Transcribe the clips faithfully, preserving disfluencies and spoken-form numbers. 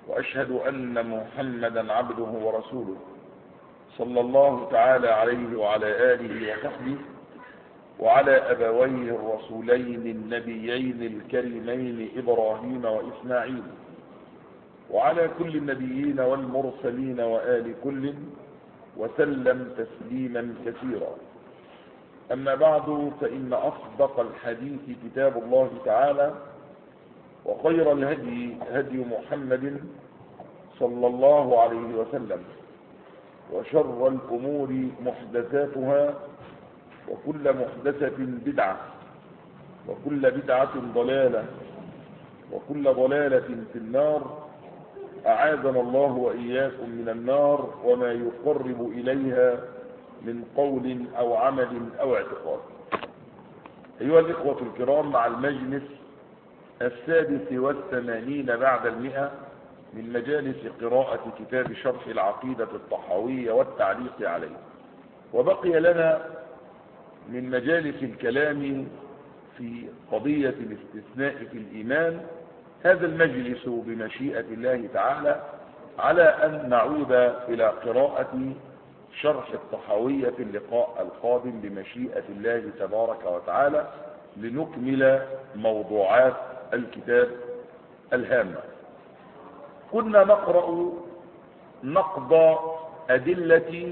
وأشهد أن محمدا عبده ورسوله صلى الله تعالى عليه وعلى آله وصحبه وعلى أبويه الرسولين النبيين الكريمين إبراهيم وإسماعيل وعلى كل النبيين والمرسلين وآل كل وسلم تسليما كثيرا. أما بعد، فإن أصدق الحديث كتاب الله تعالى، وخير الهدي هدي محمد صلى الله عليه وسلم، وشر الأمور محدثاتها، وكل محدثة بدعة، وكل بدعة ضلالة، وكل ضلالة في النار. أعاذنا الله وإياكم من النار وما يقرب إليها من قول أو عمل أو اعتقاد. أيها الإخوة الكرام، مع المجلس السادس والثمانين بعد المئة من مجالس قراءة كتاب شرح العقيدة الطحاوية والتعليق عليه، وبقي لنا من مجالس الكلام في قضية الاستثناء في الإيمان هذا المجلس بمشيئة الله تعالى على أن نعود إلى قراءة شرح الطحاوية في اللقاء القادم بمشيئة الله تبارك وتعالى لنكمل موضوعات الكتاب الهامة. كنا نقرأ نقض أدلة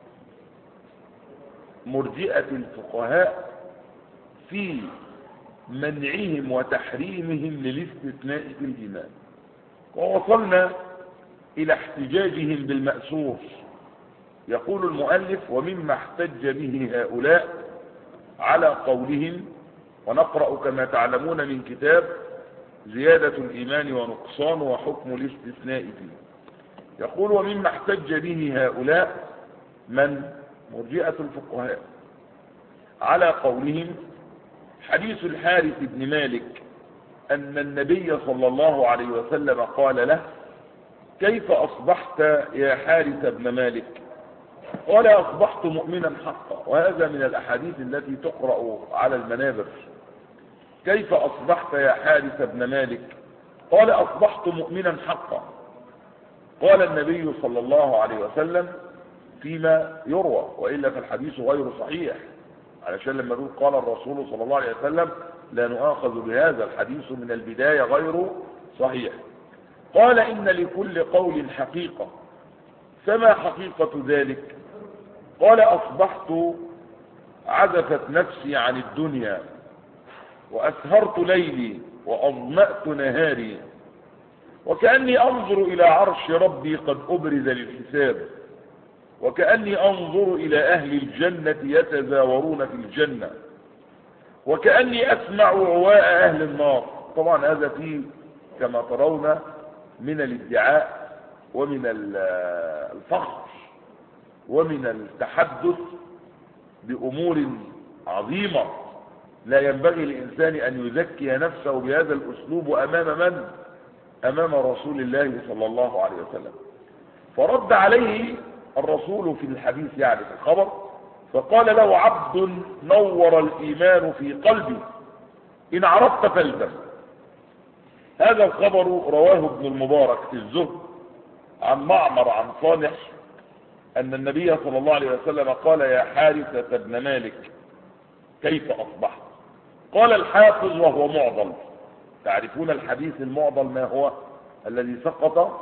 مرجئة الفقهاء في منعهم وتحريمهم للاستثناء في الإيمان، ووصلنا إلى احتجاجهم بالمأثور. يقول المؤلف: ومما احتج به هؤلاء على قولهم، ونقرأ كما تعلمون من كتاب زيادة الإيمان ونقصان وحكم الاستثناء فيه. يقول: ومما احتج به هؤلاء من مرجئة الفقهاء على قولهم حديث الحارث بن مالك أن النبي صلى الله عليه وسلم قال له: كيف أصبحت يا حارث بن مالك؟ قال: أصبحت مؤمنا حقا. وهذا من الأحاديث التي تقرأ على المنابر. كيف أصبحت يا حارث بن مالك؟ قال: أصبحت مؤمنا حقا. قال النبي صلى الله عليه وسلم فيما يروى، وإلا فالحديث غير صحيح، علشان لما نقول قال الرسول صلى الله عليه وسلم لا نؤاخذ بهذا، الحديث من البداية غير صحيح. قال: إن لكل قول حقيقة، فما حقيقة ذلك؟ قال: أصبحت عزفت نفسي عن الدنيا، وأسهرت ليلي، وأظمأت نهاري، وكأني أنظر إلى عرش ربي قد أبرز للحساب، وكأني أنظر إلى أهل الجنة يتزاورون في الجنة، وكأني أسمع عواء أهل النار. طبعا هذا فيه كما ترون من الادعاء ومن الفخر ومن التحدث بأمور عظيمة لا ينبغي للإنسان أن يزكي نفسه بهذا الأسلوب أمام من؟ أمام رسول الله صلى الله عليه وسلم. فرد عليه الرسول في الحديث يعني في الخبر، فقال له: عبد نور الإيمان في قلبي، إن عرفت فالزم. هذا الخبر رواه ابن المبارك في الزهد عن معمر عن صالح أن النبي صلى الله عليه وسلم قال: يا حارثة بن مالك كيف أصبحت؟ قال الحافظ وهو معضل. تعرفون الحديث المعضل ما هو؟ الذي سقط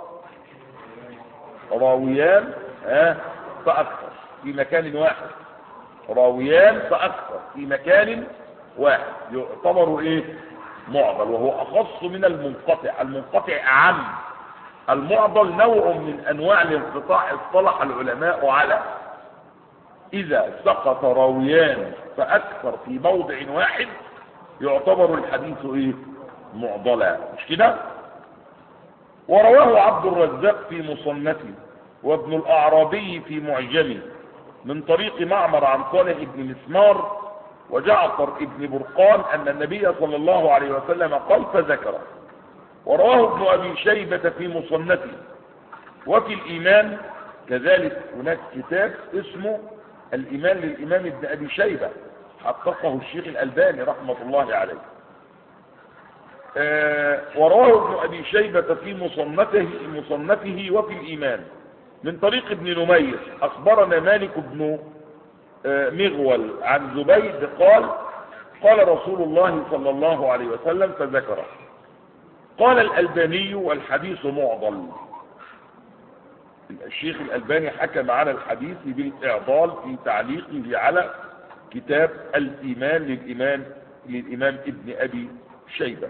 راويان فأكثر في مكان واحد، راويان فأكثر في مكان واحد، يعتبر ايه؟ معضل، وهو أخص من المنقطع. المنقطع أعم، المعضل نوع من أنواع الانقطاع اصطلح العلماء على إذا سقط راويان فأكثر في موضع واحد يعتبر الحديث ايه؟ معضلا، مش كده؟ ورواه عبد الرزاق في مصنفه، وابن الأعرابي في معجمه، من طريق معمر عن صالح بن مسمار وجعفر بن برقان أن النبي صلى الله عليه وسلم قال فذكره. ورواه ابن أبي شيبة في مصنفه. وفي الإيمان كذلك هناك كتاب اسمه الإيمان للإمام ابن أبي شيبة، حققه الشيخ الألباني رحمة الله عليه. آه ورواه ابن أبي شيبة في مصنفه, مصنفه وفي الإيمان من طريق ابن نمير أخبرنا مالك بن آه مغول عن زبيد قال قال رسول الله صلى الله عليه وسلم فذكره. قال الألباني والحديث معضل. الشيخ الألباني حكم على الحديث بالإعضال في تعليقه على كتاب الإيمان للإمام للإمام ابن أبي شيبة.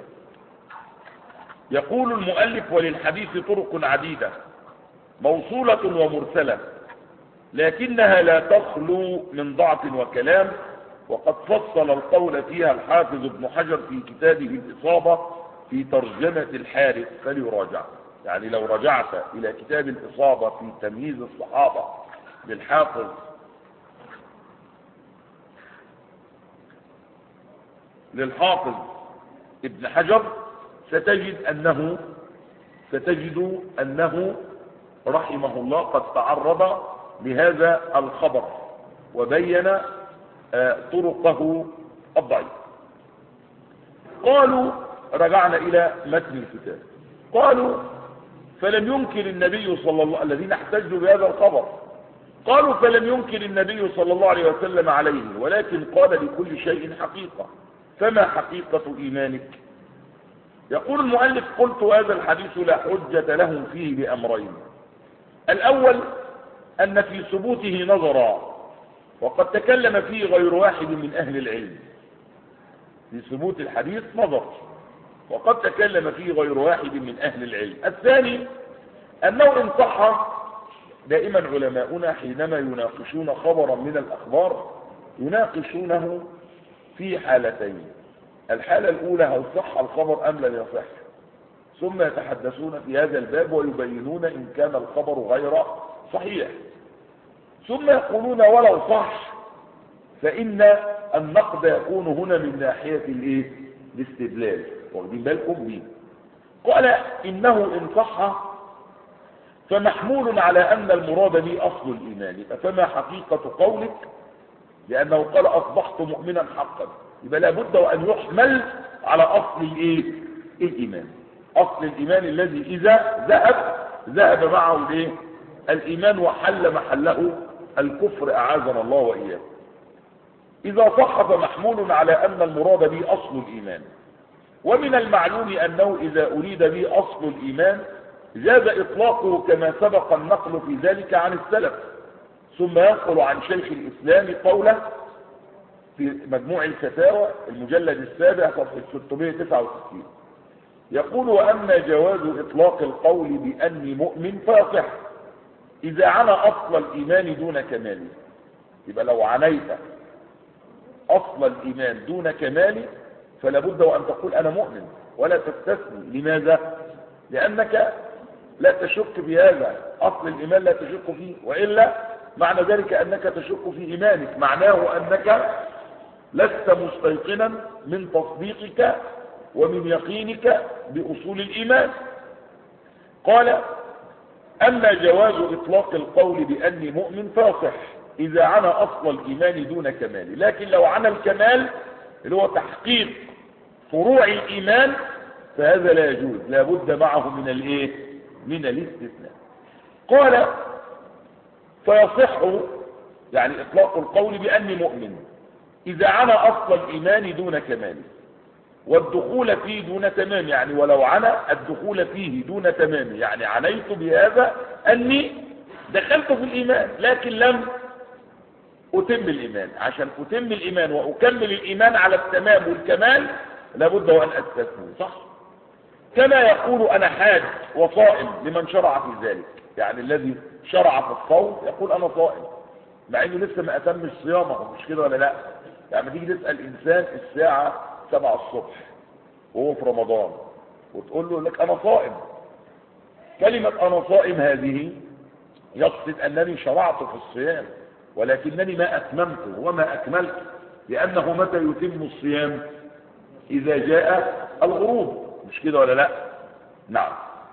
يقول المؤلف وللحديث طرق عديدة موصولة ومرسلة لكنها لا تخلو من ضعف وكلام، وقد فصل القول فيها الحافظ ابن حجر في كتابه الإصابة في ترجمة الحارث فليراجع. يعني لو رجعت إلى كتاب الإصابة في تمييز الصحابة للحافظ للحافظ ابن حجر ستجد أنه ستجد أنه رحمه الله قد تعرض لهذا الخبر وبين طرقه الضعيف. قالوا رجعنا إلى متن الكتاب. قالوا فلم ينكر النبي صلى الله الذين احتجوا بهذا الخبر قالوا فلم ينكر النبي صلى الله عليه وسلم عليه، ولكن قال لكل شيء حقيقة، فما حقيقة إيمانك؟ يقول المؤلف قلت هذا الحديث لا حجة لهم فيه بأمرين. الأول أن في ثبوته نظرا، وقد تكلم فيه غير واحد من أهل العلم. في ثبوت الحديث نظر وقد تكلم فيه غير واحد من أهل العلم. الثاني أنه إن صح، دائما علماؤنا حينما يناقشون خبرا من الأخبار يناقشونه في حالتين: الحالة الأولى هل صح الخبر أم لم يصح، ثم يتحدثون في هذا الباب ويبينون إن كان الخبر غير صحيح، ثم يقولون ولو صح فإن النقد يكون هنا من ناحية الايه؟ الاستدلال. واخدين بالكم دي؟ قال إنه إن صح فمحمول على أن المراد به أصل الإيمان، فما حقيقة قولك؟ لأنه قال أصبحت مؤمنا حقا، يبقى لابد وأن يحمل على أصل الإيه؟ الإيمان. أصل الإيمان الذي إذا ذهب ذهب معه الإيه؟ الإيمان وحل محله الكفر أعاذنا الله وإياه. إذا صح فمحمول على أن المراد به أصل الإيمان، ومن المعلوم أنه إذا أريد به أصل الإيمان جاز إطلاقه كما سبق النقل في ذلك عن السلف. ثم ينقل عن شيخ الإسلام قوله في مجموع الفتاوى المجلد السابع صفحة ستمائة وتسعة وستين يقول: وأما جواز إطلاق القول بأني مؤمن فيصح إذا عنا أصل الإيمان دون كماله. يبقى لو عنيت أصل الإيمان دون كماله فلا بد وأن تقول أنا مؤمن ولا تستثني. لماذا؟ لأنك لا تشك بهذا، أصل الإيمان لا تشك فيه، وإلا معنى ذلك أنك تشك في إيمانك، معناه أنك لست مستيقنا من تصديقك ومن يقينك بأصول الإيمان. قال: أما جواز إطلاق القول بأني مؤمن فيصح إذا عنا أصل الإيمان دون كمال، لكن لو عنا الكمال اللي هو تحقيق فروع الإيمان فهذا لا يجوز، لا بد معه من الإيه؟ من الاستثناء. قال: فيصح يعني إطلاق القول بأني مؤمن إذا عنا أصل الإيمان دون كمال، والدخول فيه دون تمام، يعني ولو عنا الدخول فيه دون تمام، يعني عنيت بهذا أني دخلت في الإيمان لكن لم أتم الإيمان. عشان أتم الإيمان وأكمل الإيمان على التمام والكمال لابد وأن أستثني، صح؟ كما يقول أنا حاج وصائم لمن شرع في ذلك، يعني الذي شرع في الصوم يقول أنا صائم مع أنه لسه ما أتمش صيامه، مش كده ولا لا؟ يعني تيجي تسأل إنسان الساعة سبعة الصبح وهو في رمضان وتقول له لك أنا صائم، كلمة أنا صائم هذه يقصد أنني شرعت في الصيام ولكنني ما أتممته وما أكملته، لأنه متى يتم الصيام؟ إذا جاء الغروب، مش كده ولا لا؟ نعم.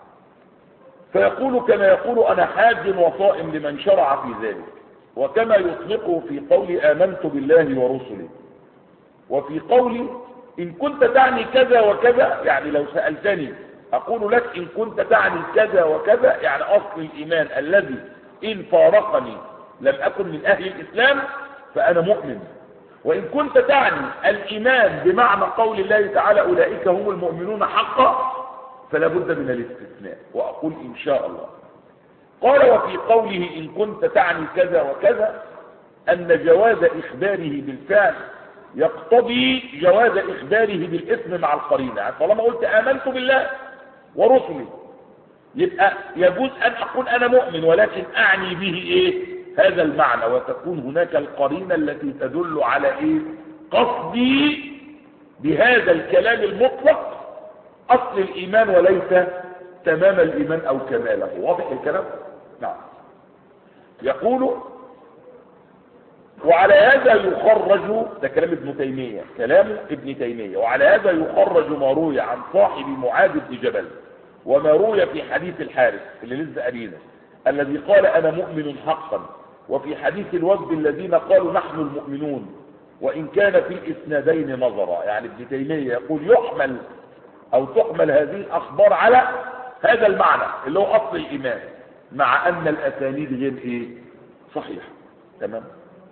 فيقول كما يقول أنا حاج وصائم لمن شرع في ذلك، وكما يطلقه في قول آمنت بالله ورسله، وفي قول إن كنت تعني كذا وكذا، يعني لو سألتني أقول لك إن كنت تعني كذا وكذا، يعني أصل الإيمان الذي إن فارقني لم أكن من أهل الإسلام فأنا مؤمن. وإن كنت تعني الإيمان بمعنى قول الله تعالى أولئك هم المؤمنون حقا فلا بد من الاستثناء، وأقول إن شاء الله. قال وفي قوله إن كنت تعني كذا وكذا أن جواز إخباره بالفعل يقتضي جواز إخباره بالاسم مع القرينة. يعني طالما قلت آمنت بالله ورسله يبقى يجوز أن أقول أنا مؤمن، ولكن أعني به إيه هذا المعنى، وتكون هناك القرينة التي تدل على إيه قصدي بهذا الكلام المطلق أصل الإيمان وليس تمام الإيمان أو كماله. واضح الكلام؟ نعم. يقول وعلى هذا يخرج، ده كلام ابن تيمية، كلام ابن تيمية، وعلى هذا يخرج ما روي عن صاحب معاذ بن جبل وما روي في حديث الحارث اللي لسه قرينا الذي قال أنا مؤمن حقا، وفي حديث الوفد الذين قالوا نحن المؤمنون، وإن كان في الإسنادين نظرا. يعني ابن تيمية يقول يحمل أو تحمل هذه الأخبار على هذا المعنى اللي هو أصل الإيمان، مع أن الأسانيد غير إيه صحيح. تمام.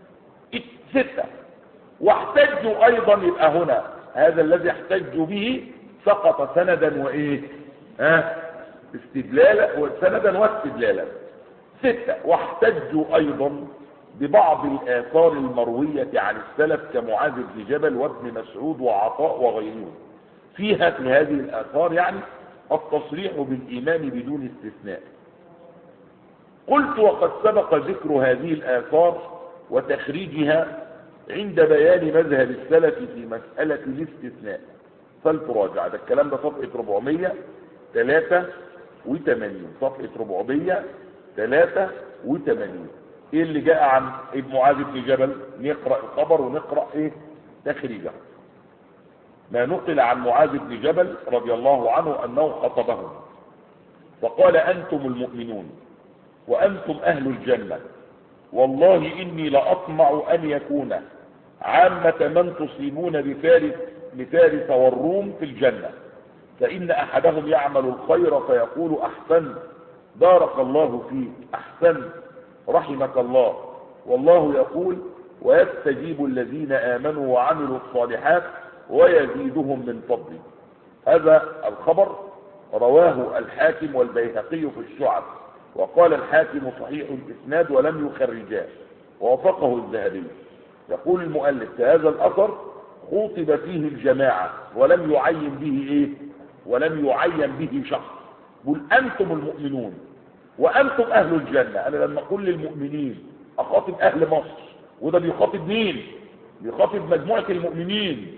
ستة. واحتجوا أيضا، يبقى هنا هذا الذي احتجوا به سقط سندا وإيه ها استدلالا، وسندا واستدلالا. ستة. واحتجوا أيضا ببعض الآثار المروية عن السلف كمعاذ بن جبل وابن مسعود وعطاء وغيرهم، فيها في هذه الآثار يعني التصريح بالإيمان بدون استثناء. قلت وقد سبق ذكر هذه الآثار وتخريجها عند بيان مذهب السلف في مسألة الاستثناء، فلتراجع. ده الكلام ده صفحة أربعمائة وثلاثة وثمانين، صفحة أربعمائة وثلاثة وثمانين. ايه اللي جاء عن ابن معاذ بن جبل؟ نقرأ الخبر ونقرأ ايه تخريجه. ما نقل عن معاذ بن جبل رضي الله عنه أنه خطبهم وقال أنتم المؤمنون وأنتم أهل الجنة، والله إني لأطمع أن يكون عامة من تصيبون بفارس, بفارس والروم في الجنة، فإن أحدهم يعمل الخير فيقول أحسن بارك الله فيك، أحسن رحمك الله، والله يقول ويستجيب الذين آمنوا وعملوا الصالحات ويزيدهم من فضله. هذا الخبر رواه الحاكم والبيهقي في الشعب، وقال الحاكم صحيح الإسناد ولم يخرجاه، ووافقه الذهبي. يقول المؤلف في هذا الأثر خوطب فيه الجماعة ولم يعين به إيه ولم يعين به شخص. قل أنتم المؤمنون وأنتم أهل الجنة. أنا لما أقول للمؤمنين أخاطب أهل مصر، وده بيخاطب مين؟ بيخاطب مجموعة المؤمنين.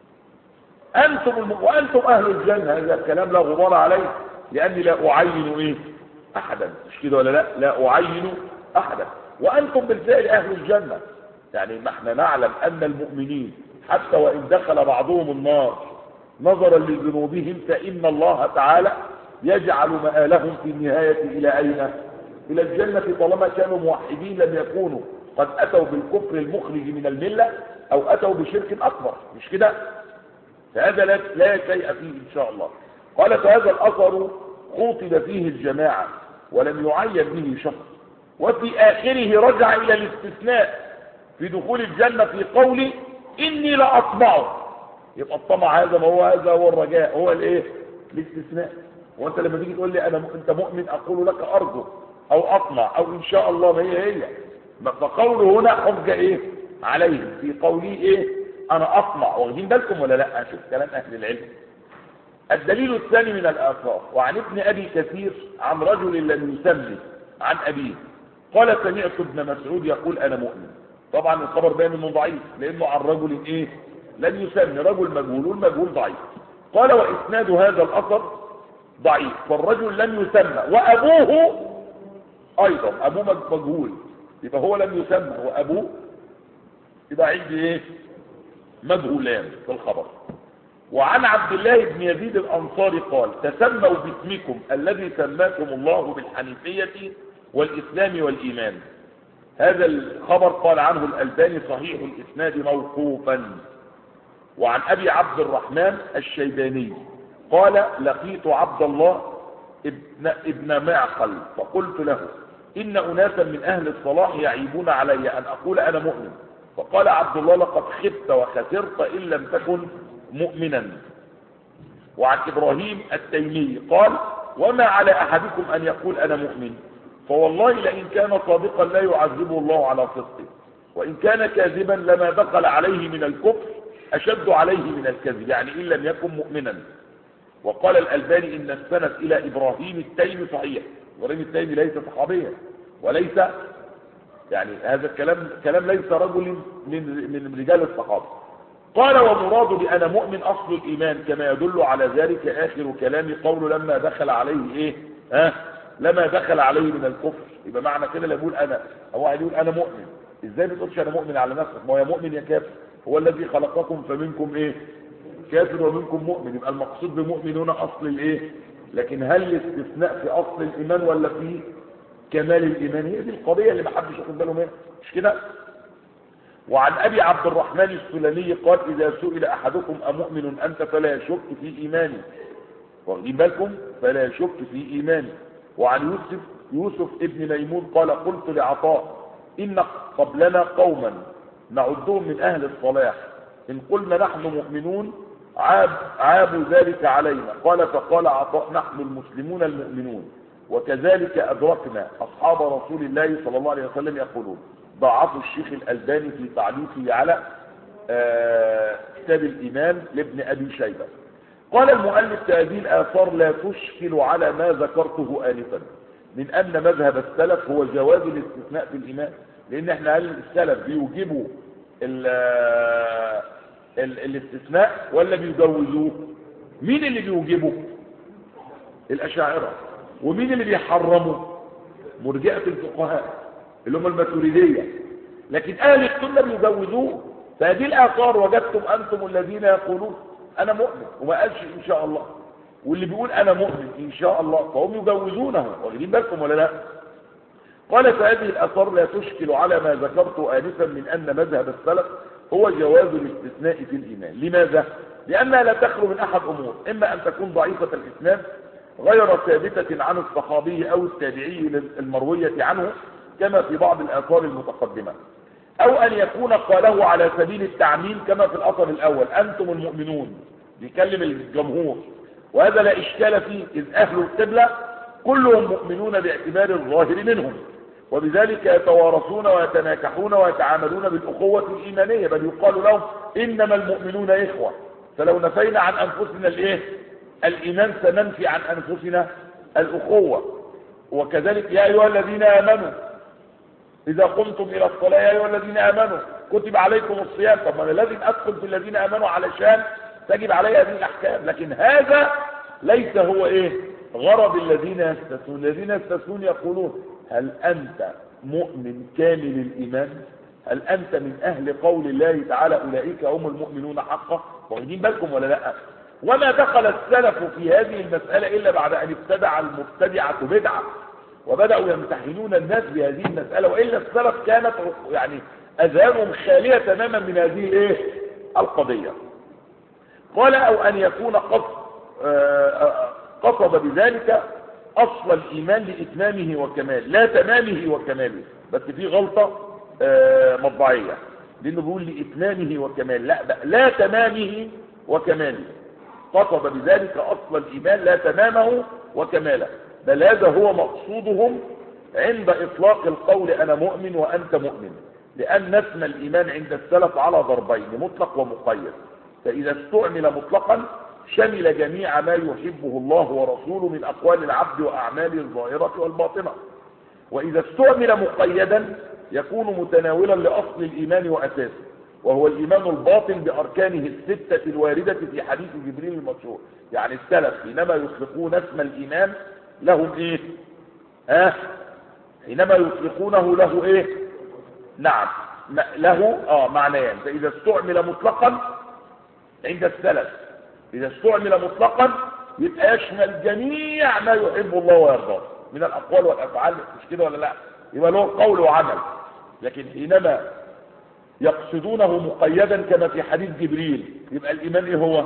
أنتم الم... وأنتم أهل الجنة. هذا الكلام لا غبار عليه، لأني لا أعين إيه أحدا، مش كده ولا لا؟ لا أعين أحدا. وأنتم بالفعل أهل الجنة. يعني ما احنا نعلم أن المؤمنين حتى وإن دخل بعضهم النار نظرا لذنوبهم فإن الله تعالى يجعل مآلهم في النهاية إلى أين؟ إلى الجنة، طالما كانوا موحدين لم يكونوا قد أتوا بالكفر المخرج من الملة أو أتوا بشرك أكبر، مش كده؟ فهذا لا, لا شيء فيه إن شاء الله. قال فهذا الأثر خوطب فيه الجماعة ولم يعين به شخص، وفي آخره رجع إلى الاستثناء في دخول الجنة في قولي إني لأطمع. يبقى الطمع هذا ما هو هذا هو الرجاء، هو الايه الاستثناء. وانت لما تيجي تقول لي انا م... انت مؤمن اقول لك ارجو او اطمع او ان شاء الله، ما هي هي. فقوله هنا حجة ايه عليه في قوله ايه انا اطمع. واخدين بالكم ولا لا؟ شوف كلام اهل العلم. الدليل الثاني من الاثار وعن ابن ابي كثير عن رجل لم يسمي عن ابيه قال سمعت ابن مسعود يقول انا مؤمن. طبعا الخبر باين انه ضعيف لانه عن رجل ايه لم يسمي، رجل مجهول، والمجهول ضعيف. قال واسناد هذا الاثر ضعيف، فالرجل لم يسمى وابوه ايضا ابوه مجهول، يبقى هو لم يسمى وابوه يبقى عندي ايه مجهولان في الخبر. وعن عبد الله بن يزيد الانصاري قال تسموا باسمكم الذي سماكم الله بالحنيفية والاسلام والايمان. هذا الخبر قال عنه الألباني صحيح الاسناد موقوفا، وعن أبي عبد الرحمن الشيباني قال لقيت عبد الله ابن, ابن معقل فقلت له إن أناسا من أهل الصلاح يعيبون علي أن أقول أنا مؤمن. فقال عبد الله لقد خبت وخسرت إن لم تكن مؤمنا. وعن إبراهيم التيمي قال وما على أحدكم أن يقول أنا مؤمن فوالله لئن كان صادقا لا يعذبه الله على صدقه وإن كان كاذبا لما دخل عليه من الكفر أشد عليه من الكذب، يعني إن لم يكن مؤمنا. وقال الألباني إن السند إلى إبراهيم التيمي صحيح. إبراهيم التيمي ليس صحابيا وليس يعني هذا الكلام كلام ليس رجل من من رجال الصحابة. قال ومراد بأنا مؤمن أصل الإيمان كما يدل على ذلك آخر كلام قوله لما دخل عليه إيه ها لما دخل عليه من الكفر. يبقى معنى كده اللي يقول أنا هو هيقول أنا مؤمن. إزاي بتقولش أنا مؤمن على نفسك؟ ما هو يا مؤمن يا كافر. هو الذي خلقكم فمنكم إيه كافر ومنكم مؤمن. يبقى المقصود بمؤمن هنا أصل الإيه. لكن هل الاستثناء في أصل الإيمان ولا في كمال الإيمان؟ هي دي القضية اللي ما حدش ياخد باله منها مش كده. وعن أبي عبد الرحمن السلمي قال إذا سئل أحدكم أمؤمن أنت فلا يشك في إيماني. واخدين بالكم فلا يشك في إيماني. وعن يوسف يوسف ابن ميمون قال قلت لعطاء إن قبلنا قوما نعدهم من أهل الصلاح إن قلنا نحن مؤمنون عاب عابوا ذلك علينا. قال فقال عطاء نحن المسلمون المؤمنون وكذلك أدركنا أصحاب رسول الله صلى الله عليه وسلم يقولون. ضعفوا الشيخ الألباني في تعليقه على آه كتاب الإيمان لابن أبي شيبة. قال المؤلف هذه الآثار لا تشكل على ما ذكرته آنفا من أن مذهب السلف هو جواز الاستثناء في الإيمان. لأن احنا هل السلف بيوجبوا ال ال الاستثناء ولا بيجوزوه؟ مين اللي بيوجبه؟ الأشاعرة. ومين اللي بيحرمه؟ مرجئة الفقهاء اللي هم الماتريدية. لكن أهل السنة بيجوزوه. فهذه الآثار وجدتم أنتم الذين يقولون أنا مؤمن وما قالش إن شاء الله واللي بيقول أنا مؤمن إن شاء الله فهم يجوزونه. واخدين بالكم ولا لا؟ قال فهذه الآثار لا تشكل على ما ذكرت آنفا من أن مذهب السلف هو جواز الاستثناء في الإيمان. لماذا؟ لأنها لا تخلو من أحد أمور إما أن تكون ضعيفة الإسناد غير ثابتة عن الصحابي أو التابعي المروية عنه كما في بعض الآثار المتقدمة أو أن يكون قاله على سبيل التعميم كما في الأثر الأول أنتم المؤمنون بيكلم الجمهور وهذا لا إشكال فيه إذ أهل القبلة كلهم مؤمنون باعتبار الظاهر منهم وبذلك يتوارثون ويتناكحون ويتعاملون بالأخوة الإيمانية بل يقال لهم إنما المؤمنون إخوة. فلو نفينا عن أنفسنا الإيه؟ الإيمان سننفي عن أنفسنا الأخوة. وكذلك يا أيها الذين آمنوا إذا قمتم إلى الصلاة يا أيها الذين آمنوا كتب عليكم الصيام. طب ما لازم أدخل في الذين آمنوا علشان تجب علي هذه الأحكام. لكن هذا ليس هو إيه غرض الذين يستثنون. الذين يستثنون يقولون هل أنت مؤمن كامل الإيمان؟ هل أنت من أهل قول الله تعالى أولئك هم المؤمنون حقا؟ واخدين بالكم ولا لا؟ وما دخل السلف في هذه المسألة إلا بعد أن ابتدع المبتدعة بدعة وبدأوا يمتحنون الناس بهذه المسألة. وإلا السلف كانت يعني أذهانهم خالية تماما من هذه الإيه؟ القضية. قال أو أن يكون قصد قصد بذلك أصل الإيمان لإتمامه وكماله لا تمامه وكماله. بس في غلطة مطبعية لأنه بيقول لإتمامه وكماله لا لا تمامه وكماله. قصد بذلك أصل الإيمان لا تمامه وكماله بل هذا هو مقصودهم عند إطلاق القول أنا مؤمن وأنت مؤمن. لأن اسم الإيمان عند السلف على ضربين مطلق ومقيد. فإذا استعمل مطلقا شمل جميع ما يحبه الله ورسوله من أقوال العبد وأعماله الظاهرة والباطنة. وإذا استعمل مقيدا يكون متناولا لأصل الإيمان وأساسه وهو الإيمان الباطن بأركانه الستة الواردة في حديث جبريل المشهور. يعني السلف حينما يطلقون اسم الإيمان لهم إيه؟ ها؟ حينما يطلقونه له إيه؟ نعم له آه معنيان. فإذا استعمل مطلقا عند السلف إذا استعمل مطلقا يبقى يشمل جميع ما يحب الله ويرضاه من الأقوال والأفعال مش كده ولا لا؟ يبقى له قول وعمل. لكن حينما يقصدونه مقيدا كما في حديث جبريل يبقى الإيمان إيه هو؟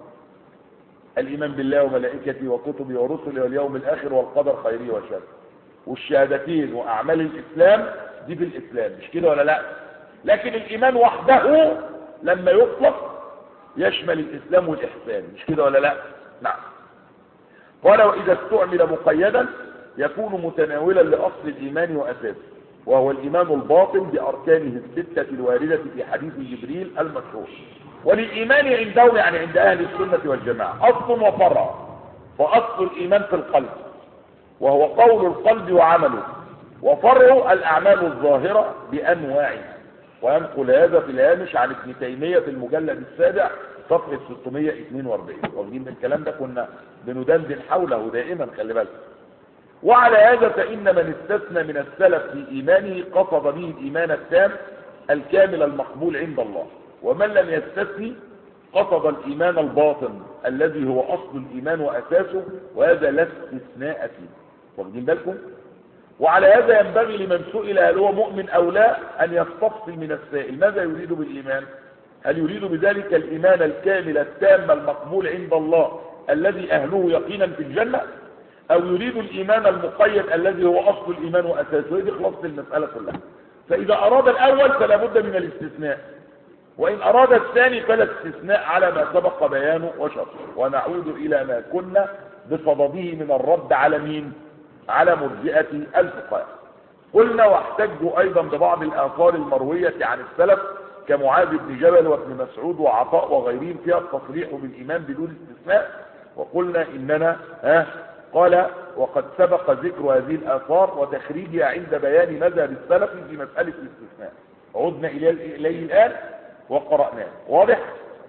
الإيمان بالله وملائكته وكتبه ورسله واليوم الآخر والقدر خيره وشره، والشهادتين وأعمال الإسلام دي في الإسلام، مش كده ولا لا؟ لكن الإيمان وحده لما يطلق يشمل الإسلام والإحسان، مش كده ولا لا؟ نعم. قال وإذا استعمل مقيدا يكون متناولا لأصل الإيمان وأساسه، وهو الإيمان الباطن بأركانه الستة الواردة في حديث جبريل المشهور. وللإيمان عندهم يعني عند أهل السنة والجماعة أصل وفرع، فأصل الإيمان في القلب وهو قول القلب وعمله، وفرع الأعمال الظاهرة بأنواعها. وينقل هذا في الهامش عن ابن تيمية في المجلد السابع صفحة ستمائة واثنين وأربعين. واخدين من الكلام ده كنا بندندن حوله دائما، خلي بالك. وعلى هذا فإن من استثنى من السلف في إيمانه قصد به الإيمان التام الكامل المقبول عند الله، ومن لم يستثني قصد الإيمان الباطن الذي هو أصل الإيمان وأساسه، وهذا لا استثناء فيه. واخدين بالكم؟ وعلى هذا ينبغي لمن سئل هل هو مؤمن أو لا أن يستفصل من السائل ماذا يريد بالإيمان؟ هل يريد بذلك الإيمان الكامل التام المقبول عند الله الذي أهله يقينا في الجنة، أو يريد الإيمان المقيد الذي هو أصل الإيمان وأساسه؟ دي خلاصة المسألة كلها. فإذا أراد الأول فلا بد من الاستثناء، وإن أراد الثاني فلا استثناء على ما سبق بيانه وشرحه. ونعود إلى ما كنا بصدده من الرد على مين؟ على مرجئة الفقهاء. قلنا واحتجوا أيضا ببعض الآثار المروية عن السلف كمعاذ بن جبل وابن مسعود وعطاء وغيرهم فيها التصريح بالإيمان بدون استثناء. وقلنا إننا ها قال وقد سبق ذكر هذه الآثار وتخريجها عند بيان مذهب السلف في مسألة الاستثناء، عدنا إليه الآن وقرأناه. واضح؟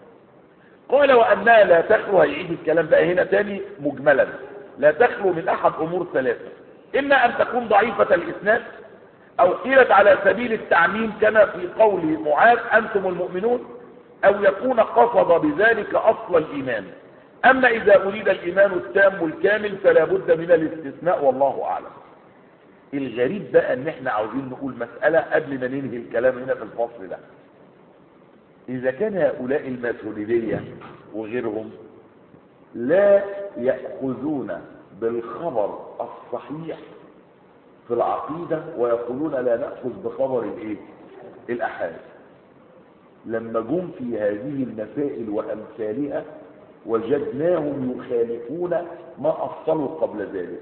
قال وأنها لا تخلو، هيعيد الكلام بقى هنا تاني مجملا، لا تخلو من أحد أمور ثلاثة: إما أن تكون ضعيفة الإسناد، أو قيلت على سبيل التعميم كما في قول معاذ أنتم المؤمنون، أو يكون قصد بذلك أصل الإيمان. أما إذا أريد الإيمان التام الكامل فلا بد من الاستثناء، والله أعلم. الغريب بقى أن احنا عاوزين نقول مسألة قبل ما ننهي الكلام هنا في الفصل ده. إذا كان هؤلاء الماتريدية وغيرهم لا يأخذون بالخبر الصحيح في العقيدة ويقولون لا نأخذ بخبر الايه؟ الأحاد، لما جم في هذه المسائل وأمثالها وجدناهم يخالفون ما أصلوا قبل ذلك،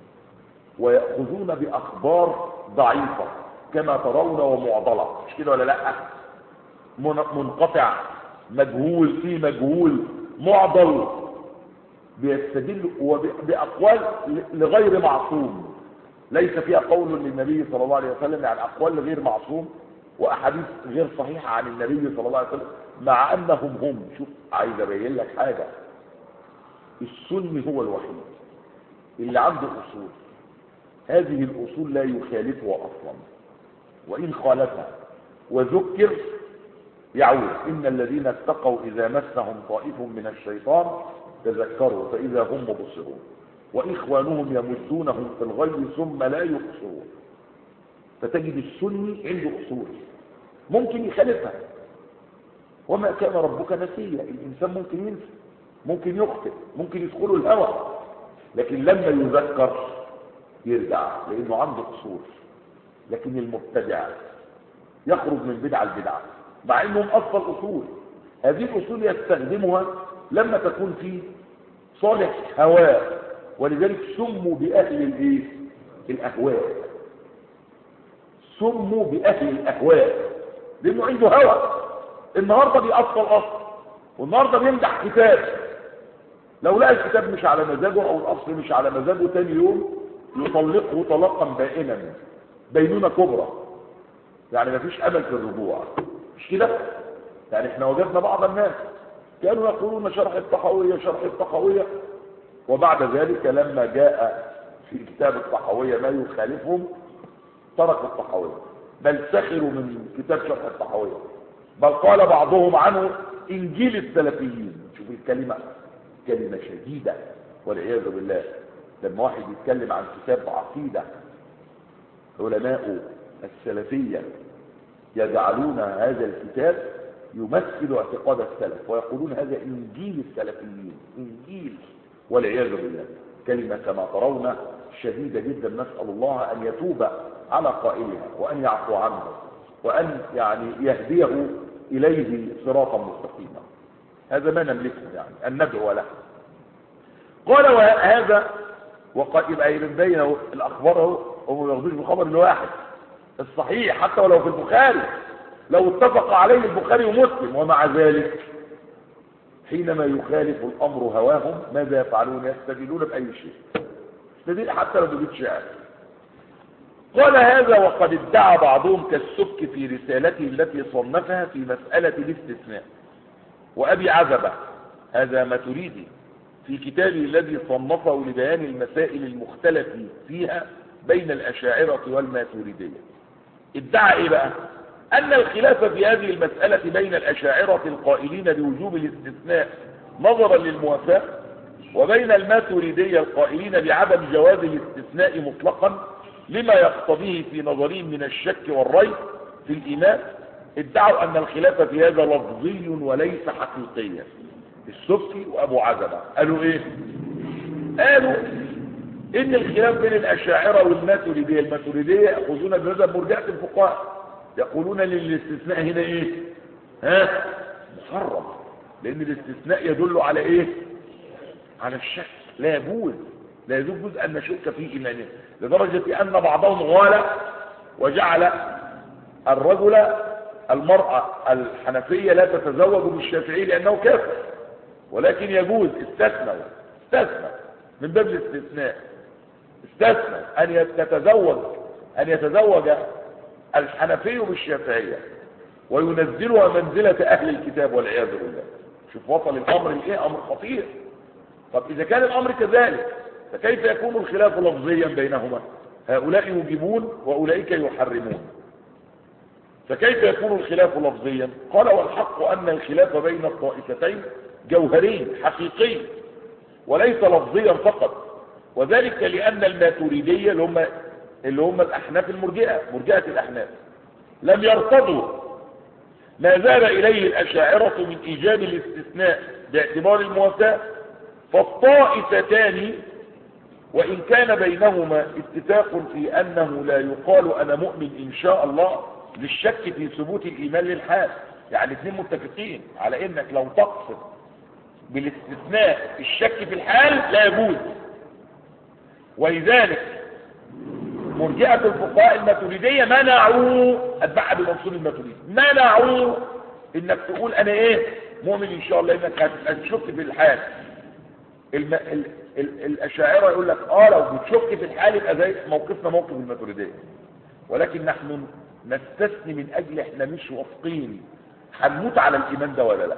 ويأخذون بأخبار ضعيفة كما ترون ومعضلة، مش كده ولا لا؟ منقطع، مجهول، في مجهول، معضل، بيستدل بأقوال لغير معصوم ليس فيها قول للنبي صلى الله عليه وسلم، يعني أقوال لغير معصوم وأحاديث غير صحيحة عن النبي صلى الله عليه وسلم، مع أنهم هم. شوف، عايز أبين لك حاجة، السني هو الوحيد اللي عنده أصول، هذه الأصول لا يخالفها أصلا، وإن خالفها وذكر يعود. إن الذين اتقوا إذا مسهم طائف من الشيطان تذكروا فإذا هم مبصرون، وإخوانهم يمدونهم في الغي ثم لا يقصرون. فتجد السني عنده أصول ممكن يخالفها، وما كان ربك نسيا، الإنسان ممكن ينسى، ممكن يخطئ، ممكن يدخله الهوى، لكن لما يذكر يرجع لأنه عنده أصول. لكن المبتدع يخرج من بدعة البدعة مع أنهم أصل أصول، هذه الأصول يستخدمها لما تكون في صالح هواء، ولذلك سموا بأهل الإيه؟ الأهواء، سموا بأهل الأهواء لأنه عنده هوى. النهاردة بيأصل أصل، والنهاردة بيمدح كتاب، لو لقى الكتاب مش على مزاجه أو الأصل مش على مزاجه تاني يوم يطلقه طلاقا بائنا، بينونة كبرى، يعني مفيش أمل في الرجوع، مش كده؟ يعني احنا وجدنا بعض الناس كانوا يقولون شرح الطحاوية شرح الطحاوية، وبعد ذلك لما جاء في كتاب الطحاوية ما يخالفهم تركوا الطحاوية، بل سخروا من كتاب شرح الطحاوية، بل قال بعضهم عنه إنجيل السلفيين. شوف الكلمة، كلمة شديدة والعياذ بالله. لما واحد يتكلم عن كتاب عقيدة علماء السلفية يجعلون هذا الكتاب يمثل اعتقاد السلف، ويقولون هذا إنجيل السلفيين، إنجيل، والعياذ بالله. كلمة كما ترون شديدة جدا، نسأل الله أن يتوب على قائلها وأن يعفو عنه وأن يعني يهديه إليه صراطا مستقيما. هذا ما نملكه يعني أن ندعو له. قال وهذا وقد يبقى يبين الأخبار هم ما ياخدوش بخبر الواحد الصحيح حتى ولو في البخاري، لو اتفق عليه البخاري ومسلم، ومع ذلك حينما يخالف الأمر هواهم ماذا يفعلون؟ يستدلون بأي شيء، يستدل حتى لو بجد شعر. قال هذا وقد ادعى بعضهم كالسك في رسالته التي صنفها في مسألة الاستثناء، وأبي عزبة هذا ماتريدي في كتابه الذي صنفه لبيان المسائل المختلف فيها بين الأشاعرة والماتريدية، ادعى ايه بقى؟ أن الخلاف في هذه المسألة بين الأشاعرة القائلين بوجوب الاستثناء نظرا للموافاة، وبين الماتريدية القائلين بعدم جواز الاستثناء مطلقا لما يقتضيه في نظرهم من الشك والريب في الإيمان. ادعوا أن الخلاف في هذا لفظي وليس حقيقيا. السبكي وأبو عزبة قالوا إيه؟ قالوا إن الخلاف بين الأشاعرة والماتريدية، الماتريدية يأخذون بمذهب مرجئة الفقهاء، يقولون للاستثناء هنا إيه؟ ها؟ محرم، لأن الاستثناء يدل على إيه؟ على الشك، لا يجوز، لا يجوز أن نشك في إيمانه، لدرجة أن بعضهم غال وجعل الرجل المرأة الحنفية لا تتزوج بالشافعي لأنه كافر، ولكن يجوز، استثنى استثنى من باب الاستثناء، استثنى أن يتزوج أن يتزوج الحنفي بالشافعية وينزلها منزلة أهل الكتاب والعياذ بالله. شوف وصل الأمر لإيه؟ أمر خطير. طب إذا كان الأمر كذلك فكيف يكون الخلاف لفظيا بينهما؟ هؤلاء يجيبون وأولئك يحرمون، فكيف يكون الخلاف لفظيا؟ قال والحق أن الخلاف بين الطائفتين جوهري حقيقي وليس لفظيا فقط، وذلك لأن الماتريدية اللي هم اللي هم الأحناف المرجئة، مرجئة الأحناف، لم يرتضوا ما ذهب إليه الأشاعرة من إيجاب الاستثناء باعتبار المواساة، فالطائفتان وإن كان بينهما اتفاق في أنه لا يقال أنا مؤمن إن شاء الله للشك في ثبوت الإيمان للحال، يعني اثنين متفقين على إنك لو تقصد بالاستثناء الشك في الحال لا يجوز. ولذلك مرجئة الفقهاء الماتريدية منعوا أتباع بمنصور الماتريدي، منعوا إنك تقول أنا إيه مؤمن إن شاء الله إنك هتشك في الحال. الم... ال... ال... الأشاعرة يقول لك آه لو بتشك في الحال يبقى زي موقفنا موقف الماتريدية، ولكن نحن نستثني من أجل إحنا مش واثقين هنموت على الإيمان ده ولا لا،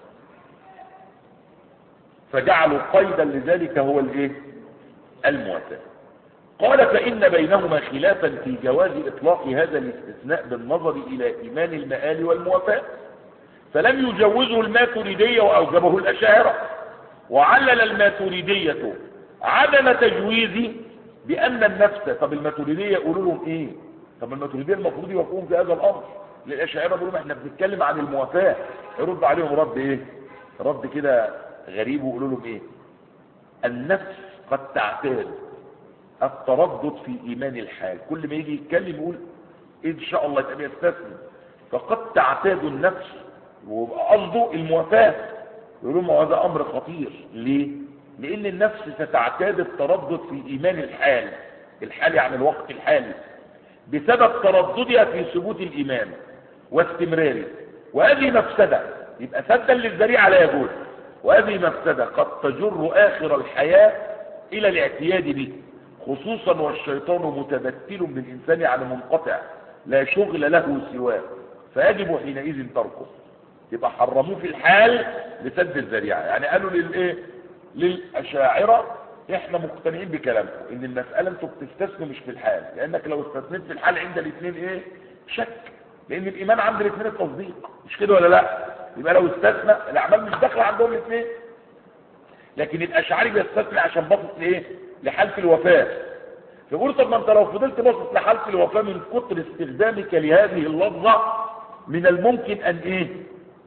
فجعلوا قيدا لذلك هو الإيه؟ المواساة. قال فإن بينهما خلافا في جواز إطلاق هذا الاستثناء بالنظر إلى إيمان المآل والموافاة، فلم يجوزه الماتريدية وأوجبه الأشاعرة، وعلل الماتريدية عدم تجويزه بأن النفس. طب الماتريدية يقولوا لهم إيه؟ طب الماتريدية المفروض يوافقون في هذا الأمر، للأشاعرة بيقولوا لهم إحنا بنتكلم عن الموافاة، يرد عليهم رد إيه؟ رد كده غريب، ويقولوا لهم إيه؟ النفس قد تعتاد التردد في إيمان الحال، كل ما يجي يتكلم يقول إن شاء الله يبقى يستثني، فقد تعتاد النفس، ويبقى قصده الموافاة. يقولوا ما هذا أمر خطير. ليه؟ لأن النفس ستعتاد التردد في إيمان الحال، الحال يعني الوقت الحالي، بسبب ترددها في ثبوت الإيمان واستمراره، وهذه مفسدة، يبقى سدا للذريعة لا يجوز، وهذه مفسدة قد تجر آخر الحياة إلى الاعتياد به، خصوصا والشيطان متبتل بالإنسان على منقطع لا شغل له سواه، فيجب حينئذ تركه. يبقى حرموه في الحال لسد الذريعة. يعني قالوا للايه؟ للأشاعرة احنا مقتنعين بكلامكم ان المسألة انتوا بتستثنوا مش في الحال، لانك لو استثنيت في الحال عند الاثنين ايه؟ شك، لان الايمان عند الاثنين التصديق، مش كده ولا لا؟ يبقى لو استثنى الاعمال مش داخله عندهم الاثنين، لكن الاشاعري بيستثني عشان باصص لايه؟ لحالة الوفاة. فيقول طب ما انت لو فضلت باصص لحالة الوفاة من كتر استخدامك لهذه اللفظة من الممكن ان ايه؟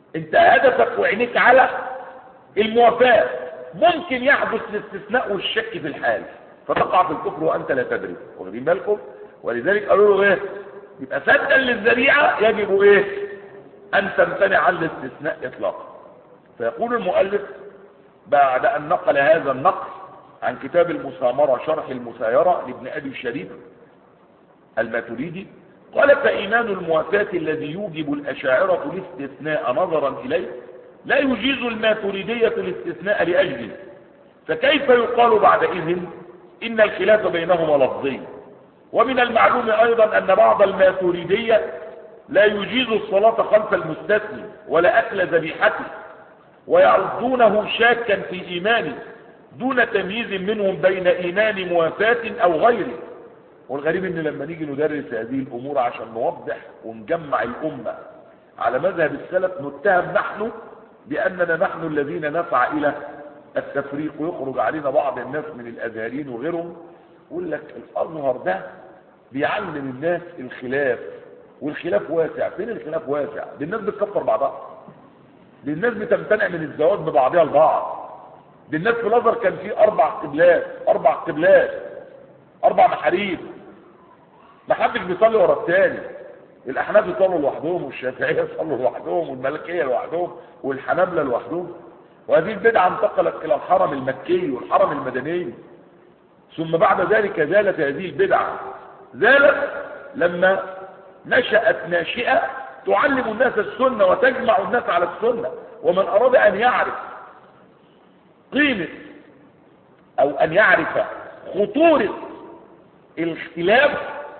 انت هدفك وعينيك على الموافاة. ممكن يحدث الاستثناء والشك في الحال فتقع في الكفر وانت لا تدري، واخدين بالكم؟ ولذلك قالوا له ايه؟ يبقى سدا للذريعة يجب ايه؟ ان تمتنع عن الاستثناء اطلاقا. فيقول المؤلف بعد ان نقل هذا النقل عن كتاب المسامرة شرح المسايرة لابن ابي الشريف الماتريدي، قال: فإيمان الموافاة الذي يوجب الأشاعرة الاستثناء نظرا إليه لا يجيز الماتريدية الاستثناء لأجله، فكيف يقال بعدئذ إن الخلاف بينهما لفظي؟ ومن المعلوم أيضا أن بعض الماتريدية لا يجيز الصلاة خلف المستثني ولا أكل ذبيحته، ويعدونه شاكا في إيمانه دون تمييز منهم بين إيمان موافاة أو غيره. والغريب ان لما نيجي ندرس هذه الامور عشان نوضح ونجمع الامة على مذهب السلف نتهم نحن باننا نحن الذين نسعى الى التفريق، ويخرج علينا بعض الناس من الازهريين وغيرهم يقول لك الازهر ده بيعلم الناس الخلاف، والخلاف واسع. فين الخلاف واسع؟ دي الناس بتكفر بعضها، دي الناس بتمتنع من الزواج ببعضها البعض، دي الناس في الازهر كان في اربع قبلات اربع قبلات اربع محاريب، ما حدش بيصلي ورا الثاني. الاحناف يصلوا لوحدهم، والشافعيه يصلوا لوحدهم، والمالكيه لوحدهم، والحنابلة لوحدهم. وهذه البدعه انتقلت الى الحرم المكي والحرم المدني، ثم بعد ذلك زالت هذه البدعه. زالت لما نشأت ناشئه تعلم الناس السنه وتجمع الناس على السنه. ومن اراد ان يعرف قيمه او ان يعرف خطوره الاختلاف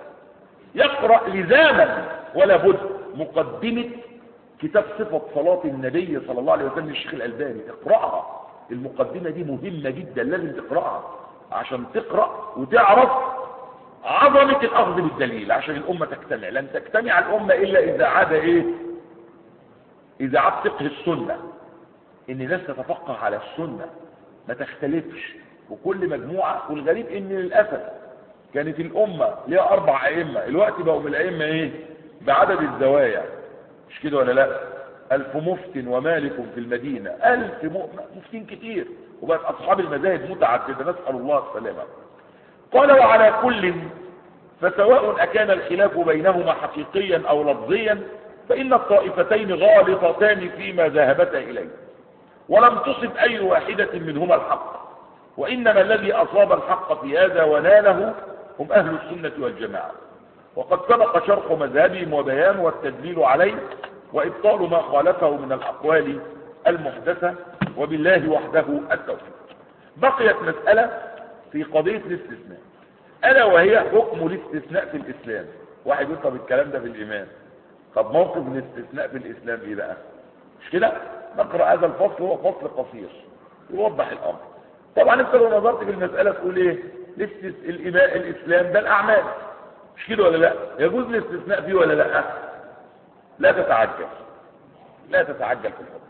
يقرأ لزاما ولا بد مقدمة كتاب صفة صلاة النبي صلى الله عليه وسلم للشيخ الألباني. اقرأها، المقدمة دي مهمة جدا، لازم تقرأها عشان تقرأ وتعرف عظمة الأخذ بالدليل، عشان الأمة تجتمع. لن تجتمع الأمة إلا إذا عاد إيه؟ إذا عاد فقه السنة، إن الناس تتفقه على السنة ما تختلفش، وكل مجموعة. والغريب إن للأسف كانت الأمة ليها أربع أئمة، الوقت بقوا من الأئمة إيه؟ بعدد الزوايا، مش كده ولا لا؟ ألف مفت ومالك في المدينة، ألف مفتين كتير، وبقت أصحاب المذاهب متعددة، نسأل الله السلامة. قال: وعلى كل فسواء أكان الخلاف بينهما حقيقيا أو لفظيا فإن الطائفتين غالطتان فيما ذهبتا إليه، ولم تصب أي واحدة منهما الحق، وإنما الذي أصاب الحق في هذا وناله هم أهل السنة والجماعة. وقد سبق شرح مذهبهم وبيان والتدليل عليه وإبطال ما خالفه من الأقوال المحدثة، وبالله وحده التوفيق. بقيت مسألة في قضية الاستثناء، ألا وهي حكم الاستثناء في الإسلام. واحد يقول طب الكلام ده في الإيمان، طب موقف الاستثناء في الإسلام إيه بقى؟ مش كده؟ نقرأ هذا الفصل، هو فصل قصير يوضح الأمر. طبعا انت لو نظرت في المسألة تقول ايه؟ الإيمان الإسلام ده الأعمال، مش كده ولا لا؟ يجوز الاستثناء فيه ولا لا؟ لا تتعجل، لا تتعجل في الحكم.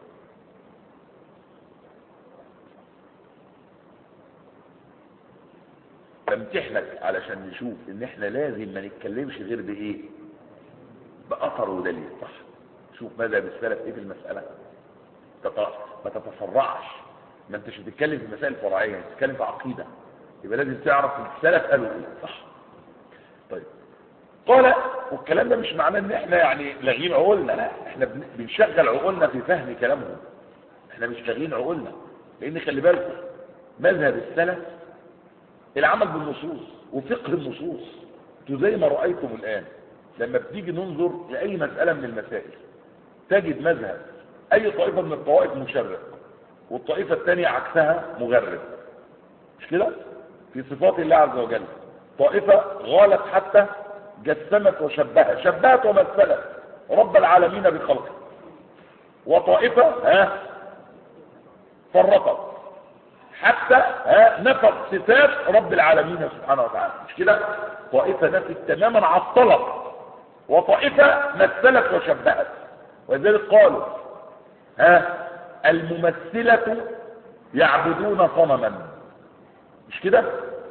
بمتحنك علشان نشوف ان احنا لازم ما نتكلمش غير بايه؟ بأثر ودليل. صح؟ شوف مذهب السلف ايه في المسألة، ما تتسرعش. ما انتش بتتكلم في مسائل فرعيه، بتتكلم في عقيده، يبقى لازم تعرف السلف قالوا ايه. صح؟ طيب، قال والكلام ده مش معناه ان احنا يعني لاغين عقولنا، لا، احنا بنشغل عقولنا في فهم كلامهم، احنا مش لاغين عقولنا. لان خلي بالكم مذهب السلف العمل بالنصوص وفقه النصوص. انتوا زي ما رايتم الان لما بتيجي ننظر لاي مساله من المسائل تجد مذهب اي طائفه من الطوائف مشرع والطائفة الثانية عكسها مغرب، مش كده؟ في صفات الله عز وجل طائفة غالت حتى جسمت وشبهت، شبهت ومثلت رب العالمين بخلقه، وطائفة ها فرطت حتى ها نفت صفات رب العالمين سبحانه وتعالى، مش كده؟ طائفة نفت تماما عطلت، وطائفة مثلت وشبهت. ولذلك قالوا ها الممثلة يعبدون صنما، مش كده؟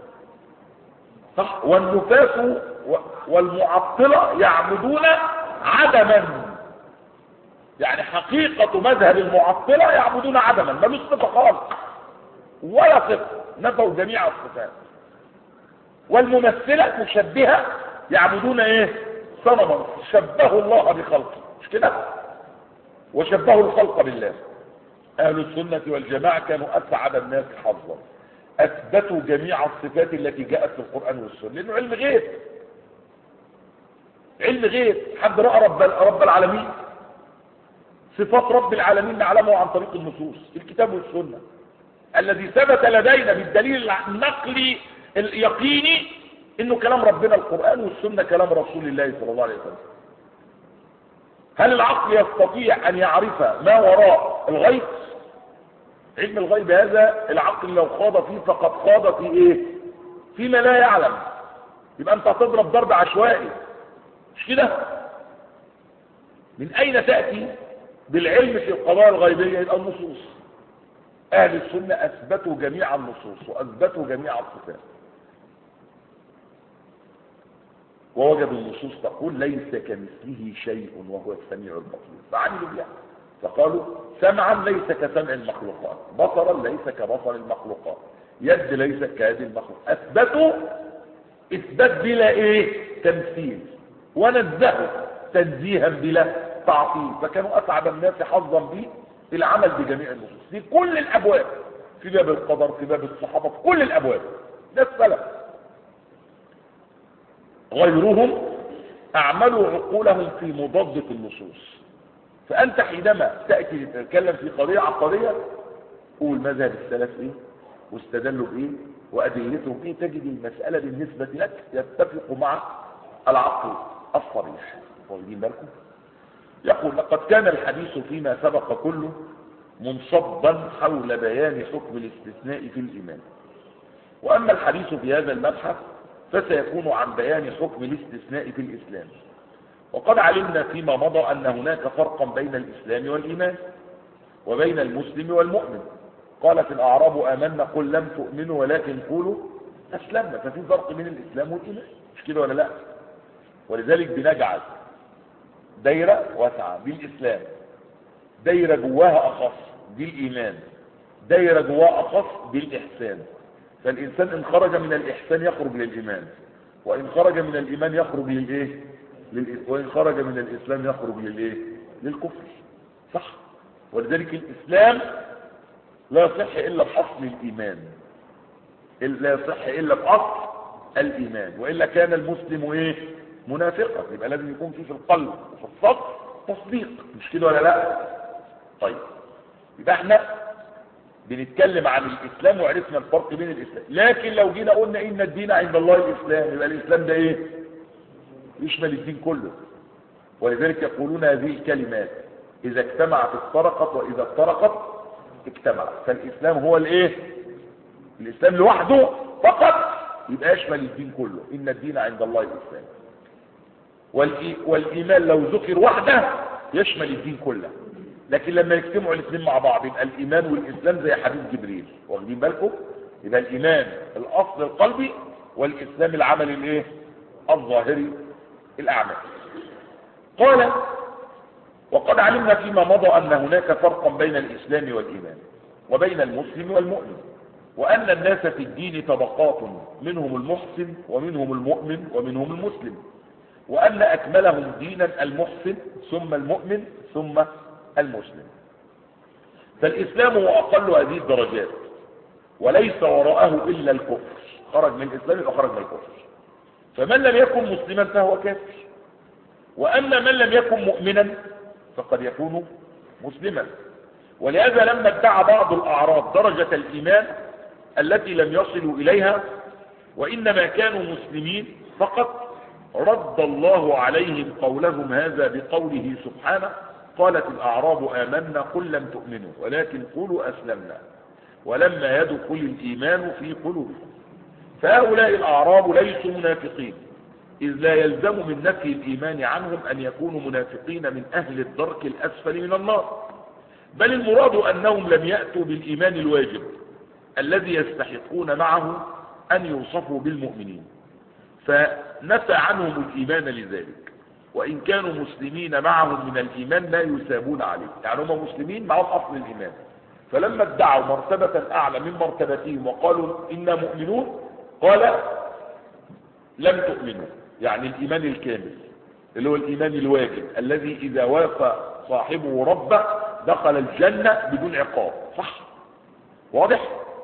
صح؟ والنفاة والمعطلة يعبدون عدما، يعني حقيقة مذهب المعطلة يعبدون عدما، ملوش صفة خالص ولا صفة، نفوا جميع الصفات. والممثلة مشبهة يعبدون ايه؟ صنما شبهوا الله بخلقه، مش كده؟ وشبهوا الخلق بالله. اهل السنة والجماعة كانوا اسعد الناس حظا، اثبتوا جميع الصفات التي جاءت في القرآن والسنة، لانه علم غيب. علم غيب، حد رأى رب, رب العالمين؟ صفات رب العالمين نعلمها عن طريق النصوص الكتاب والسنة، الذي ثبت لدينا بالدليل النقلي اليقيني انه كلام ربنا القرآن، والسنة كلام رسول الله صلى الله عليه وسلم. هل العقل يستطيع ان يعرف ما وراء الغيب؟ علم الغيب هذا العقل لو خاض فيه فقد خاض في ايه؟ فيما لا يعلم. يبقى انت هتضرب ضرب عشوائي، مش كده؟ من اين تأتي بالعلم في القضايا الغيبية؟ يبقى النصوص. اهل السنة اثبتوا جميع النصوص واثبتوا جميع الصفات، ووجدوا النصوص تقول ليس كمثله شيء وهو السميع البصير، فعملوا بها فقالوا سمعا ليس كسمع المخلوقات، بصرا ليس كبصر المخلوقات، يد ليس كيد المخلوق. اثبتوا اثبات بلا ايه؟ تمثيل، ونزهوا تنزيها بلا تعطيل. فكانوا اسعد الناس حظا به في العمل بجميع النصوص في كل الابواب، في باب القدر، في باب الصحابه، في كل الابواب. ده السلف. غيرهم اعملوا عقولهم في مضادة النصوص. فانت حينما تأتي تتكلم في قضية عقدية قول مذهب السلف ايه واستدلوا بايه وادلتهم ايه، تجد المسألة بالنسبة لك يتفق مع العقل الصريح. واخدين بالكم؟ يقول لقد كان الحديث فيما سبق كله منصبا حول بيان حكم الاستثناء في الايمان، واما الحديث في هذا المبحث فسيكون عن بيان حكم الاستثناء في الإسلام. وقد علمنا فيما مضى أن هناك فرقا بين الإسلام والإيمان وبين المسلم والمؤمن. قالت الأعراب آمنا قل لم تؤمنوا ولكن قولوا أسلمنا. ففي فرق بين الإسلام والإيمان، مش كده ولا لا؟ ولذلك بنجعل دايرة واسعة بالإسلام، دايرة جواها أخص بالإيمان، دايرة جواها أخص بالإحسان. فالإنسان إن خرج من الإحسان يخرج للإيمان، وإن خرج من الإيمان يخرج للإيه؟ للإسلام، وإن خرج من الإسلام يخرج للإيه؟ للكفر. صح؟ ولذلك الإسلام لا يصح إلا بأصل الإيمان، لا يصح إلا بأصل الإيمان، وإلا كان المسلم إيه؟ منافقا. يبقى لازم يكون فيه في القلب وفي الصدر تصديق، مش كده ولا لا؟ طيب يبقى احنا بنتكلم عن الإسلام وعرفنا الفرق بين الإسلام. لكن لو جينا قلنا إن الدين عند الله الإسلام، يبقى الإسلام ده إيه؟ يشمل الدين كله. ولذلك يقولون هذه الكلمات إذا اجتمعت افترقت وإذا افترقت اجتمعت. فالإسلام هو الإيه؟ الإسلام لوحده فقط يبقى يشمل الدين كله، إن الدين عند الله الإسلام. والإيمان لو ذكر وحده يشمل الدين كله. لكن لما يجتمعوا الاثنين مع بعض يبقى الايمان والاسلام زي حديث جبريل. واخدين بالكم؟ يبقى الايمان الاصل القلبي والاسلام العمل الايه؟ الظاهري الاعمال. قال وقد علمنا فيما مضى ان هناك فرقا بين الاسلام والايمان وبين المسلم والمؤمن، وان الناس في الدين طبقات، منهم المحسن ومنهم المؤمن ومنهم المسلم، وان اكملهم دينا المحسن ثم المؤمن ثم المسلم. فالإسلام هو أقل هذه الدرجات، وليس وراءه إلا الكفر. خرج من الإسلام يبقى خرج من الكفر. فمن لم يكن مسلما فهو كافر، وأما من لم يكن مؤمنا فقد يكون مسلما. ولهذا لما ادعى بعض الأعراب درجة الإيمان التي لم يصلوا إليها وإنما كانوا مسلمين فقط، رد الله عليهم قولهم هذا بقوله سبحانه قالت الأعراب آمنا قل لم تؤمنوا ولكن قولوا أسلمنا ولما يدخل الإيمان في قلوبكم. فهؤلاء الأعراب ليسوا منافقين، إذ لا يلزم من نفي الإيمان عنهم أن يكونوا منافقين من أهل الدرك الأسفل من النار، بل المراد أنهم لم يأتوا بالإيمان الواجب الذي يستحقون معه أن يوصفوا بالمؤمنين، فنفى عنهم الإيمان لذلك. وإن كانوا مسلمين معهم من الإيمان ما يسابون عليه. يعني هم مسلمين معهم أصل الإيمان، فلما ادعوا مرتبة أعلى من مرتبتهم وقالوا إنا مؤمنون قال لم تؤمنوا، يعني الإيمان الكامل اللي هو الإيمان الواجب الذي إذا وافى صاحبه ربه دخل الجنة بدون عقاب. صح؟ واضح؟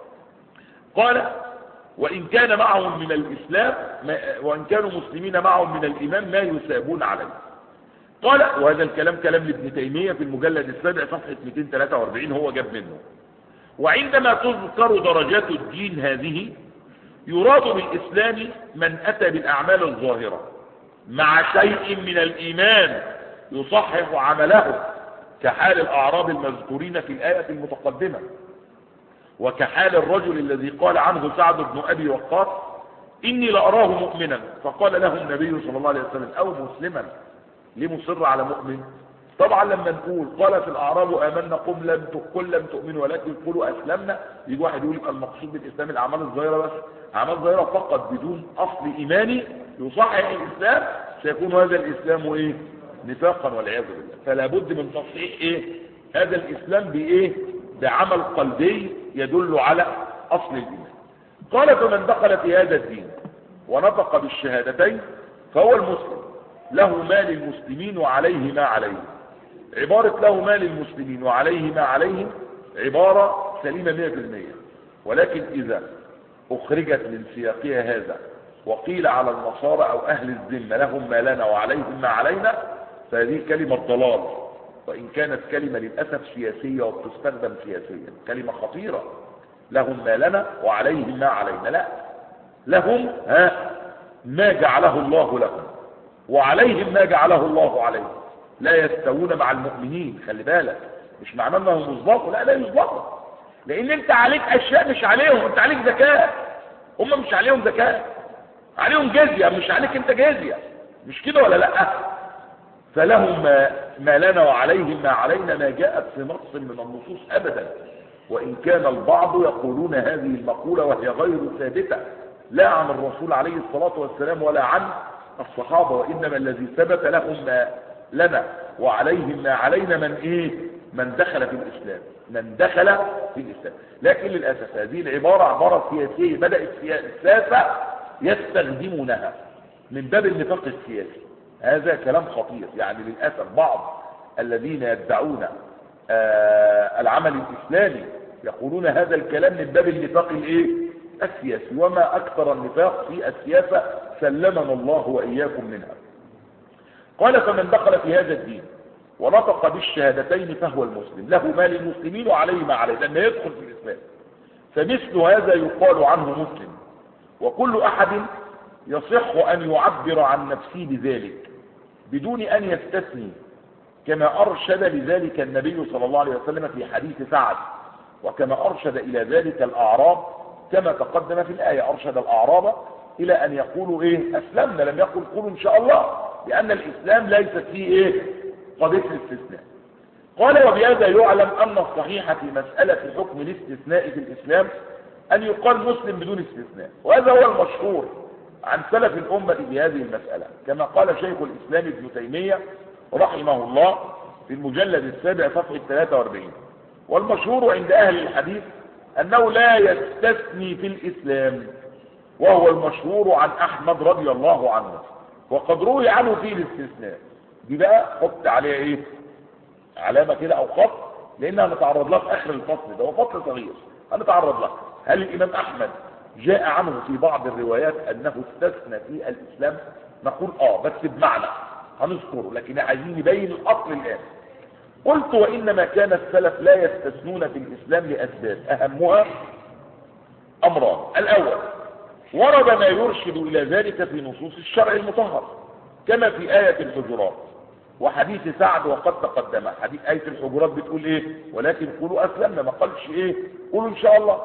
قال وإن كان معهم من الإسلام وإن كانوا مسلمين معهم من الإيمان ما يسابون عليه. قال وهذا الكلام كلام لابن تيمية في المجلد السابع صفحة مئتين وثلاثة وأربعين هو جاب منه. وعندما تذكر درجات الدين هذه يراد بالإسلام من أتى بالأعمال الظاهرة مع شيء من الإيمان يصحح عمله كحال الأعراب المذكورين في الآية المتقدمة، وكحال الرجل الذي قال عنه سعد بن أبي وقاص إني لأراه مؤمنا فقال له النبي صلى الله عليه وسلم أو مسلما، ليه مصر على مؤمن؟ طبعا لما نقول قالت الأعراب آمنا قل لم قل لم تؤمنوا ولكن قولوا أسلمنا، يجي واحد يقول يبقى المقصود بالإسلام الأعمال الظاهرة بس، أعمال ظاهرة فقط بدون أصل إيماني يصحح الإسلام، سيكون هذا الإسلام إيه؟ نفاقا والعياذ بالله. فلا بد من تصحيح إيه؟ هذا الإسلام بإيه؟ بعمل قلبي يدل على أصل الإيمان. قال فمن دخل في هذا الدين ونطق بالشهادتين فهو المسلم له ما للمسلمين وعليه ما عليه. عبارة له ما للمسلمين وعليه ما عليهم عبارة سليمة مئة بالمئة، ولكن إذا أخرجت من سياقها هذا وقيل على النصارى أو أهل الذمة لهم ما لنا وعليهم ما علينا فهذه كلمة ضلال، وإن كانت كلمة للأسف سياسية وبتستخدم سياسيا، كلمة خطيرة. لهم ما لنا وعليهم ما علينا، لا، لهم ها ما جعله الله لهم وعليهم ما جعله الله عليهم، لا يستوون مع المؤمنين. خلي بالك، مش معناه انهم يظلموا، لا لا يظلموا، لان انت عليك اشياء مش عليهم. انت عليك زكاة، هم مش عليهم زكاة، عليهم جزية، مش عليك انت جزية، مش كده ولا لا؟ فلهم ما, ما لنا وعليهم ما علينا ما جاءت في نص من النصوص ابدا، وان كان البعض يقولون هذه المقولة وهي غير ثابتة لا عن الرسول عليه الصلاة والسلام ولا عن الصحابة، وانما الذي ثبت لهم ما لنا وعليهم ما علينا من ايه؟ من دخل في الاسلام، من دخل في الاسلام. لكن للاسف هذه العبارة عبارة سياسية بدأت الساسة يستخدمونها من باب النفاق السياسي. هذا كلام خطير، يعني للاسف بعض الذين يدعون آه العمل الاسلامي يقولون هذا الكلام من باب النفاق الايه؟ السياسي، وما اكثر النفاق في السياسة سلمنا الله واياكم منها. قال فمن دخل في هذا الدين ونطق بالشهادتين فهو المسلم له ما للمسلمين وعليه ما عليه، لما يدخل في الإسلام فمثل هذا يقال عنه مسلم، وكل أحد يصح أن يعبر عن نفسه بذلك بدون أن يستثني، كما أرشد لذلك النبي صلى الله عليه وسلم في حديث سعد، وكما أرشد إلى ذلك الأعراب كما تقدم في الآية، أرشد الأعراب إلى أن يقولوا إيه؟ أسلمنا، لم يقل قولوا إن شاء الله، لأن الإسلام ليست فيه إيه؟ قضية الاستثناء. قال وبهذا يعلم أن الصحيح في مسألة حكم الاستثناء في الإسلام أن يقال مسلم بدون استثناء، وهذا هو المشهور عن سلف الأمة في هذه المسألة، كما قال شيخ الإسلام ابن تيمية رحمه الله في المجلد السابع صفحة ثلاثة وأربعين. والمشهور عند أهل الحديث أنه لا يستثني في الإسلام، وهو المشهور عن أحمد رضي الله عنه، وقد روي عنه فيه الاستثناء. دي بقى حط عليها ايه؟ علامة كده او خط، لانها هنتعرض لها في اخر الفصل ده، هو فصل صغير هنتعرض لها. هل الامام احمد جاء عنه في بعض الروايات انه استثنى في الاسلام؟ نقول اه، بس بمعنى هنذكره، لكن عايزين نبين الاصل الان. قلت وانما كان السلف لا يستثنون في الاسلام لاسباب اهمها امران. الاول ورد ما يرشد الى ذلك في نصوص الشرع المطهر، كما في آية الحجرات وحديث سعد وقد تقدم. حديث آية الحجرات بتقول ايه؟ ولكن قولوا اسلمنا، ما قالش ايه؟ قولوا ان شاء الله.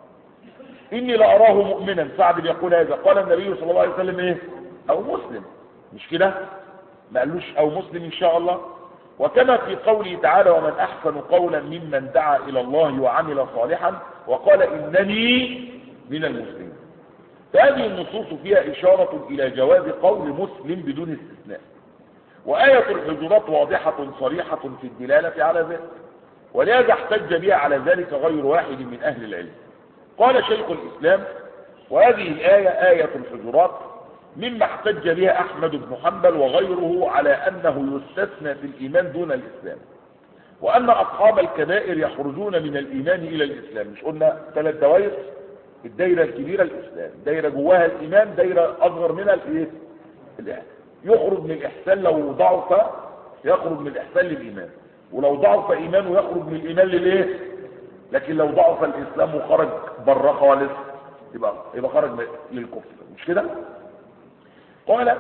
اني لأراه مؤمنا، سعد بيقول هذا، قال النبي صلى الله عليه وسلم ايه؟ او مسلم، مش كده؟ ما قالوش او مسلم ان شاء الله. وكما في قوله تعالى ومن احسن قولا ممن دعا الى الله وعمل صالحا وقال انني من المسلمين. فهذه النصوص فيها إشارة إلى جواز قول مسلم بدون استثناء، وآية الحجرات واضحة صريحة في الدلالة على ذلك، ولهذا احتج بها على ذلك غير واحد من أهل العلم. قال شيخ الإسلام: وهذه الآية آية الحجرات مما احتج بها أحمد بن حنبل وغيره على أنه يستثنى في الإيمان دون الإسلام، وأن أصحاب الكبائر يخرجون من الإيمان إلى الإسلام. مش قلنا ثلاث دوائر؟ الدائرة الكبيرة الإسلام، دائرة جواها الإيمان، دائرة أصغر منها الإيه؟ الإحسان. يخرج من الإحسان لو ضعف، يخرج من الإحسان للإيمان، ولو ضعف إيمانه يخرج من الإيمان للإيه؟ لكن لو ضعف الإسلام وخرج بره خالص يبقى يبقى خرج للكفر. مش كده؟ قال: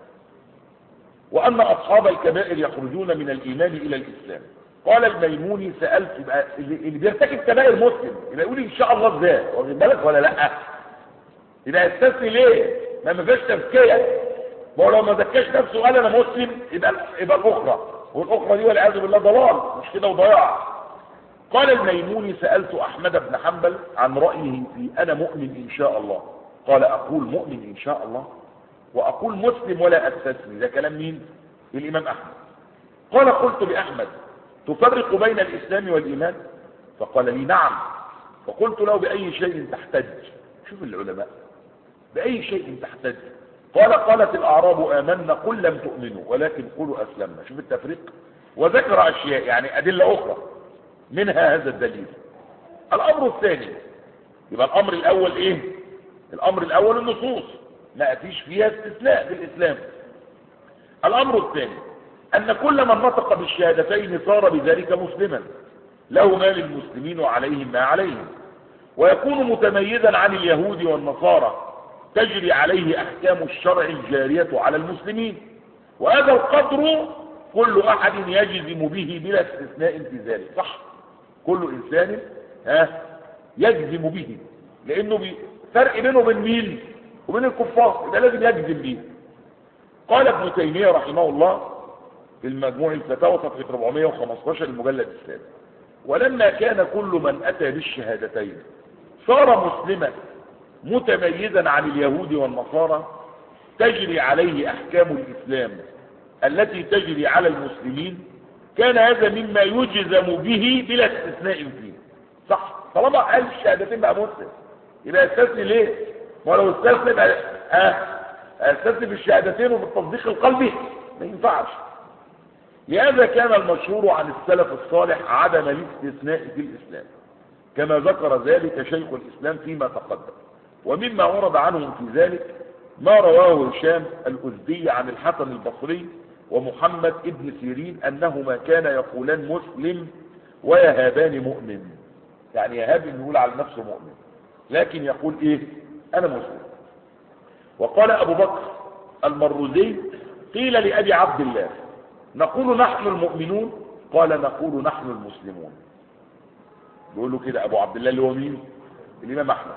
وأن أصحاب الكبائر يخرجون من الإيمان إلى الإسلام. قال الميموني: سألت يبقى اللي بيرتكب كبائر مسلم يبقى يقول إن شاء الله ازاي؟ واخد بالك ولا لأ؟ يبقى يستثني ليه؟ ما ما فيش تزكية. ما هو لو ما زكاش نفسه قال أنا مسلم يبقى يبقى الأخرى، والأخرى دي والعياذ بالله ضلال، مش كده وضياع. قال الميموني: سألت أحمد بن حنبل عن رأيه في أنا مؤمن إن شاء الله. قال: أقول مؤمن إن شاء الله وأقول مسلم ولا أستثني. ده كلام مين؟ الإمام أحمد. قال: قلت لأحمد: تفرق بين الإسلام والإيمان؟ فقال لي: نعم. فقلت له: بأي شيء تحتج؟ شوف العلماء، بأي شيء تحتج؟ قال: قالت الأعراب آمنا قل لم تؤمنوا ولكن قولوا أسلمنا. شوف التفريق. وذكر أشياء يعني أدلة أخرى منها هذا الدليل. الأمر الثاني، يبقى الأمر الأول إيه؟ الأمر الأول النصوص ما فيش فيها استثناء في الإسلام. الأمر الثاني أن كل من نطق بالشهادتين صار بذلك مسلما، له ما للمسلمين وعليهم ما عليهم، ويكون متميزا عن اليهود والنصارى، تجري عليه أحكام الشرع الجارية على المسلمين، وهذا القدر كل أحد يجزم به بلا استثناء في ذلك. صح، كل إنسان ها يجزم به، لأنه فرق بينه وبين مين؟ وبين الكفار، يبقى لازم يجزم به. قال ابن تيمية رحمه الله في المجموع الفتاوى صفحة أربعمائة وخمسة عشر المجلد السادس: ولما كان كل من أتى بالشهادتين صار مسلما متميزا عن اليهود والنصارى، تجري عليه أحكام الإسلام التي تجري على المسلمين، كان هذا مما يجزم به بلا استثناء فيه. صح، طالما قال الشهادتين بقى مسلم يبقى يستثني ليه؟ ولو استثني بقى ها استثني بالشهادتين وبالتصديق القلبي ما ينفعش. لهذا كان المشهور عن السلف الصالح عدم الاستثناء في الإسلام، كما ذكر ذلك شيخ الإسلام فيما تقدم. ومما ورد عنهم في ذلك ما رواه هشام الأزدي عن الحسن البصري ومحمد ابن سيرين أنهما كانا يقولان مسلم ويهابان مؤمن. يعني يهاب يقول على نفسه مؤمن لكن يقول ايه؟ انا مسلم. وقال ابو بكر المروزي: قيل لأبي عبد الله: نقول نحن المؤمنون؟ قال: نقول نحن المسلمون. بيقول له كده ابو عبد الله اللي هو مين؟ الامام احمد.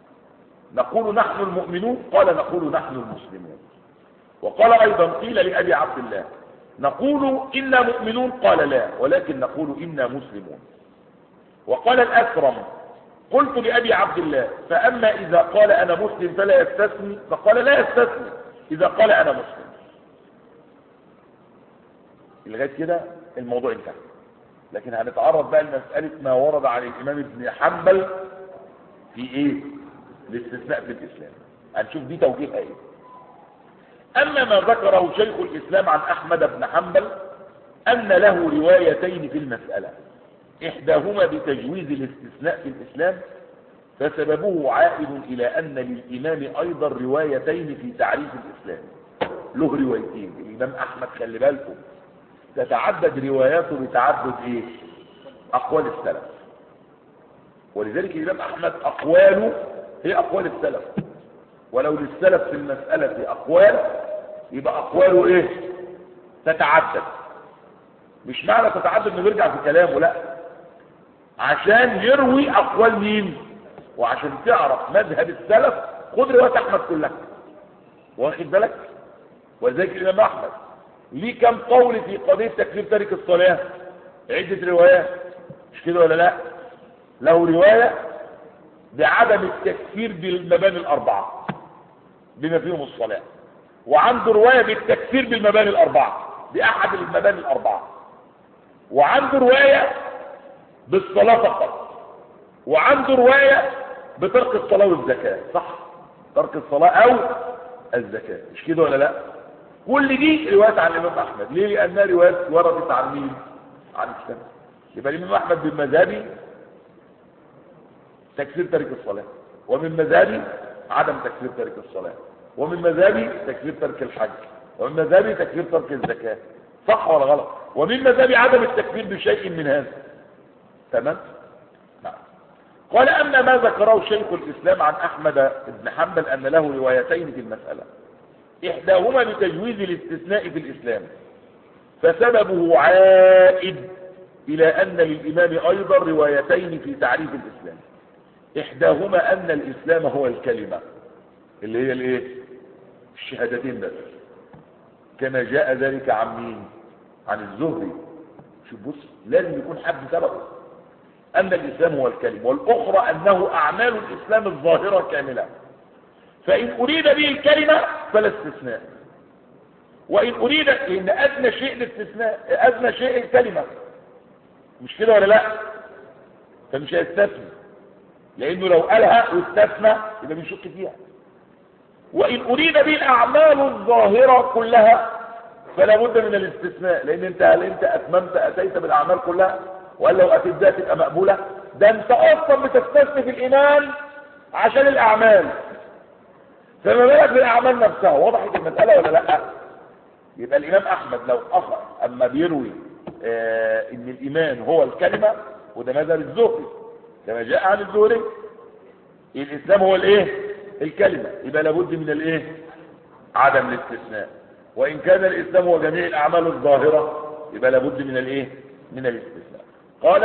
نقول نحن المؤمنون؟ قال: نقول نحن المسلمون. وقال ايضا: قيل لأبي عبد الله: نقول إنا مؤمنون؟ قال: لا، ولكن نقول إنا مسلمون. وقال الأكرم: قلت لأبي عبد الله: فأما إذا قال أنا مسلم فلا يستثني؟ فقال: لا يستثني إذا قال أنا مسلم. لغاية كده الموضوع انتهى. لكن هنتعرض بقى لمسألة ما ورد عن الإمام ابن حنبل في إيه؟ الاستثناء في الإسلام. هنشوف دي توجيهها إيه. أما ما ذكره شيخ الإسلام عن أحمد بن حنبل أن له روايتين في المسألة، إحداهما بتجويز الاستثناء في الإسلام، فسببه عائد إلى أن للإمام أيضا روايتين في تعريف الإسلام. له روايتين الإمام أحمد، خلي بالكم تتعدد رواياته بتعدد إيه؟ أقوال السلف. ولذلك الإمام أحمد أقواله هي أقوال السلف، ولو للسلف في المسألة أقوال يبقى أقواله إيه؟ تتعدد. مش معنى تتعدد انه بيرجع في كلامه، لا، عشان يروي أقوال مين؟ وعشان تعرف مذهب السلف خد روايات أحمد كلها، واخد بالك؟ ولذلك الإمام أحمد ليه كم قول في قضية تكفير تارك الصلاة؟ عدة روايات، مش كده ولا لا؟ له رواية بعدم التكفير بالمباني الأربعة بما فيهم الصلاة، وعنده رواية بالتكفير بالمباني الأربعة بأحد المباني الأربعة، وعنده رواية بالصلاة فقط، وعنده رواية بترك الصلاة والزكاة، صح؟ ترك الصلاة أو الزكاة، مش كده ولا لا؟ كل دي روايات عن الإمام أحمد. ليه؟ لأنها روايات وردت عن مين؟ عن السنة. يبقى الإمام أحمد بالمذهبي تكفير ترك الصلاة، ومن مذهبي عدم تكفير ترك الصلاة، ومن مذهبي تكفير ترك الحج، ومن مذهبي تكفير ترك الزكاة، صح ولا غلط؟ ومن مذهبي عدم التكفير بشيء من هذا. تمام؟ نعم. قال أما ما ذكره شيخ الإسلام عن أحمد بن حنبل أن له روايتين في المسألة، إحداهما بتجويز الاستثناء في الإسلام، فسببه عائد إلى أن للإمام أيضا روايتين في تعريف الإسلام، إحداهما أن الإسلام هو الكلمة اللي هي الإيه؟ الشهادتين بس، كما جاء ذلك عن مين؟ عن الزهري. شوف بص، لازم يكون حد سبقه. أن الإسلام هو الكلمة، والأخرى أنه أعمال الإسلام الظاهرة كاملة، فإن أريد به الكلمة فلا استثناء، وإن أريد، لأن أدنى شيء الاستثناء، أدنى شيء الكلمة، مش كده ولا لا؟ فمش هيستثني، لأنه لو قالها واستثنى يبقى بيشك فيها. وإن أريد به الأعمال الظاهرة كلها فلا بد من الاستثناء، لأن أنت هل أنت أتممت أتيت بالأعمال كلها؟ وقال لو أتيت ده تبقى مقبولة؟ ده أنت أصلا بتستثني في الإيمان عشان الأعمال، فما بالك بالأعمال نفسها. وضحت المسألة ولا لا؟ يبقى الإمام أحمد لو أخذ أما بيروي آه إن الإيمان هو الكلمة، وده مذهب الزهري كما جاء عن الزهري، الإسلام هو الإيه؟ الكلمة، يبقى لابد من الإيه؟ عدم الاستثناء. وإن كان الإسلام هو جميع الأعمال الظاهرة يبقى لابد من الإيه؟ من الاستثناء. قال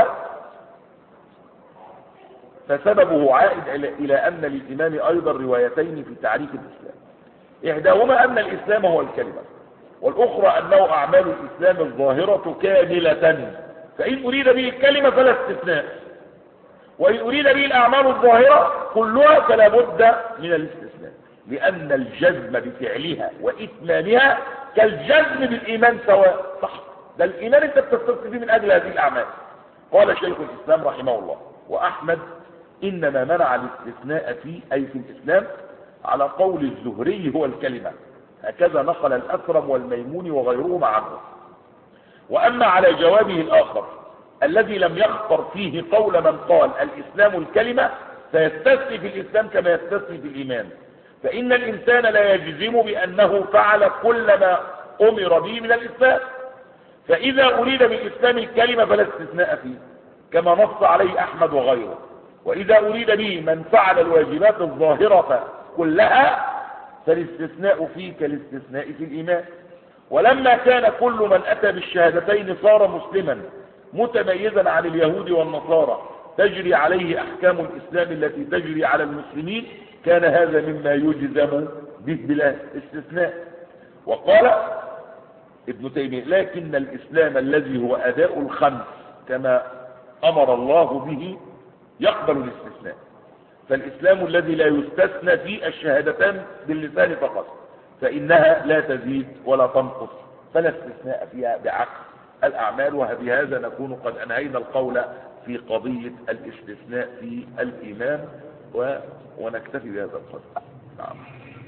فسببه عائد إلى أن للإمام أيضا روايتين في تعريف الإسلام، إحداهما أن الإسلام هو الكلمة، والأخرى أنه أعمال الإسلام الظاهرة كاملة، فإن أريد به الكلمة فلا استثناء، وإن أريد به الأعمال الظاهرة كلها فلا بد من الاستثناء، لأن الجزم بفعلها وإتمامها كالجزم بالإيمان سواء، صح؟ ده الإيمان أنت بتستثني فيه من أجل هذه الأعمال. قال شيخ الإسلام رحمه الله: وأحمد إنما منع الاستثناء فيه، أي في الإسلام، على قول الزهري هو الكلمة، هكذا نقل الأكرم والميمون وغيرهما عنه. وأما على جوابه الآخر الذي لم يخطر فيه قول من قال الإسلام الكلمة، فيستثني في الإسلام كما يستثني في الإيمان، فإن الإنسان لا يجزم بأنه فعل كل ما أمر به من الإسلام، فإذا أريد بالإسلام الكلمة فلا استثناء فيه كما نص عليه أحمد وغيره، وإذا أريد به من فعل الواجبات الظاهرة كلها فالاستثناء فيه كالاستثناء في الإيمان. ولما كان كل من أتى بالشهادتين صار مسلما متميزا عن اليهود والنصارى تجري عليه أحكام الإسلام التي تجري على المسلمين، كان هذا مما يجزم به بلا استثناء. وقال ابن تيمية: لكن الإسلام الذي هو أداء الخمس كما أمر الله به يقبل الاستثناء، فالإسلام الذي لا يستثنى فيه الشهادتان باللسان فقط فإنها لا تزيد ولا تنقص، فلا استثناء فيها بعكس الأعمال. وبهذا نكون قد أنهينا القول في قضية الاستثناء في الإيمان، و... ونكتفي بهذا القدر. نعم.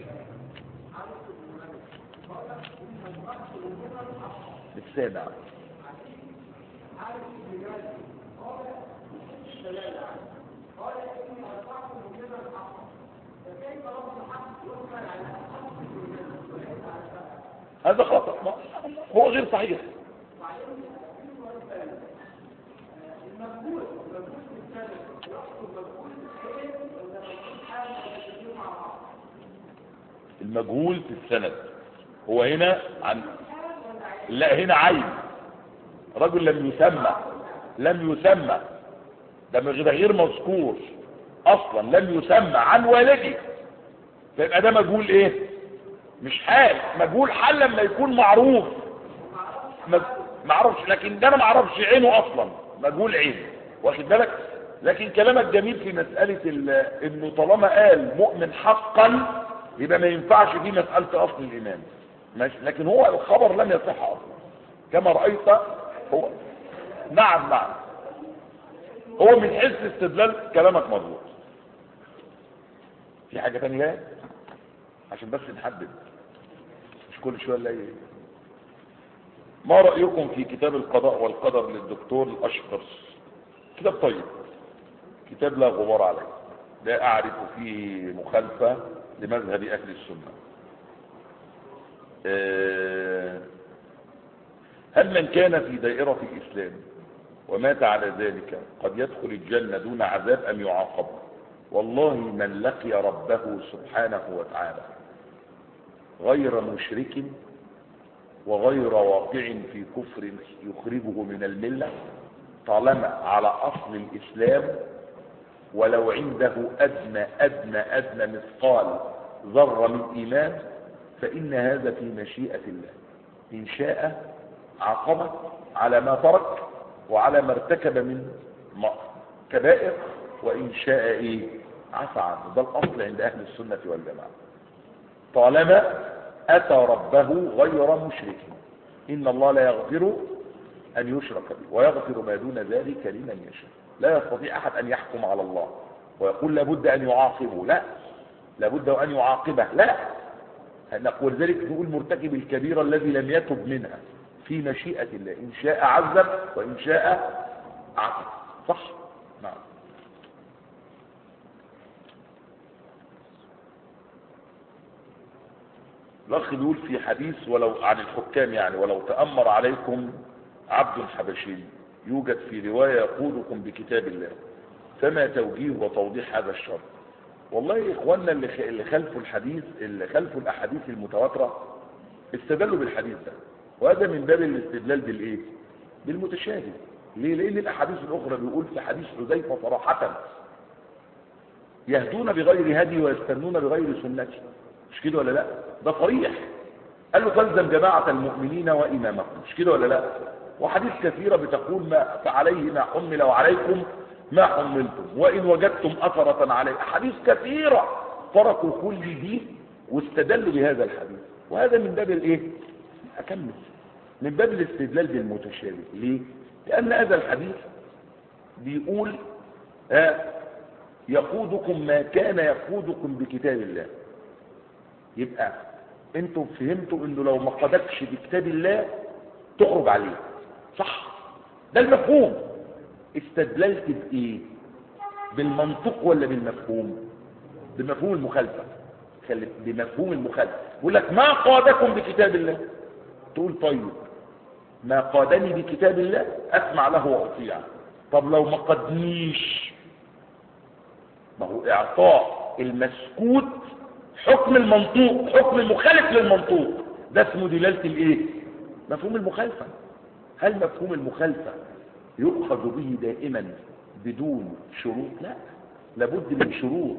السابع هذا خطأ، هو غير صحيح. المجهول في السند هو هنا عن لا هنا عين رجل لم يسمى لم يسمى ده غير مذكور اصلا، لم يسمى عن والده، فيبقى ده مجهول ايه؟ مش حال. مجهول حال لما يكون معروف، ما اعرفش، لكن ده انا ما اعرفش عينه اصلا، مجهول عين، واخد بالك؟ لكن كلامك جميل في مسألة انه طالما قال مؤمن حقا يبقى ما ينفعش دي مسألة اصل الايمان، ماشي، لكن هو الخبر لم يصح اصلا. كما رأيت هو نعم نعم هو من حيث الاستدلال كلامك مظبوط. في حاجة تانية عشان بس نحدد مش كل شوية نلاقي. ما رأيكم في كتاب القضاء والقدر للدكتور الأشقر؟ كتاب طيب، كتاب لا غبار عليه، لا أعرف فيه مخالفة لمذهب أهل السنة. أه هل من كان في دائرة الإسلام ومات على ذلك قد يدخل الجنة دون عذاب أم يعاقب؟ والله من لقي ربه سبحانه وتعالى غير مشرك وغير واقع في كفر يخرجه من الملة طالما على أصل الإسلام ولو عنده أدنى أدنى أدنى مثقال ذرة من إيمان فإن هذا في مشيئة الله، إن شاء عاقبه على ما ترك وعلى ما ارتكب من كبائر، وإن شاء إيه عفى عنه. ده الأصل عند أهل السنة والجماعة، طالما أتى ربه غير مشرك. إن الله لا يغفر أن يشرك به ويغفر ما دون ذلك لمن يشاء. لا يستطيع أحد أن يحكم على الله ويقول لابد أن يعاقبه، لا، لابد أن يعاقبه، لا. نقول ذلك نقول مرتكب الكبيرة الذي لم يتب منها في مشيئة الله، إن شاء عذب وإن شاء عاقب. صح؟ نعم. الأخ بيقول في حديث ولو عن الحكام يعني ولو تأمر عليكم عبد حبشي يوجد في رواية يقودكم بكتاب الله، فما توجيه وتوضيح هذا الشرط؟ والله يا إخواننا اللي خلفوا الحديث اللي خلفوا الأحاديث المتواترة استدلوا بالحديث ده، وهذا من باب الاستدلال بالإيه؟ بالمتشابه. ليه؟ لأن الأحاديث الأخرى بيقول في حديث حذيفة صراحة يهدون بغير هدي ويستنون بغير سنتي، مش كده ولا لا؟ ده صريح. قال له تلزم جماعة المؤمنين وإمامكم، مش كده ولا لا؟ وحديث كثيرة بتقول ما فعليه ما حمل وعليكم ما حملتم وإن وجدتم أثرة عليه. حديث كثيرة تركوا كل دي واستدلوا بهذا الحديث، وهذا من باب الايه؟ أكمل من باب الاستدلال بالمتشابه. ليه؟ لأن هذا الحديث بيقول ها يقودكم ما كان يقودكم بكتاب الله. يبقى انتم فهمتوا انه لو ما قادكش بكتاب الله تخرج عليه، صح؟ ده المفهوم. استدللت بايه؟ بالمنطق ولا بالمفهوم؟ بمفهوم المخالفه. بمفهوم المخالفه. يقول لك ما قادكم بكتاب الله، تقول طيب ما قادني بكتاب الله اسمع له واطيع. طب لو ما قادنيش، ما هو اعطاء المسكوت حكم المنطوق، حكم المخالف للمنطوق، ده اسمه دلالة الايه؟ مفهوم المخالفة. هل مفهوم المخالفة يؤخذ به دائما بدون شروط؟ لا، لابد من شروط.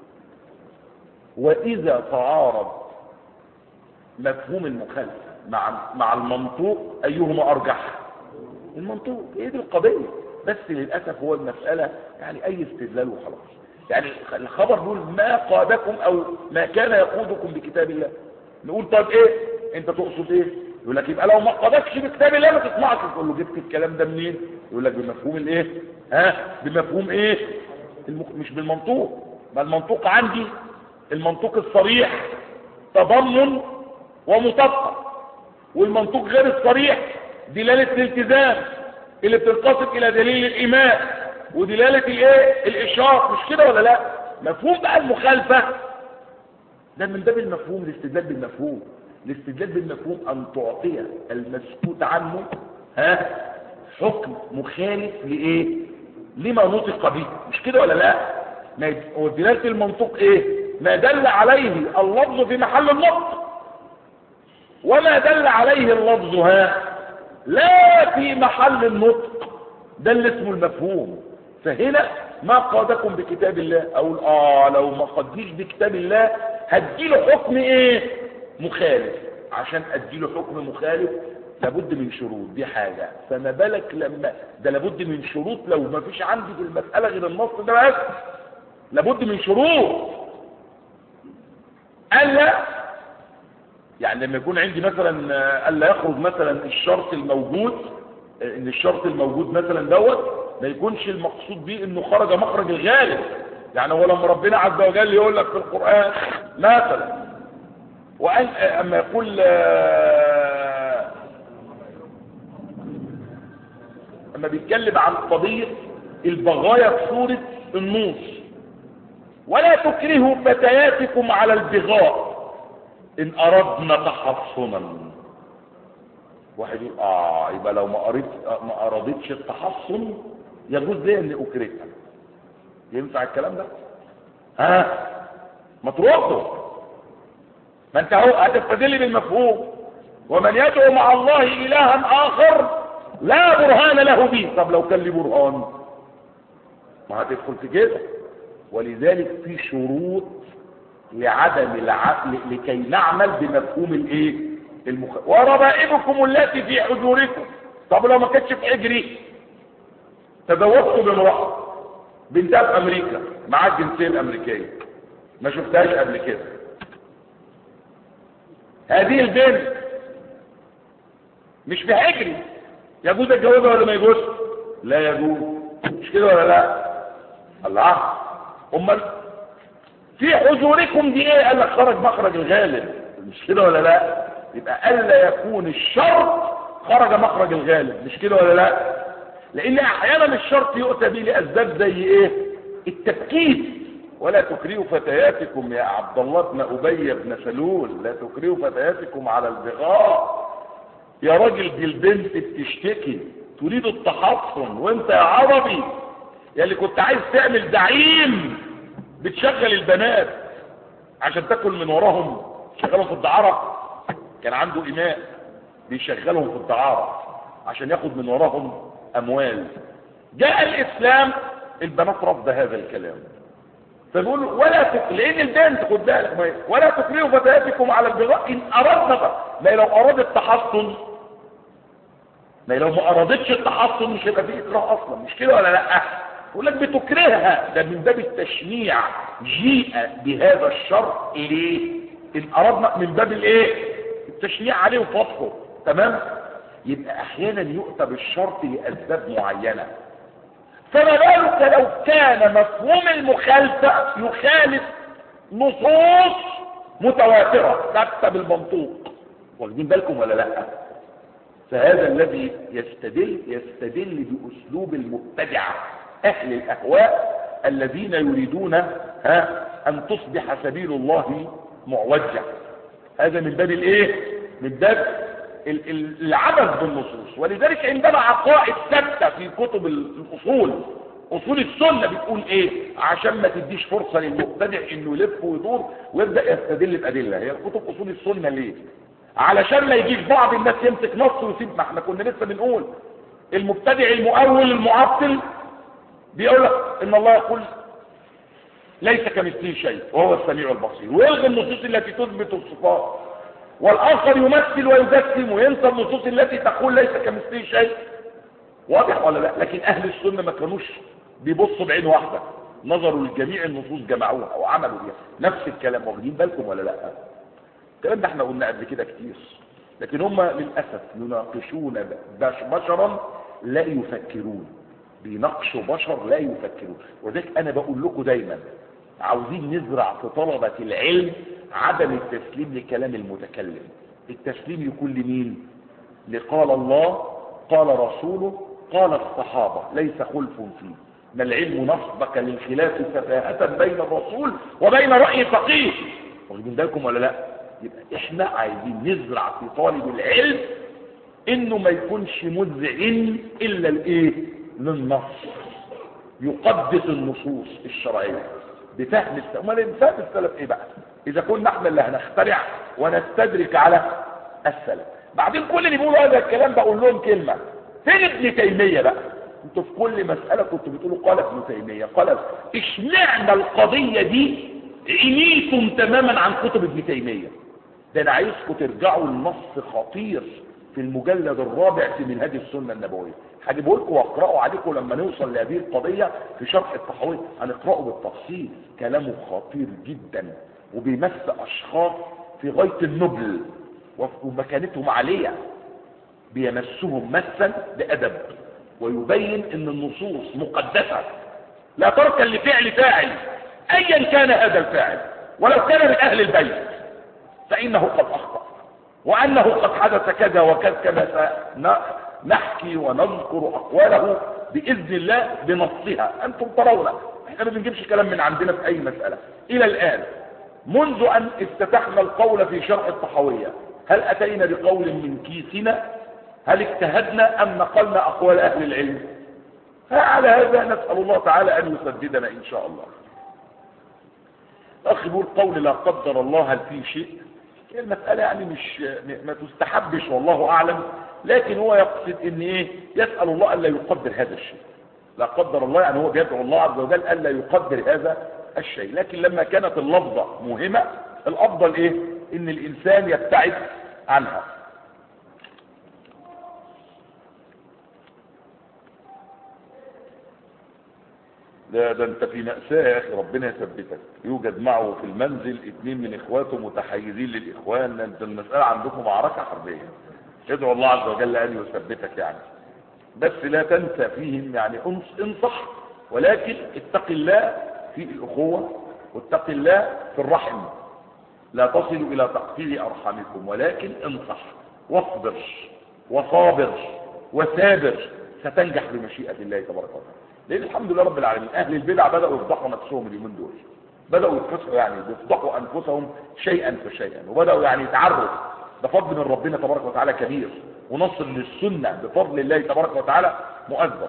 واذا تعارض مفهوم المخالفة مع مع المنطوق ايهما ارجح؟ المنطوق. ايه دي القضية. بس للاسف هو المسألة يعني اي استدلال وخلاص. يعني الخبر بيقول ما قادكم او ما كان يقودكم بكتاب الله، نقول طيب ايه انت تقصد ايه؟ يقول لك يبقى لو ما قادكش بكتاب الله ما تسمعش. تقول له جبت الكلام ده منين؟ يقول لك بمفهوم الايه؟ ها بمفهوم ايه؟ المخ... مش بالمنطوق. ما المنطوق عندي المنطوق الصريح تضمن ومطابقه، والمنطوق غير الصريح دلاله الالتزام اللي بتنقسم الى دليل الايمان ودلالة الايه؟ الاشارة، مش كده ولا لا؟ مفهوم بقى المخالفة ده من باب المفهوم، الاستدلال بالمفهوم. الاستدلال بالمفهوم ان تعطي المسكوت عنه ها حكم مخالف لايه؟ لما نطق به، مش كده ولا لا؟ ما هو دلالة المنطوق ايه؟ ما دل عليه اللفظ في محل النطق، وما دل عليه اللفظ ها لا في محل النطق، ده اللي اسمه المفهوم. فهنا ما قادكم بكتاب الله، اقول اه لو ما قادنيش بكتاب الله هديله حكم ايه؟ مخالف. عشان اديله حكم مخالف لابد من شروط، دي حاجة. فما بالك لما ده لابد من شروط لو ما فيش عندي في المسألة غير النص ده بس، لابد من شروط. ألا يعني لما يكون عندي مثلا الا يخرج مثلا الشرط الموجود، ان الشرط الموجود مثلا دوت ما يكونش المقصود به انه خرج مخرج الغالب. يعني هو لما ربنا عز وجل يقول لك في القرآن مثلا وأن اما يقول اما بيتكلم عن قضية البغايا في سورة النور، ولا تكرهوا فتياتكم على البغاء ان اردنا تحصنا. واحد يقول اه يبقى لو ما قريت ما ارادتش التحصن يجوز لي ان اكرهها. ينفع الكلام ده؟ ها ما ترده. ما انت اهو هتستدل بالمفهوم، ومن يدعو مع الله الها اخر لا برهان له به. طب لو كان لي برهان ما هتدخل في كده. ولذلك في شروط لعدم العقل لكي نعمل بمفهوم الايه المخ... وربائبكم التي في حجوركم. طب لو ما كانتش في حجري تزوجت بامرأة بنتها في امريكا معاها الجنسية الامريكية ما شفتهاش قبل كده، هذه البنت مش في حجري، يجوز اتجوزها ولا ما يجوز؟ لا يجوز. مش كده ولا لا؟ الله. امال في حجوركم دي ايه؟ قال لك خرج مخرج الغالب. مش كده ولا لا؟ يبقى الا يكون الشرط خرج مخرج الغالب. مش كده ولا لا؟ لان احيانا الشرط يؤتى به لاسباب زي ايه؟ التبكيت. ولا تكرهوا فتياتكم يا عبد الله بن ابي بن سلول، لا تكرهوا فتياتكم على البغاء. يا راجل دي البنت بتشتكي تريد التحصن، وانت يا عربي يا اللي كنت عايز تعمل زعيم بتشغل البنات عشان تاكل من وراهم، شغلهم في الدعارة. كان عنده إماء بيشغلهم في الدعارة عشان ياخد من وراهم أموال. جاء الإسلام البنات رفض هذا الكلام، فبيقول ولا تك... لأن البنت خد بالك ولا تكرهوا فتياتكم على البغاء إن أردنا. ما لو أراد التحصن، ما لو ما أرادتش التحصن مش هيبقى فيه إكراه أصلا. مش كده ولا لأ؟ يقول لك بتكرهها، ده من باب التشنيع. جيء بهذا الشرط ليه؟ ان اردنا من باب الايه؟ التشنيع عليه وفتحه. تمام؟ يبقى احيانا يؤتى بالشرط لاسباب معينه. فما بالك لو كان مفهوم المخالفه يخالف نصوص متواتره ثابته بالمنطوق. واخدين بالكم ولا لا؟ فهذا الذي يستدل يستدل باسلوب المبتدعه اهل الاهواء الذين يريدون ها ان تصبح سبيل الله معوجة. هذا من باب الايه؟ من باب العبث بالنصوص. ولذلك عندنا عقائد ثابته في كتب الاصول، اصول السنه بتقول ايه؟ عشان ما تديش فرصه للمبتدع انه يلف ويدور ويبدا يستدل بادله. هي كتب اصول السنه ليه؟ علشان ما يجيش بعض الناس يمسك نص ويسيب. ما احنا كنا لسه بنقول المبتدع المؤول المعطل بيقول لك ان الله يقول ليس كمثله شيء وهو السميع البصير، ويلغي النصوص التي تثبت الصفات. والاخر يمثل ويجسم وينسى النصوص التي تقول ليس كمثله شيء. واضح ولا لا؟ لكن اهل السنه ما كانوش بيبصوا بعين واحده، نظروا لجميع النصوص جمعوها وعملوا بيها نفس الكلام. واخدين بالكم ولا لا؟ الكلام ده احنا قلنا قبل كده كتير. لكن هم للاسف يناقشون بشرا لا يفكرون، بيناقشوا بشر لا يفكرون. وذلك انا بقول لكم دايما عاوزين نزرع في طلبة العلم عدم التسليم لكلام المتكلم. التسليم يكون لمين؟ لقال الله قال رسوله قال الصحابة، ليس خلف فيه. ما العلم نصبك للخلاف سفاهة بين الرسول وبين رأي فقيه. واخدين بالكم ولا لا؟ يبقى احنا عايزين نزرع في طالب العلم انه ما يكونش مذعن الا الايه؟ للنص، يقدس النصوص الشرعيه بفهم السلف. امال فهم السلف ايه بقى؟ اذا كنا احنا اللي هنخترع ونستدرك على السلف. بعدين كل اللي بيقولوا هذا الكلام بقول لهم كلمه، فين ابن تيميه بقى؟ انتوا في كل مساله كنتوا بتقولوا قال ابن تيميه قال. اشمعنى القضيه دي عميتم تماما عن كتب ابن تيميه؟ ده انا عايزكم ترجعوا لنص خطير في المجلد الرابع في منهاج السنه النبويه. هجيبه لكم واقراه عليكم لما نوصل لهذه القضيه في شرح الطحاوي، هنقراه بالتفصيل. كلامه خطير جدا وبيمس اشخاص في غايه النبل ومكانتهم عالية، بيمسهم مسا بأدب، ويبين ان النصوص مقدسة لا تركا لفعل فاعل ايا كان هذا الفاعل، ولو كان من اهل البيت فانه قد اخطأ، وانه قد حدث كذا وكذا، كما سنحكي ونذكر اقواله باذن الله بنصها. انتم ترون احنا ما بنجيبش كلام من عندنا في اي مسألة. الى الان منذ ان افتتحنا القول في شرح الطحاوية هل اتينا بقول من كيسنا؟ هل اجتهدنا ام نقلنا اقوال اهل العلم؟ فعلى هذا نسأل الله تعالى ان يسددنا ان شاء الله. اخي بيقول قول لا قدر الله هل فيه شيء؟ المسألة يعني مش ما تستحبش والله اعلم، لكن هو يقصد ان ايه، يسأل الله الا يقدر هذا الشيء. لا قدر الله يعني هو بيدعو الله عز وجل الا يقدر هذا الشيء، لكن لما كانت اللفظة مهمة الافضل ايه، ان الانسان يبتعد عنها. لا ده انت في مأساة يا اخي، ربنا يثبتك. يوجد معه في المنزل اثنين من اخواته متحيزين للاخوان، انت المسألة عندكم معركة حربية. ادعو الله عز وجل ان يثبتك يعني، بس لا تنسى فيهم يعني انصح، ولكن اتق الله في الاخوة واتق الله في الرحم، لا تصلوا الى تقطيع ارحامكم، ولكن انصح واصبر وصابر وثابر، ستنجح بمشيئة الله تبارك وتعالى. لان الحمد لله رب العالمين اهل البدع بدأوا يفضحوا نفسهم اليومين دول، بدأوا يفضحوا يعني يفضحوا انفسهم شيئا فشيئا، وبدأوا يعني يتعرض. ده فضل من ربنا تبارك وتعالى كبير، ونصر للسنة بفضل الله تبارك وتعالى مؤثر.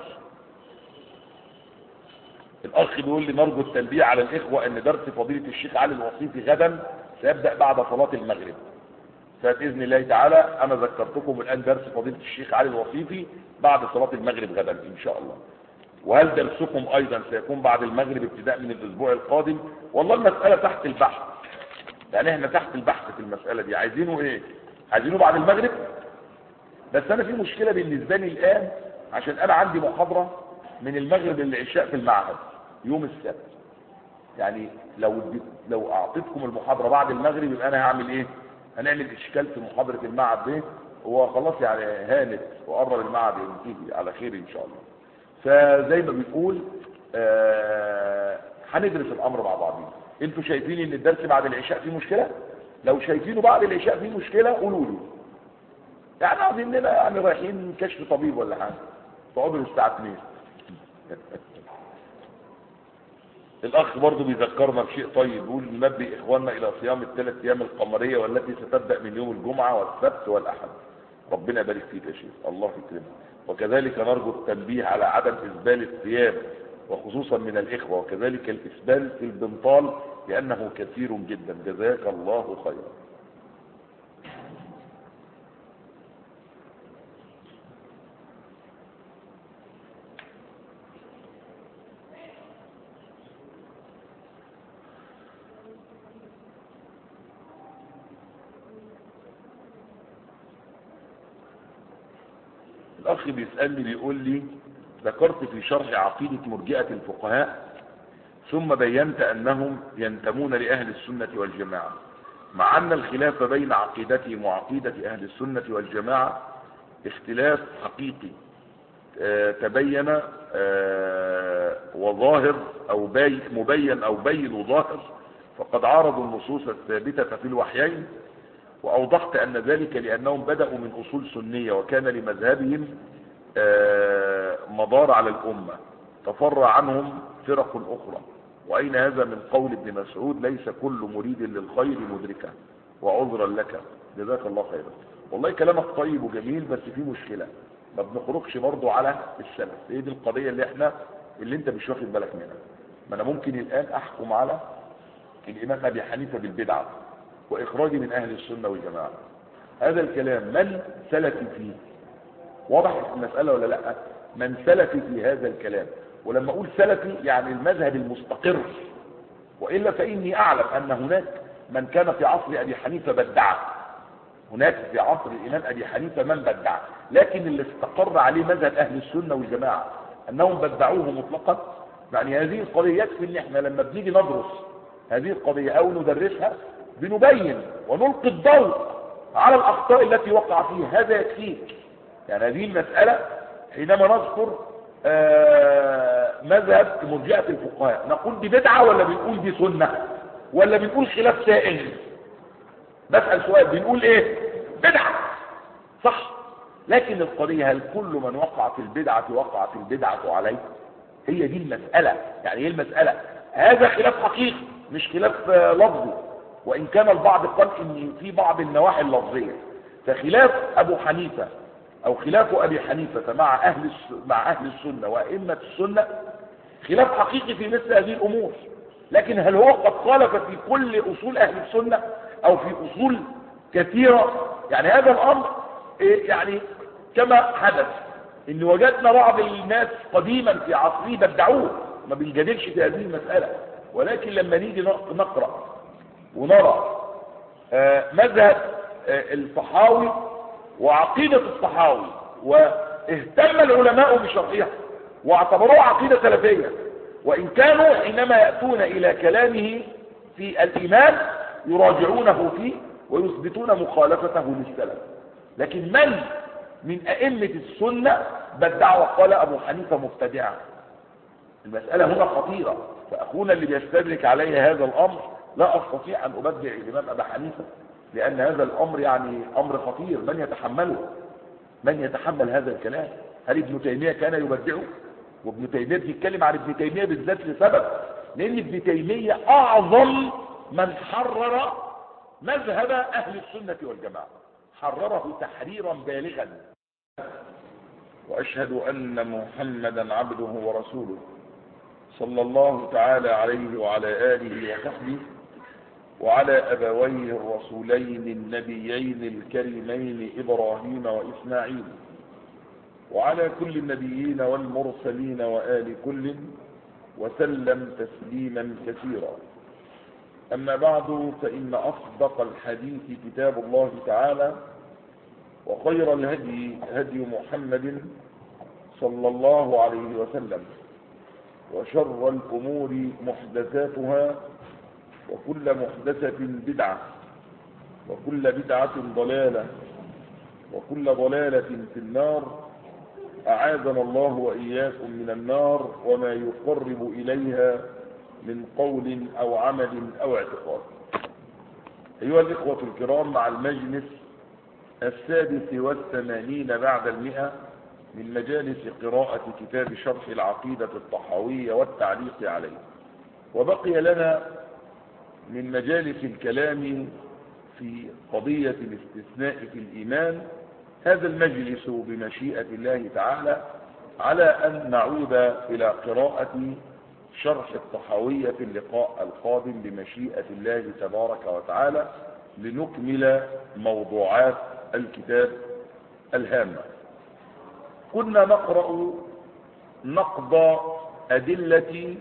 الاخ بيقول لي نرجو التنبيه على الاخوة ان درس فضيلة الشيخ علي الوصيفي غدا سيبدأ بعد صلاة المغرب، فبإذن الله تعالى انا ذكرتكم الان درس فضيلة الشيخ علي الوصيفي بعد صلاة المغرب غدا ان شاء الله. وهل درسكم ايضا سيكون بعد المغرب ابتداء من الاسبوع القادم؟ والله المسألة تحت البحث، يعني احنا تحت البحث في المسألة دي. عايزينه ايه؟ عايزينه بعد المغرب، بس انا في مشكلة بالنسبة لي الان، عشان انا عندي محاضرة من المغرب للعشاء في المعهد يوم السبت. يعني لو لو اعطيتكم المحاضرة بعد المغرب يبقى انا هعمل ايه؟ هنعمل اشكال في محاضرة المعهد دي، هو خلاص يعني هانت وقرب المعهد ينتهي على خير ان شاء الله. فزي ما بيقول آه هندرس الامر مع بعضين. انتوا شايفين ان الدرس بعد العشاء فيه مشكلة؟ لو شايفينه بعد العشاء فيه مشكلة قولوا لي، يعني عايزيننا يعني رايحين كشف طبيب ولا حاجة، تقعدوا الساعة اتنين. الاخ برضو بيذكرنا بشيء طيب، يقول ننبه اخواننا الى صيام الثلاث ايام القمرية والتي ستبدأ من يوم الجمعة والسبت والاحد. ربنا يبارك فيك يا شيخ، الله يكرمك. وكذلك نرجو التنبيه على عدم اسبال الثياب وخصوصا من الاخوة، وكذلك الاسبال في البنطال لانه كثير جدا. جزاك الله خيرا. الاخ بيسألني بيقول لي ذكرت في شرح عقيدة مرجئة الفقهاء ثم بينت انهم ينتمون لاهل السنة والجماعة، مع ان الخلاف بين عقيدتهم وعقيدة اهل السنة والجماعة اختلاف حقيقي اه تبين اه وظاهر او بي مبين او بين وظاهر، فقد عارضوا النصوص الثابتة في الوحيين، واوضحت ان ذلك لانهم بدأوا من اصول سنية وكان لمذهبهم مدار على الامة، تفرع عنهم فرق اخرى. واين هذا من قول ابن مسعود ليس كل مريد للخير مدركا وعذرا لك. جزاك الله خيرا. والله كلامك طيب وجميل، بس في مشكلة ما بنخرجش برضو على السلف. هي دي القضية اللي احنا اللي انت مش واخد بالك منها. ما انا ممكن الان احكم على الامام ابي حنيفة بالبدعة واخراجي من اهل السنة والجماعة، هذا الكلام من سلفي فيه؟ واضح المسألة ولا لا؟ من سلفي في هذا الكلام، ولما اقول سلفي يعني المذهب المستقر، وإلا فإني اعلم ان هناك من كان في عصر ابي حنيفة بدعه، هناك في عصر الامام ابي حنيفة من بدعه، لكن اللي استقر عليه مذهب اهل السنة والجماعة انهم بدعوه مطلقا. يعني هذه القضية يكفي ان احنا لما بنيجي ندرس هذه القضية او ندرسها بنبين ونلقي الضوء على الأخطاء التي وقع فيها، هذا يكفيك. يعني هذه المسألة حينما نذكر آه مذهب مرجئة الفقهاء نقول دي بدعة ولا بنقول دي سنة ولا بنقول خلاف سائغ؟ بسأل سؤال، بنقول ايه؟ بدعة، صح. لكن القضية هل كل من وقع في البدعة وقع في البدعة عليه؟ هي دي المسألة. يعني ايه المسألة؟ هذا خلاف حقيقي مش خلاف لفظي، وإن كان البعض قال إن في بعض النواحي اللفظية. فخلاف أبو حنيفة أو خلاف أبي حنيفة مع أهل مع أهل السنة وأئمة السنة خلاف حقيقي في مثل هذه الأمور. لكن هل هو قد خالف في كل أصول أهل السنة أو في أصول كثيرة؟ يعني هذا الأمر يعني كما حدث إن وجدنا بعض الناس قديما في عصره بدعوه، ما بنجادلش في هذه المسألة. ولكن لما نيجي نقرأ ونرى مذهب الطحاوي وعقيدة الطحاوي واهتم العلماء بشرحها واعتبروه عقيدة سلفية، وإن كانوا حينما يأتون إلى كلامه في الإيمان يراجعونه فيه ويثبتون مخالفته للسلف. لكن من من أئمة السنة بدع وقال أبو حنيفة مبتدعا؟ المسألة هنا خطيرة. فأخونا اللي بيستدرك عليه هذا الأمر لا أستطيع أن أبدع الإمام أبا حنيفة، لأن هذا الأمر يعني أمر خطير. من يتحمله؟ من يتحمل هذا الكلام؟ هل ابن تيمية كان يبدعه؟ وابن تيمية بيتكلم عن ابن تيمية بالذات لسبب، لأن ابن تيمية أعظم من حرر مذهب أهل السنة والجماعة، حرره تحريرا بالغا. وأشهد أن محمدا عبده ورسوله صلى الله تعالى عليه وعلى آله وصحبه وعلى أبويه الرسولين النبيين الكريمين إبراهيم وإسماعيل وعلى كل النبيين والمرسلين وآل كل وسلم تسليما كثيرا. أما بعد، فإن أصدق الحديث كتاب الله تعالى، وخير الهدي هدي محمد صلى الله عليه وسلم، وشر الأمور محدثاتها، وكل محدثة بدعة، وكل بدعة ضلالة، وكل ضلالة في النار. أعاذنا الله وإياكم من النار وما يقرب إليها من قول أو عمل أو اعتقاد. أيها الإخوة الكرام، مع المجلس السادس والثمانين بعد المئة من مجالس قراءة كتاب شرح العقيدة الطحاوية والتعليق عليه، وبقي لنا من مجالس الكلام في قضية الاستثناء في الإيمان هذا المجلس بمشيئة الله تعالى على أن نعود إلى قراءة شرح الطحاوية في اللقاء القادم بمشيئة الله تبارك وتعالى لنكمل موضوعات الكتاب الهامة. كنا نقرأ نقض أدلة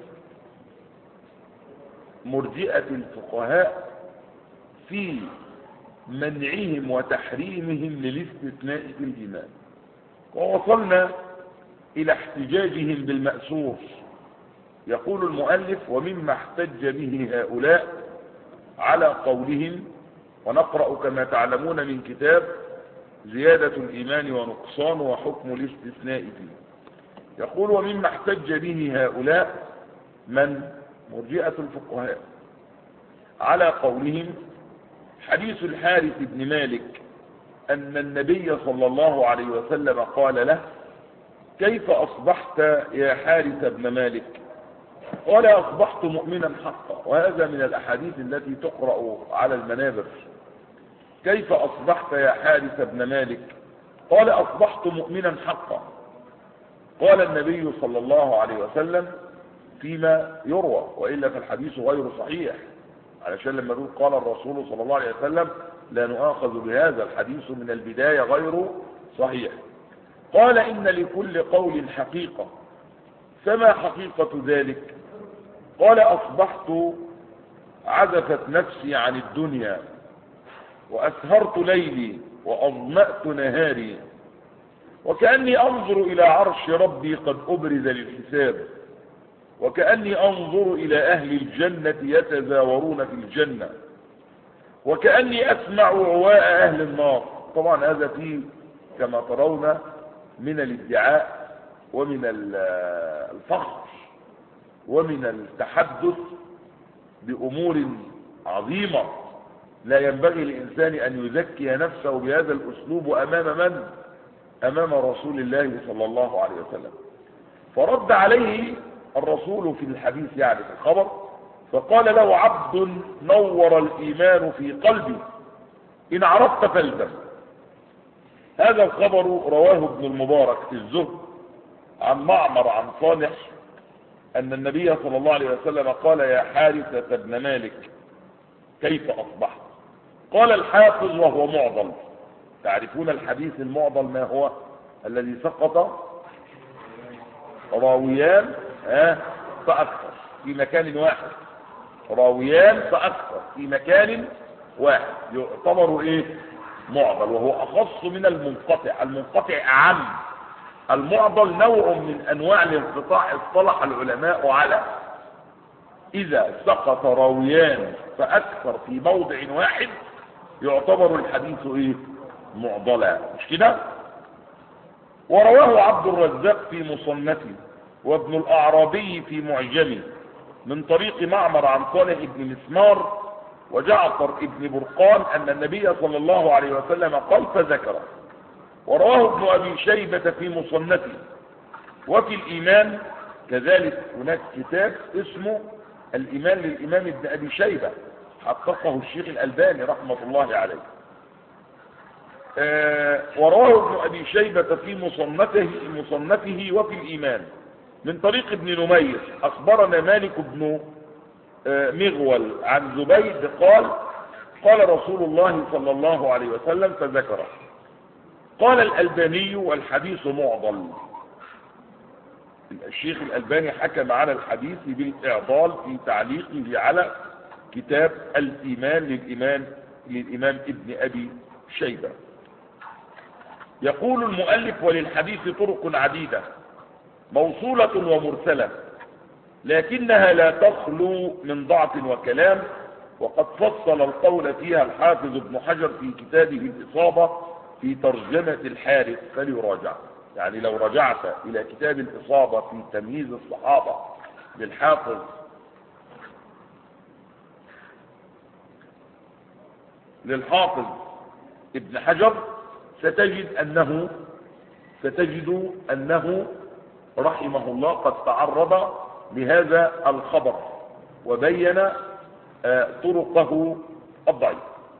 مرجئة الفقهاء في منعهم وتحريمهم للاستثناء في الإيمان، ووصلنا إلى احتجاجهم بالمأثور. يقول المؤلف: ومما احتج به هؤلاء على قولهم، ونقرأ كما تعلمون من كتاب زيادة الإيمان ونقصان وحكم الاستثناء فيه. يقول: ومما احتج به هؤلاء من مرجئة الفقهاء على قولهم حديث الحارث بن مالك أن النبي صلى الله عليه وسلم قال له: كيف أصبحت يا حارث بن مالك؟ قال: أصبحت مؤمنا حقا. وهذا من الأحاديث التي تقرأ على المنابر. كيف أصبحت يا حارث بن مالك؟ قال: أصبحت مؤمنا حقا. قال النبي صلى الله عليه وسلم فيما يروى، وإلا فالحديث غير صحيح، علشان لما نقول قال الرسول صلى الله عليه وسلم لا نؤاخذ بهذا الحديث من البداية غير صحيح. قال: إن لكل قول حقيقة، فما حقيقة ذلك؟ قال: أصبحت عزفت نفسي عن الدنيا، وأسهرت ليلي، وأظمأت نهاري، وكأني أنظر إلى عرش ربي قد أبرز للحساب، وكأني أنظر إلى أهل الجنة يتزاورون في الجنة، وكأني أسمع عواء أهل النار. طبعا هذا فيه كما ترون من الادعاء ومن الفخر ومن التحدث بأمور عظيمة لا ينبغي للإنسان أن يزكي نفسه بهذا الأسلوب أمام من؟ أمام رسول الله صلى الله عليه وسلم. فرد عليه الرسول في الحديث يعني في الخبر فقال له: عبد نور الإيمان في قلبي إن عرفت فالزم. هذا الخبر رواه ابن المبارك في الزهد عن معمر عن صالح أن النبي صلى الله عليه وسلم قال: يا حارثة بن مالك كيف أصبحت؟ قال الحافظ وهو معضل. تعرفون الحديث المعضل ما هو؟ الذي سقط راويان فأكثر في مكان واحد، راويان فأكثر في مكان واحد يعتبر ايه؟ معضل، وهو أخص من المنقطع. المنقطع أعم، المعضل نوع من أنواع الانقطاع اصطلح العلماء على إذا سقط راويان فأكثر في موضع واحد يعتبر الحديث ايه؟ معضلا، مش كده؟ ورواه عبد الرزاق في مصنفه وابن الأعرابي في معجمه من طريق معمر عن صالح بن مسمار وجعفر بن برقان أن النبي صلى الله عليه وسلم قال فذكره. ورواه ابن أبي شيبة في مصنفه. وفي الإيمان كذلك هناك كتاب اسمه الإيمان للإمام ابن أبي شيبة حققه الشيخ الألباني رحمة الله عليه. آه ورواه ابن أبي شيبة في مصنفه, مصنفه وفي الإيمان من طريق ابن نمير أخبرنا مالك بن آه مغول عن زبيد قال قال رسول الله صلى الله عليه وسلم فذكره. قال الألباني والحديث معضل. الشيخ الألباني حكم على الحديث بالإعضال في تعليقه على كتاب الإيمان للإمام, للإمام ابن أبي شيبة. يقول المؤلف وللحديث طرق عديدة موصولة ومرسلة لكنها لا تخلو من ضعف وكلام، وقد فصل القول فيها الحافظ ابن حجر في كتابه الإصابة في ترجمة الحارث فليراجع. يعني لو رجعت إلى كتاب الإصابة في تمييز الصحابة للحافظ للحافظ ابن حجر ستجد أنه ستجد أنه رحمه الله قد تعرض لهذا الخبر وبين طرقه الضعيف.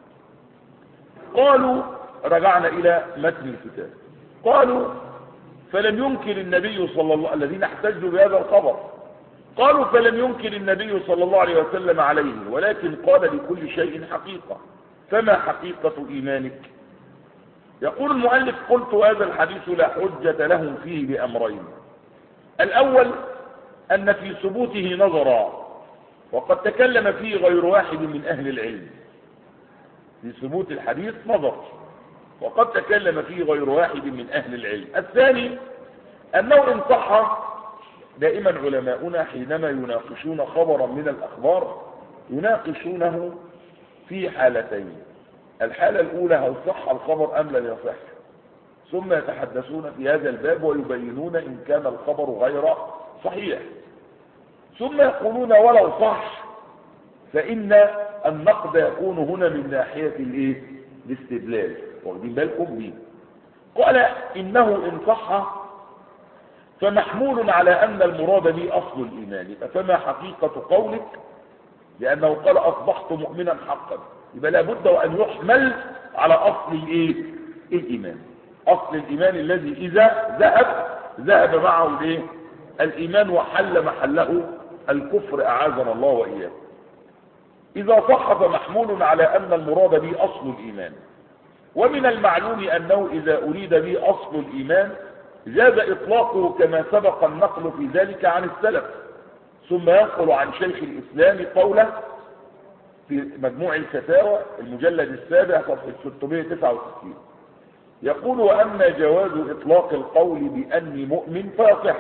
قالوا رجعنا إلى متن الكتاب. قالوا فلم ينكر النبي صلى الله الذين احتجوا بهذا الخبر قالوا فلم ينكر النبي صلى الله عليه وسلم عليه ولكن قال لكل شيء حقيقة، فما حقيقة إيمانك؟ يقول المؤلف قلت هذا الحديث لا حجة لهم فيه بأمرين. الأول أن في ثبوته نظرا وقد تكلم فيه غير واحد من أهل العلم. في ثبوت الحديث نظر وقد تكلم فيه غير واحد من أهل العلم. الثاني أنه إن صح، دائما علماؤنا حينما يناقشون خبرا من الأخبار يناقشونه في حالتين: الحالة الأولى هل صح الخبر أم لم يصح، ثم يتحدثون في هذا الباب ويبينون إن كان الخبر غير صحيح، ثم يقولون ولو صح فإن النقد يكون هنا من ناحية الايه؟ الاستدلال. واخدين بالكم بيه؟ قال إنه إن صح فمحمول على أن المراد به أصل الإيمان. فما حقيقة قولك؟ لأنه قال أصبحت مؤمنا حقا، يبقى لابد أن يحمل على أصل الإيه؟ الإيمان. أصل الإيمان الذي إذا ذهب ذهب معه الإيه؟ الإيمان وحل محله الكفر أعاذنا الله وإياه. إذا صح فمحمول على أن المراد به أصل الإيمان. ومن المعلوم أنه إذا أريد به أصل الإيمان جاز إطلاقه كما سبق النقل في ذلك عن السلف. ثم ينقل عن شيخ الإسلام قوله في مجموع الفتاوى المجلد السابع صفحة ستمائة وتسعة وستين يقول: وأما جواز إطلاق القول بأني مؤمن فيصح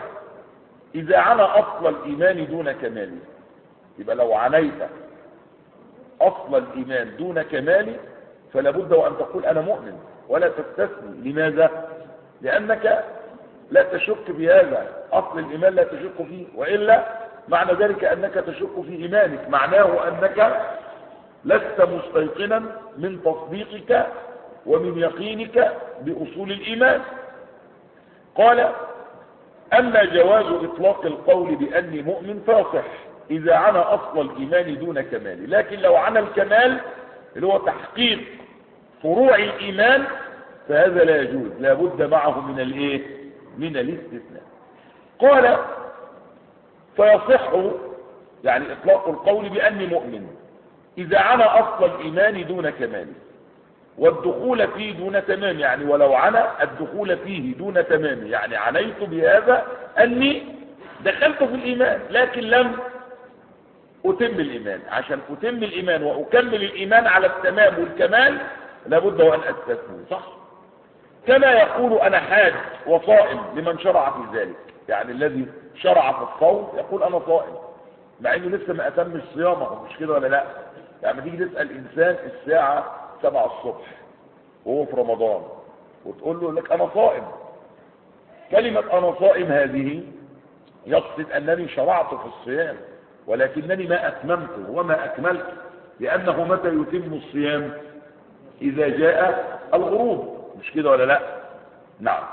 إذا عنا أصل الإيمان دون كماله. يبقى لو عنيت أصل الإيمان دون كماله فلا بد وأن تقول أنا مؤمن ولا تستثني. لماذا؟ لأنك لا تشك في هذا، أصل الإيمان لا تشك فيه، وإلا معنى ذلك أنك تشك في إيمانك، معناه أنك لست مستيقنا من تصديقك ومن يقينك بأصول الإيمان. قال أما جواز إطلاق القول بأني مؤمن فاصح إذا عنا أصل الإيمان دون كمال، لكن لو عنا الكمال اللي هو تحقيق فروع الإيمان فهذا لا يجوز، لا بد معه من الايه؟ من الاستثناء. قال فيصح يعني إطلاق القول بأني مؤمن إذا عنا أصل الإيمان دون كماله، والدخول فيه دون تمام، يعني ولو عنا الدخول فيه دون تمام، يعني عنيت بهذا أني دخلت في الإيمان لكن لم أتم الإيمان. عشان أتم الإيمان وأكمل الإيمان على التمام والكمال لابد وأن أستثني، صح؟ كما يقول أنا حاج وصائم لمن شرع في ذلك، يعني الذي شرع في الصوم يقول أنا صائم مع أنه لسه ما أتمش صيامه، مش كده ولا لا؟ يعني ما تيجي تسأل إنسان الساعة سبعة الصبح وهو في رمضان وتقول له لك أنا صائم، كلمة أنا صائم هذه يقصد أنني شرعت في الصيام ولكنني ما أتممته وما أكملته، لأنه متى يتم الصيام؟ إذا جاء الغروب، مش كده ولا لا؟ نعم.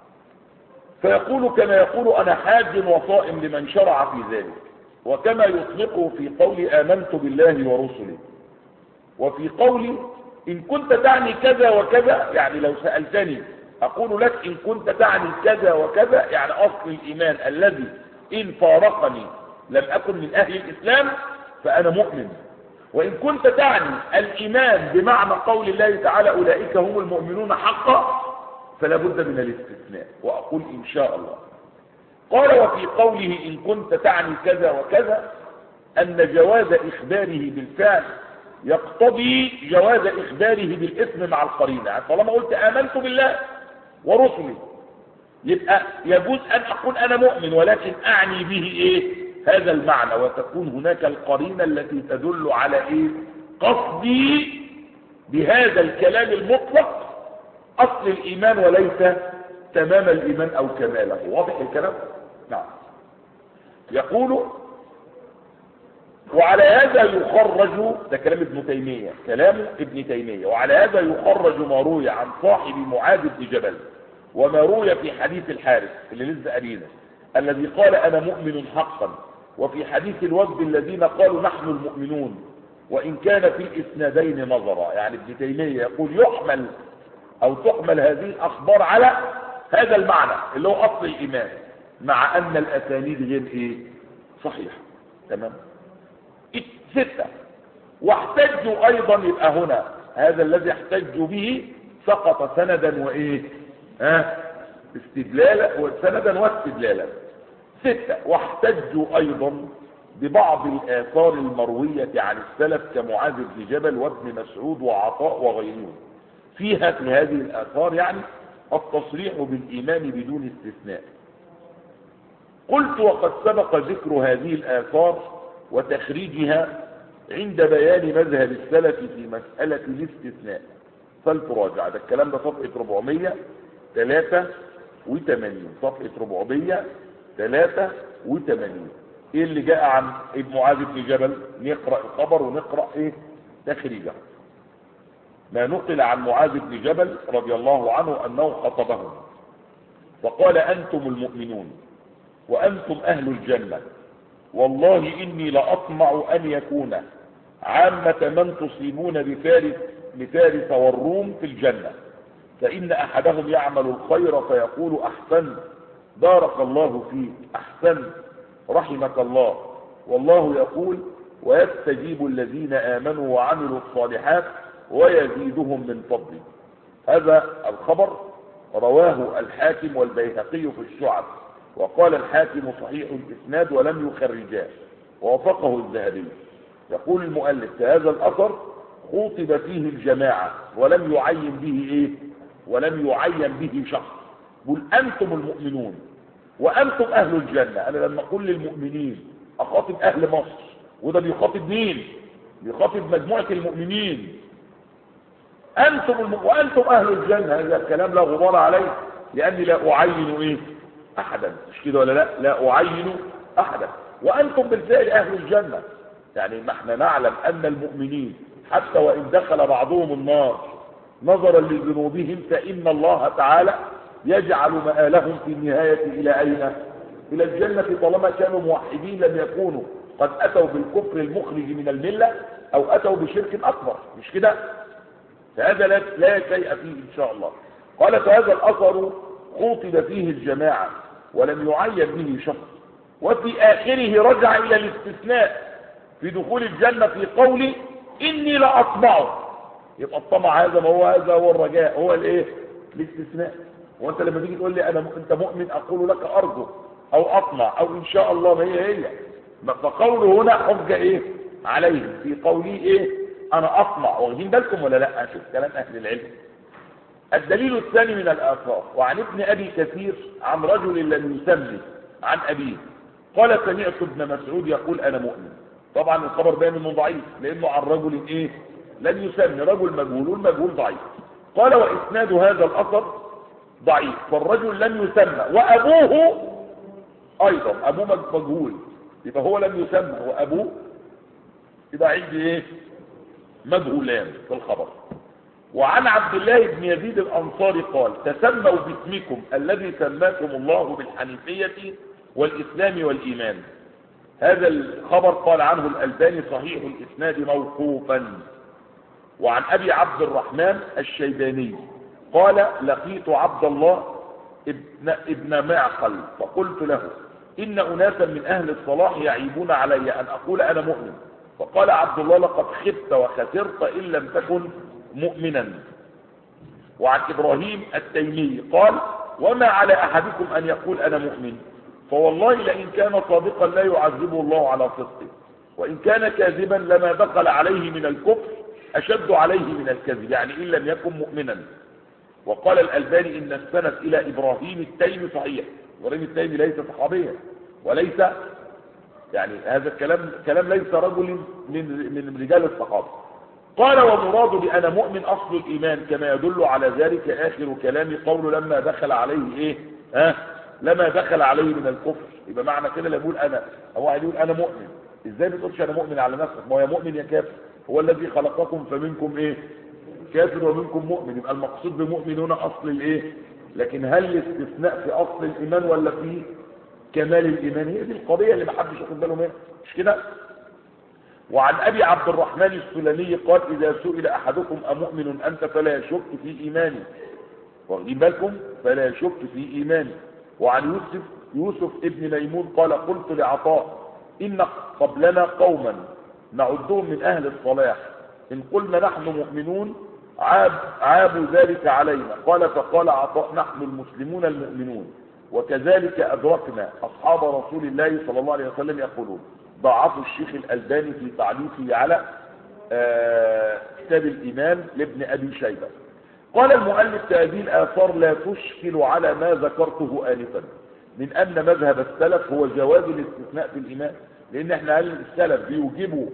فيقول كما يقول أنا حاج وصائم لمن شرع في ذلك، وكما يطلقه في قول آمنت بالله ورسله، وفي قول إن كنت تعني كذا وكذا، يعني لو سألتني أقول لك إن كنت تعني كذا وكذا، يعني أصل الإيمان الذي إن فارقني لم أكن من أهل الإسلام فأنا مؤمن. وإن كنت تعني الإيمان بمعنى قول الله تعالى أولئك هم المؤمنون حقا فلا بد من الاستثناء، وأقول إن شاء الله. قال وفي قوله إن كنت تعني كذا وكذا أن جواز إخباره بالفعل يقتضي جواز إخباره بالاسم مع القرينة. يعني طالما قلت آمنت بالله ورسله يبقى يجوز أن أقول أنا مؤمن ولكن أعني به إيه؟ هذا المعنى، وتكون هناك القرينة التي تدل على إيه؟ قصدي بهذا الكلام المطلق أصل الإيمان وليس تمام الإيمان أو كماله. واضح الكلام؟ نعم. يقول وعلى هذا يخرج، ده كلام ابن تيمية، كلام ابن تيمية، وعلى هذا يخرج ما روي عن صاحب معاذ بن جبل وما روي في حديث الحارث اللي لسه قرينا الذي قال أنا مؤمن حقا، وفي حديث الوفد الذين قالوا نحن المؤمنون، وإن كان في الإسنادين نظرا. يعني ابن تيمية يقول يحمل أو تحمل هذه الأخبار على هذا المعنى اللي هو أصل الإيمان، مع أن الأسانيد غير إيه؟ صحيح. تمام. ستة. واحتجوا أيضا، يبقى هنا هذا الذي احتجوا به سقط سندا وإيه؟ ها؟ استدلالا وسندا واستدلالا. ستة. واحتجوا أيضا ببعض الآثار المروية عن السلف كمعاذ بن جبل وابن مسعود وعطاء وغيرهم، فيها في هذه الآثار يعني التصريح بالإيمان بدون استثناء. قلت وقد سبق ذكر هذه الآثار وتخريجها عند بيان مذهب السلف في مسألة الاستثناء، فلتراجع. ده الكلام ده صفحة أربعمائة وثلاثة وثمانين، صفحة أربعمائة وثلاثة وثمانين. ايه اللي جاء عن ابن معاذ بن جبل؟ نقرأ الخبر ونقرأ ايه تخريجه. ما نقل عن معاذ بن جبل رضي الله عنه أنه خطبهم فقال أنتم المؤمنون وأنتم أهل الجنة، والله إني لأطمع أن يكون عامة من تصيبون بفارس, بفارس والروم في الجنة، فإن أحدهم يعمل الخير فيقول أحسن بارك الله فيك، أحسن رحمك الله، والله يقول ويستجيب الذين آمنوا وعملوا الصالحات ويزيدهم من فضله. هذا الخبر رواه الحاكم والبيهقي في الشعب، وقال الحاكم صحيح الإسناد ولم يخرجاه، ووافقه الذهبي. يقول المؤلف في هذا الأثر خوطب فيه الجماعة ولم يعين به إيه؟ ولم يعين به شخص. قل أنتم المؤمنون وأنتم أهل الجنة. أنا لما أقول للمؤمنين أخاطب أهل مصر، وده بيخاطب مين؟ بيخاطب مجموعة المؤمنين. أنتم الم... وأنتم أهل الجنة، هذا الكلام لا غبار عليه، لأني لا أعين إيه أحدا، مش كده ولا لا؟ لا أعين أحدا، وأنتم بالفعل أهل الجنة. يعني ما احنا نعلم أن المؤمنين حتى وإن دخل بعضهم النار نظرا لذنوبهم فإن الله تعالى يجعل مآلهم في النهاية إلى أين؟ إلى الجنة، طالما كانوا موحدين لم يكونوا قد أتوا بالكفر المخرج من الملة أو أتوا بشرك أكبر، مش كده؟ فهذا لا لا شيء فيه إن شاء الله. قال فهذا الأثر خوطب فيه الجماعة ولم يعين به شخص، وفي آخره رجع إلى الاستثناء في دخول الجنة في قوله إني لأطمع. يبقى الطمع هذا ما هو، هذا هو الرجاء، هو الايه؟ الاستثناء. وانت لما تيجي تقول لي انا م... انت مؤمن اقول لك ارجو او اطمع او ان شاء الله، ما هي هي. فقوله هنا حجه ايه عليه في قوله ايه انا اطمع. واخدين بالكم ولا لا؟ شوف كلام اهل العلم. الدليل الثاني من الاثار، وعن ابن ابي كثير عن رجل لم يسمي عن ابيه قال سمعت ابن مسعود يقول انا مؤمن. طبعا الخبر باين انه ضعيف لانه عن رجل ايه لن يسمي، رجل مجهول، والمجهول ضعيف. قال واسناد هذا الاثر ضعيف، فالرجل لم يسمى وابوه ايضا ابوه مجهول، يبقى هو لم يسمى وابوه يبقى عندي ايه مجهولان في الخبر. وعن عبد الله بن يزيد الانصاري قال تسموا باسمكم الذي سماكم الله بالحنيفيه والاسلام والايمان. هذا الخبر قال عنه الألباني صحيح الاسناد موقوفا. وعن ابي عبد الرحمن الشيباني قال لقيت عبد الله ابن, ابن معقل فقلت له ان اناسا من اهل الصلاح يعيبون علي ان اقول انا مؤمن، فقال عبد الله لقد خبت وخسرت ان لم تكن مؤمنا. وعن ابراهيم التيمي قال وما على احدكم ان يقول انا مؤمن، فوالله لئن كان صادقا لا يعذبه الله على صدقه، وان كان كاذبا لما دخل عليه من الكفر اشد عليه من الكذب، يعني ان لم يكن مؤمنا. وقال الألباني إن السند إلى إبراهيم التيمي صحيح. إبراهيم التيمي ليس صحابيا وليس، يعني هذا الكلام كلام ليس رجل من من رجال الصحابة. قال ومراد بأنا مؤمن أصل الإيمان، كما يدل على ذلك آخر كلام قوله لما دخل عليه إيه ها لما دخل عليه من الكفر. يبقى معنى كده اللي يقول أنا هو يقول أنا مؤمن، إزاي بتقولش أنا مؤمن على نفسك؟ ما هو يا مؤمن يا كافر، هو الذي خلقكم فمنكم إيه كافر ومنكم مؤمن. يبقى المقصود بمؤمن هنا اصل الايه، لكن هل الاستثناء في اصل الايمان ولا في كمال الايمان؟ هي دي القضيه اللي ما حدش ياخد باله منها، مش كده؟ وعن ابي عبد الرحمن السلمي قال اذا سئل احدكم امؤمن انت فلا يشك في ايمانه، واخدين بالكم، فلا يشك في ايمانه. وعن يوسف يوسف ابن ميمون قال قلت لعطاء ان قبلنا قوما نعدهم من اهل الصلاح ان قلنا نحن مؤمنون عاب عابوا ذلك علينا. قال فقال عطاء نحن المسلمون المؤمنون، وكذلك أدركنا أصحاب رسول الله صلى الله عليه وسلم يقولون. ضعف الشيخ الألباني في تعليقه على آه كتاب الإيمان لابن أبي شيبة. قال المؤلف هذه الآثار لا تشكل على ما ذكرته آنفا من أن مذهب السلف هو جواز الاستثناء في الإيمان، لأن احنا هل السلف بيوجبوا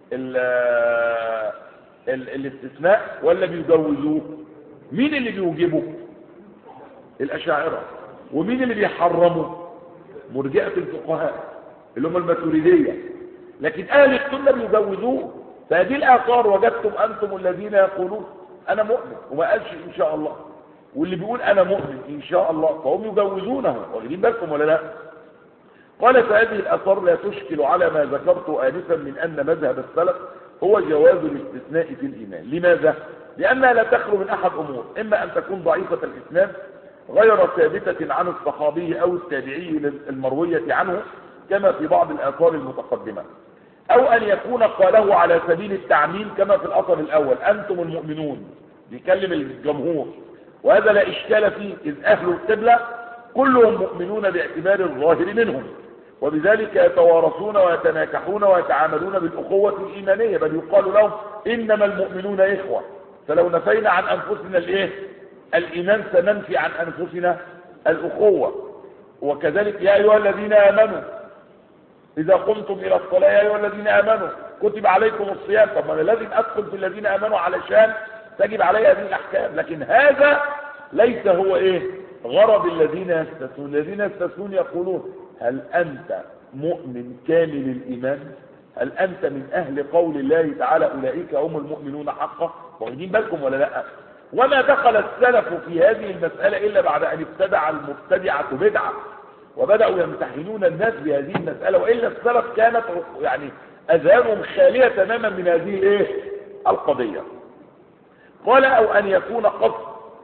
الاستثناء ولا بيجوزوه؟ مين اللي بيوجبه؟ الأشاعرة. ومين اللي بيحرمه؟ مرجئة الفقهاء اللي هم الماتريدية. لكن أهل السنة بيجوزوه. فهذه الآثار وجدتم أنتم الذين يقولون أنا مؤمن وما قالش إن شاء الله، واللي بيقول أنا مؤمن إن شاء الله فهم يجوزونه، واخدين بالكم ولا لا؟ قال فهذه الآثار لا تشكل على ما ذكرت آنفا من أن مذهب السلف هو جواز الاستثناء في الإيمان. لماذا؟ لأنها لا تخلو من أحد أمور، إما أن تكون ضعيفة الإسناد غير ثابتة عن الصحابي أو التابعي المروية عنه كما في بعض الآثار المتقدمة، أو أن يكون قاله على سبيل التعميم كما في الأثر الأول أنتم المؤمنون، بيكلم الجمهور، وهذا لا إشكال فيه إذ أهل القبلة كلهم مؤمنون باعتبار الظاهر منهم، وبذلك يتوارثون ويتناكحون ويتعاملون بالأخوة الإيمانية، بل يقال لهم إنما المؤمنون إخوة. فلو نفينا عن أنفسنا الإيه؟ الإيمان سننفي عن أنفسنا الأخوة. وكذلك يا أيها الذين آمنوا إذا قمتم إلى الصلاة يا أيها الذين آمنوا كتب عليكم الصيام، طب ما انا لازم ادخل في الذين امنوا علشان تجب علي هذه الاحكام. لكن هذا ليس هو ايه غرض الذين يستثنون. الذين يستثنون يقولون هل انت مؤمن كامل الايمان؟ هل انت من اهل قول الله تعالى اولئك هم المؤمنون حقا؟ واخدين بالكم ولا لا؟ وما دخل السلف في هذه المسألة الا بعد ان ابتدع المبتدعة بدعة وبدأوا يمتحنون الناس بهذه المسألة، وإلا السلف كانت يعني أذهانهم خالية تماما من هذه الايه القضية. قال أو أن يكون قصد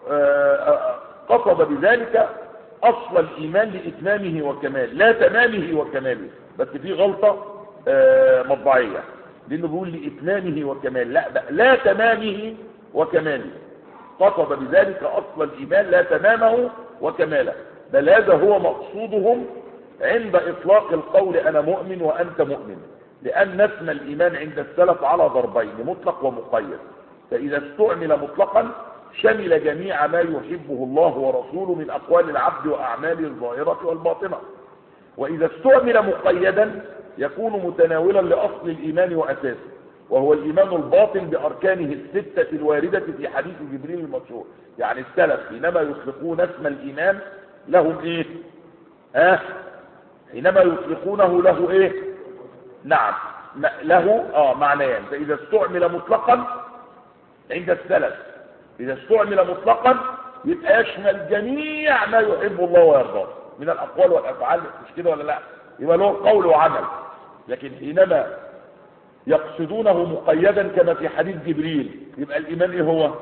قصد بذلك أصل الإيمان لإتمامه وكماله لا تمامه وكماله، بس في غلطة مطبعية لأنه بيقول لإتمامه وكماله، لا لا تمامه وكماله، قصد بذلك أصل الإيمان لا تمامه وكماله، بل هذا هو مقصودهم عند إطلاق القول أنا مؤمن وأنت مؤمن، لأن اسم الإيمان عند السلف على ضربين مطلق ومقيد، فإذا استعمل مطلقا شمل جميع ما يحبه الله ورسوله من أقوال العبد وأعماله الظاهرة والباطنة، وإذا استعمل مقيدا يكون متناولا لأصل الإيمان وأساسه، وهو الإيمان الباطن بأركانه الستة الواردة في حديث جبريل المشهور. يعني السلف حينما يطلقون اسم الإيمان لهم إيه؟ ها؟ حينما يطلقونه له إيه؟ نعم له آه معنيان. فإذا استعمل مطلقا عند السلف، إذا استعمل مطلقا يبقى يشمل جميع ما يحب الله ويرضاه من الأقوال والأفعال، مش كده ولا لا؟ يبقى له قول وعمل. لكن حينما يقصدونه مقيدا كما في حديث جبريل يبقى الإيمان إيه هو؟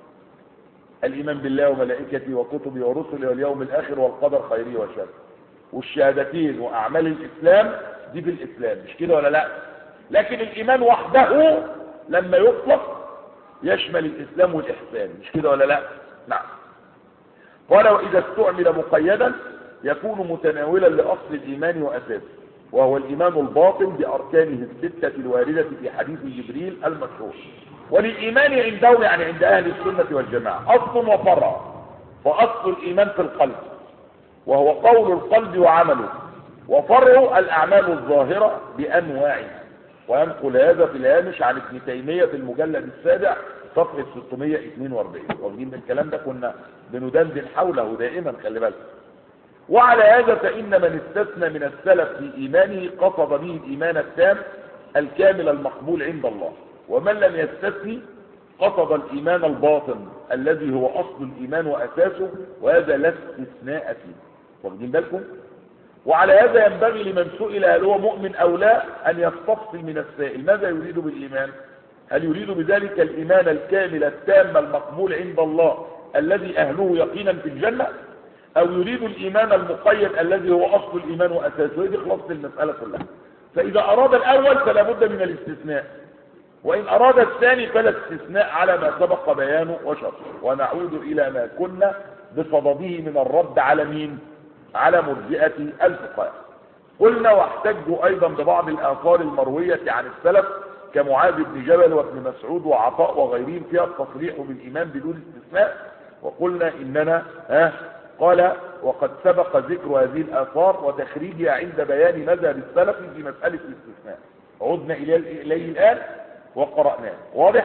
الإيمان بالله وملائكته وكتبه ورسله واليوم الآخر والقدر خيره وشره، والشهادتين وأعمال الإسلام دي بالإسلام، مش كده ولا لا؟ لكن الإيمان وحده لما يطلق يشمل الإسلام والإحسان، مش كده ولا لا؟ نعم. قال وإذا استعمل مقيدا يكون متناولا لأصل الإيمان وأساسه، وهو الإيمان الباطن بأركانه الستة الواردة في حديث جبريل المشهور. وللإيمان عندهم يعني عند أهل السنة والجماعة أصل وفرع، فأصل الإيمان في القلب وهو قول القلب وعمله، وفرع الأعمال الظاهرة بأنواعها. وينقل هذا في الهامش عن ابن تيمية في المجلد السابع صفحة ستمائة واثنين وأربعين. واخدين من الكلام ده كنا بندندن حوله دائما، خلي بالك. وعلى هذا فإن من استثنى من السلف في إيمانه قصد به الإيمان التام الكامل المقبول عند الله، ومن لم يستثني قصد الإيمان الباطن الذي هو أصل الإيمان وأساسه، وهذا لا استثناء فيه. واخدين بالكم؟ وعلى هذا ينبغي لمن سئل هل هو مؤمن أو لا أن يستفصل من السائل ماذا يريد بالإيمان؟ هل يريد بذلك الإيمان الكامل التام المقبول عند الله الذي أهله يقينا في الجنة، أو يريد الإيمان المقيد الذي هو أصل الإيمان وأساسه؟ هذه خلاصة المسألة كلها. فإذا أراد الأول فلا بد من الاستثناء، وإن أراد الثاني فلا استثناء على ما سبق بيانه وشرحه. ونعود إلى ما كنا بصدده من الرد على مين؟ على مرجئة الفقهاء. قلنا واحتجوا أيضا ببعض الآثار المروية عن السلف كمعاذ بن جبل وابن مسعود وعطاء وغيرهم فيها التصريح بالإيمان بدون استثناء، وقلنا إننا ها قال وقد سبق ذكر هذه الآثار وتخريجها عند بيان مذهب السلف في مسألة الاستثناء، عدنا إليه الآن وقرأناه. واضح؟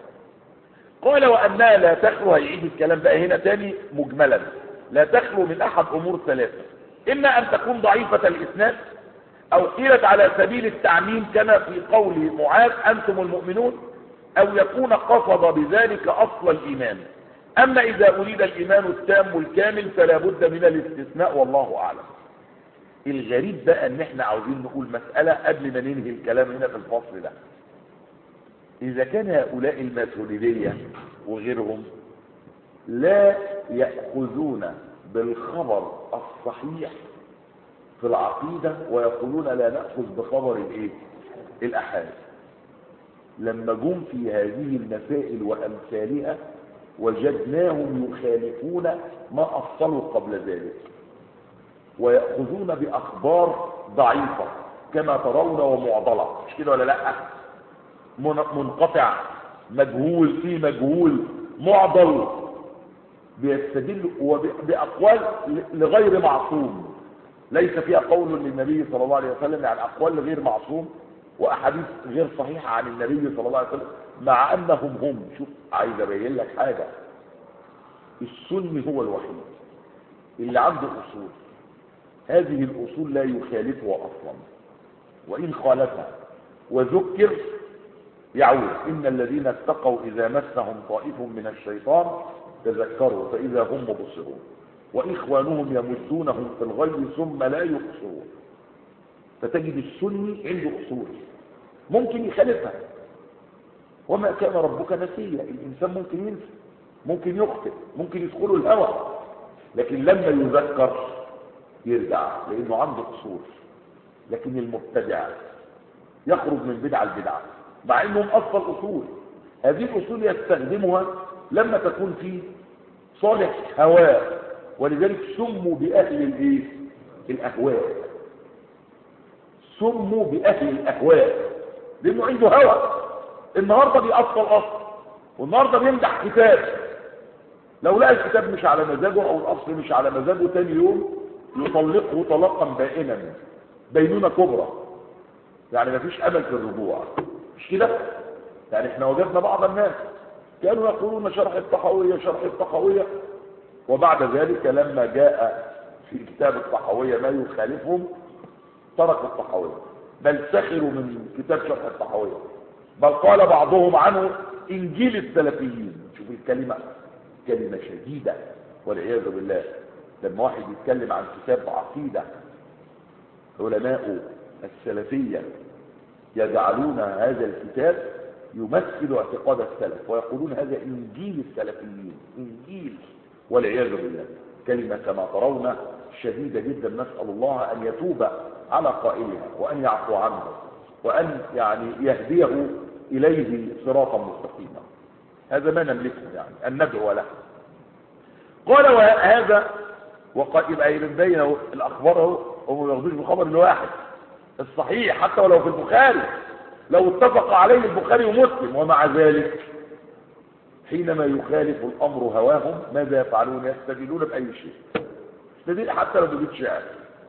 قال وأنها لا تخلو، هيعيد الكلام بقى هنا تاني مجملا، لا تخلو من أحد أمور ثلاثة: إما أن تكون ضعيفة الإسناد، أو قيلت على سبيل التعميم كما في قول معاذ أنتم المؤمنون، أو يكون قصد بذلك أصل الإيمان. أما إذا أريد الإيمان التام الكامل فلا بد من الاستثناء، والله أعلم. الغريب بقى أن احنا عاوزين نقول مسألة قبل ما ننهي الكلام هنا في الفصل ده. إذا كان هؤلاء الماتريدية وغيرهم لا يأخذون بالخبر الصحيح في العقيدة ويقولون لا نأخذ بخبر الايه الأحاد، لما جم في هذه المسائل وأمثالها وجدناهم يخالفون ما أصلوا قبل ذلك، ويأخذون بأخبار ضعيفة كما ترون ومعضلة، مش كده ولا لا؟ منقطع، مجهول، في مجهول، معضل، بيستدل بأقوال لغير معصوم ليس فيها قول للنبي صلى الله عليه وسلم، يعني أقوال لغير معصوم وأحاديث غير صحيحة عن النبي صلى الله عليه وسلم، مع أنهم هم. شوف، عايز أبين لك حاجة، السني هو الوحيد اللي عنده أصول، هذه الأصول لا يخالفها أصلا، وإن خالفها وذكر يعود. إن الذين اتقوا إذا مسهم طائف من الشيطان تذكروا فإذا هم مبصرون، وإخوانهم يمدونهم في الغي ثم لا يقصرون. فتجد السني عنده أصول ممكن يخالفها، وما كان ربك نسيا، الإنسان ممكن ينسى، ممكن يخطئ، ممكن يدخله الهوى، لكن لما يذكر يرجع لأنه عنده أصول. لكن المبتدع يخرج من بدعة البدعة مع أنهم أصل أصول، هذه الأصول يستخدمها لما تكون في صالح هواء، ولذلك سموا بأهل الإيه؟ الأهواء. سموا بأهل الأهواء لأنه عنده هوى. النهاردة بيأصل أصل، والنهاردة بيمدح كتاب، لو لقى الكتاب مش على مزاجه أو الأصل مش على مزاجه، تاني يوم يطلقه طلاقا بائنا، بينونة كبرى، يعني مفيش أمل في الرجوع. مش كده؟ يعني احنا وجدنا بعض الناس كانوا يقولون شرح الطحاوية شرح الطحاوية، وبعد ذلك لما جاء في كتاب الطحاوية ما يخالفهم تركوا الطحاوية، بل سخروا من كتاب شرح الطحاوية، بل قال بعضهم عنه إنجيل السلفيين. شوف الكلمة، كلمة شديدة والعياذ بالله. لما واحد يتكلم عن كتاب عقيدة علماء السلفية يجعلون هذا الكتاب يمثل اعتقاد السلف ويقولون هذا إنجيل السلفيين، إنجيل، والعياذ بالله. كلمة كما ترون شديدة جدا، نسأل الله أن يتوب على قائلها وأن يعفو عنه وأن يعني يهديه إليه صراطا مستقيما. هذا ما نملكه، يعني أن ندعو له. قال وهذا وقد يبقى يبين الأخبار هم ما ياخدوش بخبر الواحد الصحيح حتى ولو في البخاري، لو اتفق عليه البخاري ومسلم، ومع ذلك حينما يخالف الأمر هواهم ماذا يفعلون؟ يستدلون بأي شيء، يستدل حتى لو بجد شعر.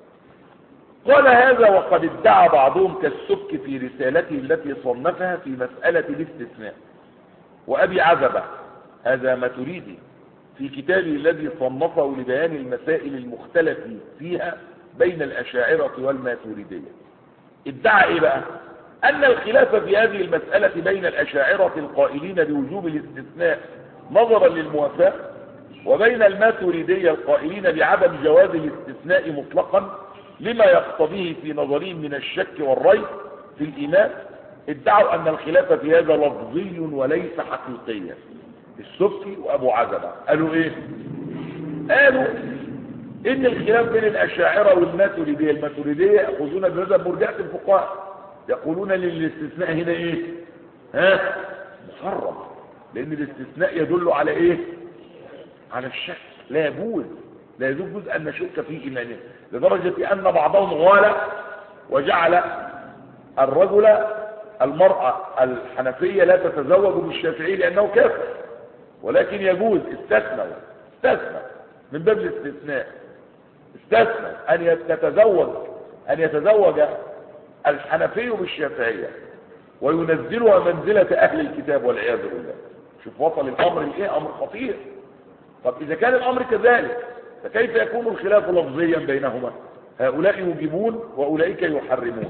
قال هذا وقد ادعى بعضهم كالسبك في رسالته التي صنفها في مسألة الاستثناء، وأبي عزبة هذا ماتريدي في كتابه الذي صنفه لبيان المسائل المختلف فيها بين الأشاعرة والماتريدية، ادعى ايه بقى؟ أن الخلاف في هذه المسألة بين الأشاعرة القائلين بوجوب الاستثناء نظرا للموافاة، وبين الماتريدية القائلين بعدم جواز الاستثناء مطلقا لما يقتضيه في نظرهم من الشك والريب في الإيمان. ادعوا أن الخلاف في هذا لفظي وليس حقيقيا. السبكي وأبو عزبة قالوا إيه؟ قالوا إن الخلاف بين الأشاعرة والماتريدية، الماتريدية يأخذون بمذهب مرجئة الفقهاء، يقولون للاستثناء هنا إيه؟ ها؟ محرم، لأن الاستثناء يدل على إيه؟ على الشك، لا يجوز، لا يجوز أن نشك في إيمانه، لدرجة أن بعضهم غال وجعل الرجل المرأة الحنفية لا تتزوج بالشافعي لأنه كافر، ولكن يجوز، استثنى استثنى من باب الاستثناء، استثنى أن يتزوج أن يتزوج الحنفي بالشافعية وينزلها منزلة أهل الكتاب والعياذ بالله. شوف وصل الأمر لإيه؟ أمر خطير. طب إذا كان الأمر كذلك فكيف يكون الخلاف لفظيا بينهما؟ هؤلاء يجيبون وأولئك يحرمون،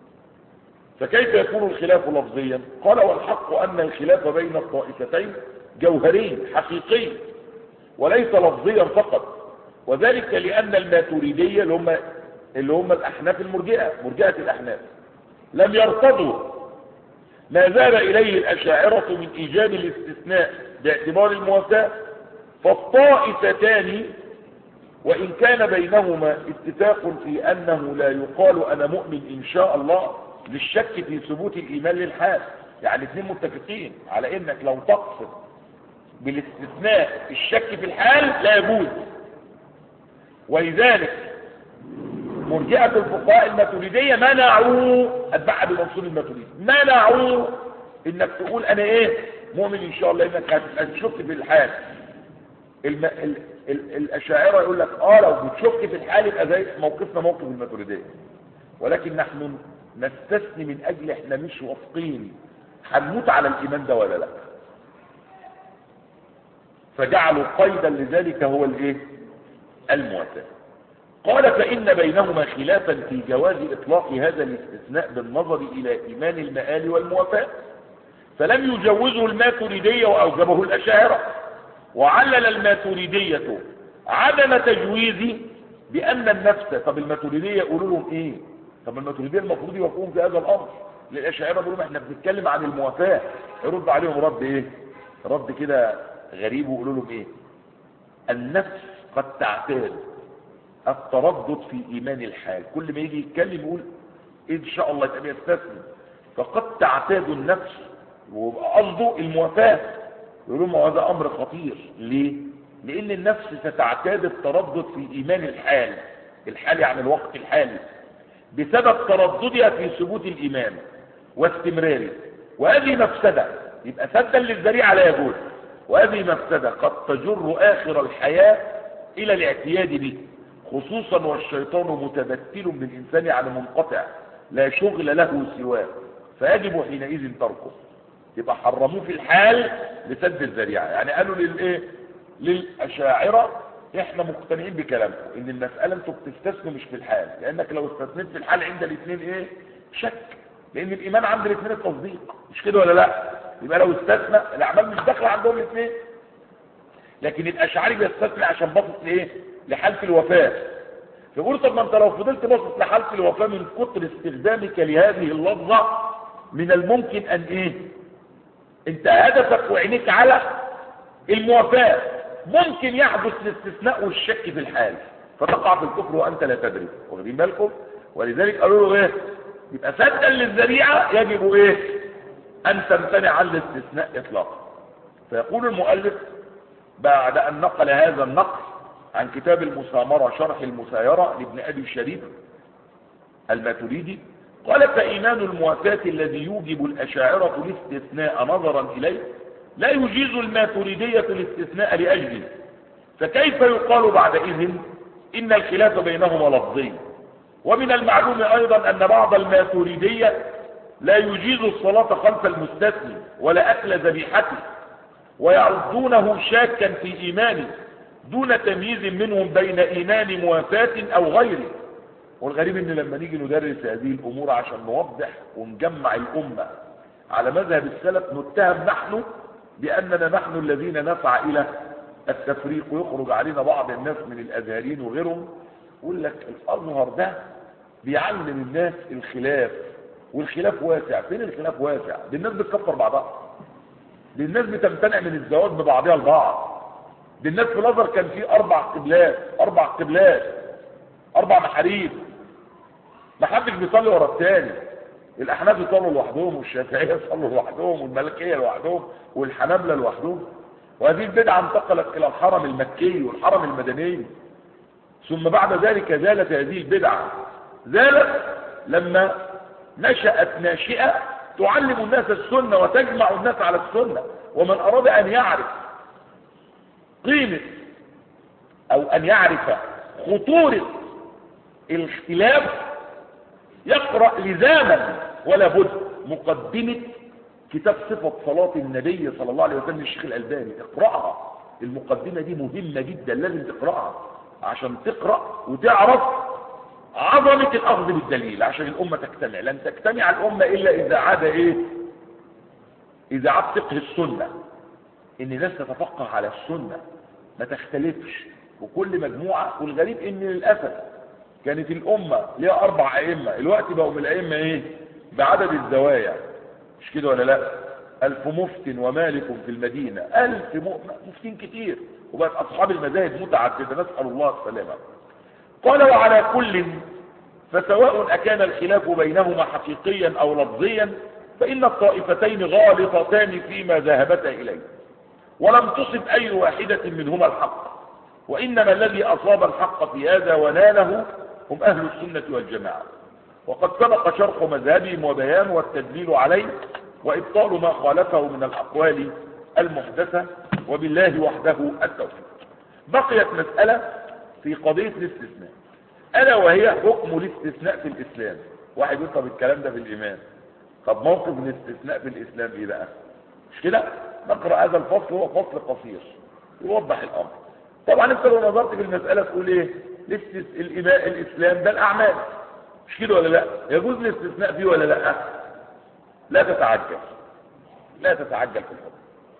فكيف يكون الخلاف لفظيا؟ قال والحق أن الخلاف بين الطائفتين جوهري حقيقي وليس لفظيا فقط، وذلك لأن الماتريدية اللي هم اللي هم الأحناف المرجئة، مرجئة الأحناف، لم يرتضوا ما زال إليه الأشاعرة من إيجاب الاستثناء باعتبار الموافاة. فالطائفتان وإن كان بينهما اتفاق في أنه لا يقال أنا مؤمن إن شاء الله للشك في ثبوت الإيمان للحال، يعني اثنين متفقين على إنك لو تقصد بالاستثناء الشك في الحال لا يجوز. ولذلك مرجئة الفقهاء الماتريدية منعوا أتباع أبي منصور الماتريدي، منعوا إنك تقول أنا إيه مؤمن إن شاء الله إنك هتشك في الحال. الم... ال... ال... الأشاعرة يقول لك آه لو بتشك في الحال يبقى زي موقفنا موقف الماتريدية، ولكن نحن نستثني من اجل احنا مش واثقين هنموت على الايمان ده ولا لا، فجعلوا قيدا لذلك هو الايه؟ المواساة. قال فإن بينهما خلافا في جواز إطلاق هذا الاستثناء بالنظر إلى إيمان المآل والموافاة، فلم يجوزه الماتريدية وأوجبه الأشاعرة، وعلل الماتريدية عدم تجويزه بأن النفس. طب الماتريدية يقولوا لهم إيه؟ طب الماتريدية المفروض يوافقون في هذا الأمر، للأشاعرة يقولوا لهم إحنا بنتكلم عن الموافاة، يرد عليهم رد إيه؟ رد كده غريب، ويقولوا لهم إيه؟ النفس قد تعتاد التردد في إيمان الحال، كل ما يجي يتكلم يقول إن شاء الله يبقى يستثني، فقد تعتاد النفس، وقصده الموافاة. يقولون هذا أمر خطير. ليه؟ لأن النفس ستعتاد التردد في إيمان الحال، الحال يعني الوقت الحالي، بسبب ترددها في ثبوت الإيمان واستمراره، وهذه مفسدة، يبقى سدا للذريعة لا يجوز، وهذه مفسدة قد تجر آخر الحياة إلى الاعتياد به، خصوصا والشيطان متبتل من الإنسان على منقطع لا شغل له سواه، فيجب حينئذ تركه. يبقى حرموه في الحال لسد الذريعة. يعني قالوا للايه؟ للأشاعرة احنا مقتنعين بكلامكم ان المسألة انتوا بتستثنوا مش في الحال، لانك لو استثنيت في الحال عند الاثنين ايه؟ شك، لان الايمان عند الاثنين التصديق، مش كده ولا لا؟ يبقى لو استثنى الاعمال مش داخله عندهم الاثنين. لكن الاشعري بيستثني عشان باصص لايه؟ لحالة الوفاة. يقول طب ما انت لو فضلت باصص لحالة الوفاة من كتر استخدامك لهذه اللفظة من الممكن ان ايه؟ انت هدفك وعينيك على الموافاة، ممكن يحدث الاستثناء والشك في الحال فتقع في الكفر وانت لا تدري. واخدين بالكم؟ ولذلك قالوا له ايه؟ يبقى سدا للذريعة يجب ايه؟ ان تمتنع عن الاستثناء اطلاقا. فيقول المؤلف بعد ان نقل هذا النقل عن كتاب المسامرة شرح المسايرة لابن ابي شريف الماتريدي، قال فإيمان الموافاة الذي يوجب الأشاعرة الاستثناء نظرا إليه لا يجيز الماتريدية الاستثناء لأجله، فكيف يقال بعدئذ إن الخلاف بينهما لفظي؟ ومن المعلوم أيضا أن بعض الماتريدية لا يجيز الصلاة خلف المستثني ولا أكل ذبيحته، ويعدونه شاكا في إيمانه دون تمييز منهم بين إيمان موافاة أو غيره. والغريب ان لما نيجي ندرس هذه الامور عشان نوضح ونجمع الامة على مذهب السلف نتهم نحن باننا نحن الذين نسعى الى التفريق، ويخرج علينا بعض الناس من الازهريين وغيرهم يقول لك الازهر ده بيعلم الناس الخلاف، والخلاف واسع. فين الخلاف واسع؟ دي الناس بتكفر بعضها، دي الناس بتمتنع من الزواج ببعضها البعض، دي الناس في الازهر كان في اربع قبلات اربع قبلات اربع محاريب، ما حدش بيصلي ورا الثاني. الاحناف يصلوا لوحدهم، والشافعيه يصلوا لوحدهم، والمالكيه لوحدهم، والحنابلة لوحدهم. وهذه البدعه انتقلت الى الحرم المكي والحرم المدني، ثم بعد ذلك زالت هذه البدعه، زالت لما نشأت ناشئه تعلم الناس السنه وتجمع الناس على السنه. ومن اراد ان يعرف قيمه او ان يعرف خطوره الاختلاف يقرأ لزاما ولا بد مقدمة كتاب صفة صلاة النبي صلى الله عليه وسلم للشيخ الألباني، اقرأها. المقدمة دي مهمة جدا، لازم تقرأها عشان تقرأ وتعرف عظمة الأخذ بالدليل، عشان الأمة تجتمع. لن تجتمع الأمة إلا إذا عاد إيه؟ إذا عاد فقه السنة، إن الناس تتفقه على السنة ما تختلفش، وكل مجموعة. والغريب إن للأسف كانت الأمة ليها أربع أئمة، الوقت بقوا من الأئمة إيه؟ بعدد الزوايا، مش كده ولا لا؟ ألف مفت ومالك في المدينة، ألف مفتين كتير، وبقت أصحاب المذاهب متعددة، نسأل الله السلامة. قال وعلى كل فسواء أكان الخلاف بينهما حقيقيا أو لفظيا فإن الطائفتين غالطتان فيما ذهبتا إليه، ولم تصب أي واحدة منهما الحق، وإنما الذي أصاب الحق في هذا وناله هم أهل السنة والجماعة. وقد سبق شرح مذهبهم وبيان والتدليل عليه وإبطال ما خالفه من الأقوال المحدثة، وبالله وحده التوفيق. بقيت مسألة في قضية الاستثناء، ألا وهي حكم الاستثناء في الإسلام. واحد يقول طب الكلام ده في الايمان، طب موقف الاستثناء في الاسلام ايه بقى؟ مش كده؟ نقرا هذا الفصل، هو فصل قصير يوضح الامر. طبعا انت لو نظرت في المساله تقول ايه؟ الايمان الاسلام ده الاعمال، مش كده ولا لا؟ يجوز الاستثناء فيه ولا لا؟ لا تتعجل، لا تتعجل في الحكم.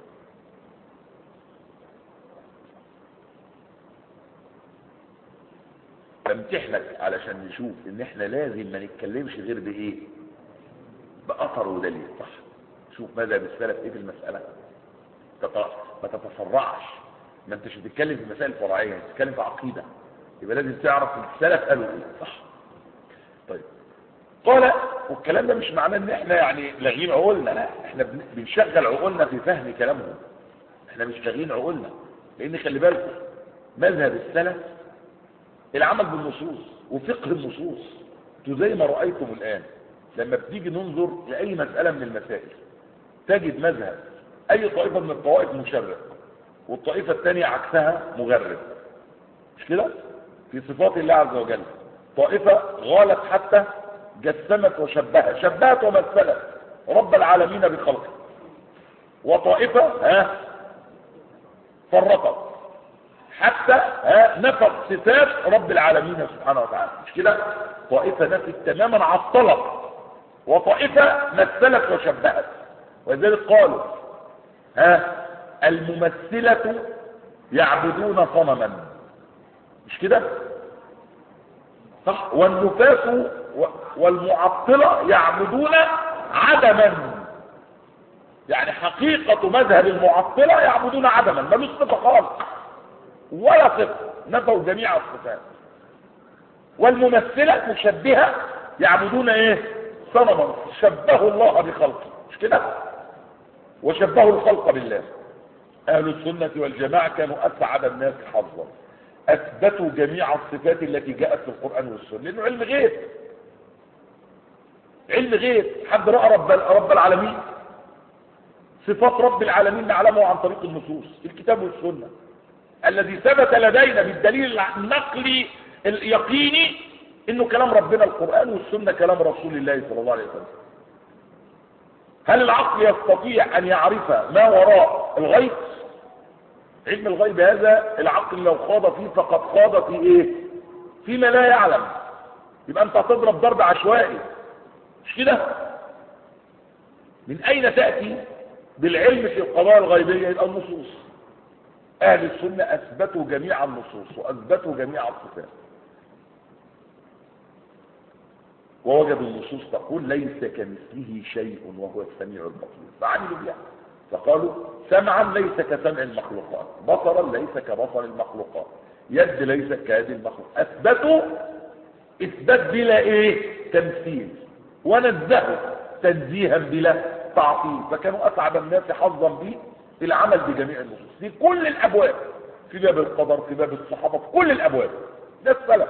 بمتحنك علشان نشوف ان احنا لازم ما نتكلمش غير بايه؟ باثر ودليل. صح؟ شوف ماذا بالسلف ايه في المساله، ما تتفرعش. ما انتش بتتكلم في مسائل فرعيه، انت بتتكلم في عقيده، يبقى لازم تعرف السلف قالوا ايه. صح؟ طيب قال، والكلام ده مش معناه ان احنا يعني لاغين عقولنا، لا، احنا بنشغل عقولنا في فهم كلامهم، احنا مش لاغين عقولنا. لان خلي بالكم مذهب السلف العمل بالنصوص وفقه النصوص. انتوا زي ما رايتم الان لما بتيجي ننظر لاي مساله من المسائل تجد مذهب اي طائفه من الطوائف مشرع والطائفه الثانيه عكسها مغرب، مش كده؟ في صفات الله عز وجل طائفه غالت حتى جسمت وشبهت، شبهت ومثلت رب العالمين بخلقه، وطائفه ها فرقت حتى ها نفت صفات رب العالمين سبحانه وتعالى، مش كده؟ طائفه نفت تماما عطلت، وطائفه مثلت وشبهت. ولذلك قالوا ها الممثله يعبدون صنما، مش كده؟ صح؟ والنفاة والمعطلة يعبدون عدما، يعني حقيقة مذهب المعطلة يعبدون عدما، ملوش صفة خالص ولا صفة، نفوا جميع الصفات. والممثلة مشبهة يعبدون ايه؟ صنما، شبهوا الله بخلقه، مش كده؟ وشبهوا الخلق بالله. اهل السنة والجماعة كانوا اسعد الناس حظا، اثبتوا جميع الصفات التي جاءت في القرآن والسنة، لانه علم غيب، علم غيب. حد رأى رب, رب العالمين؟ صفات رب العالمين نعلمها عن طريق النصوص، الكتاب والسنة، الذي ثبت لدينا بالدليل النقلي اليقيني انه كلام ربنا القرآن، والسنة كلام رسول الله صلى الله عليه وسلم. هل العقل يستطيع ان يعرف ما وراء الغيب؟ علم الغيب هذا العقل لو خاض فيه فقد خاض في ايه؟ فيما لا يعلم. يبقى انت هتضرب ضرب عشوائي، مش كده؟ من اين تأتي بالعلم في القضايا الغيبية؟ يبقى النصوص. اهل السنة اثبتوا جميع النصوص واثبتوا جميع الصفات، ووجدوا النصوص تقول ليس كمثله شيء وهو السميع البصير، فعملوا بها. فقالوا سمعا ليس كسمع المخلوقات، بصرا ليس كبصر المخلوقات، يد ليس كيد المخلوق. اثبتوا اثبات بلا ايه؟ تمثيل، ونزهوا تنزيها بلا تعطيل. فكانوا اسعد الناس حظا به في العمل بجميع النصوص في كل الابواب، في باب القدر، في باب الصحابه، في كل الابواب. ده السلف.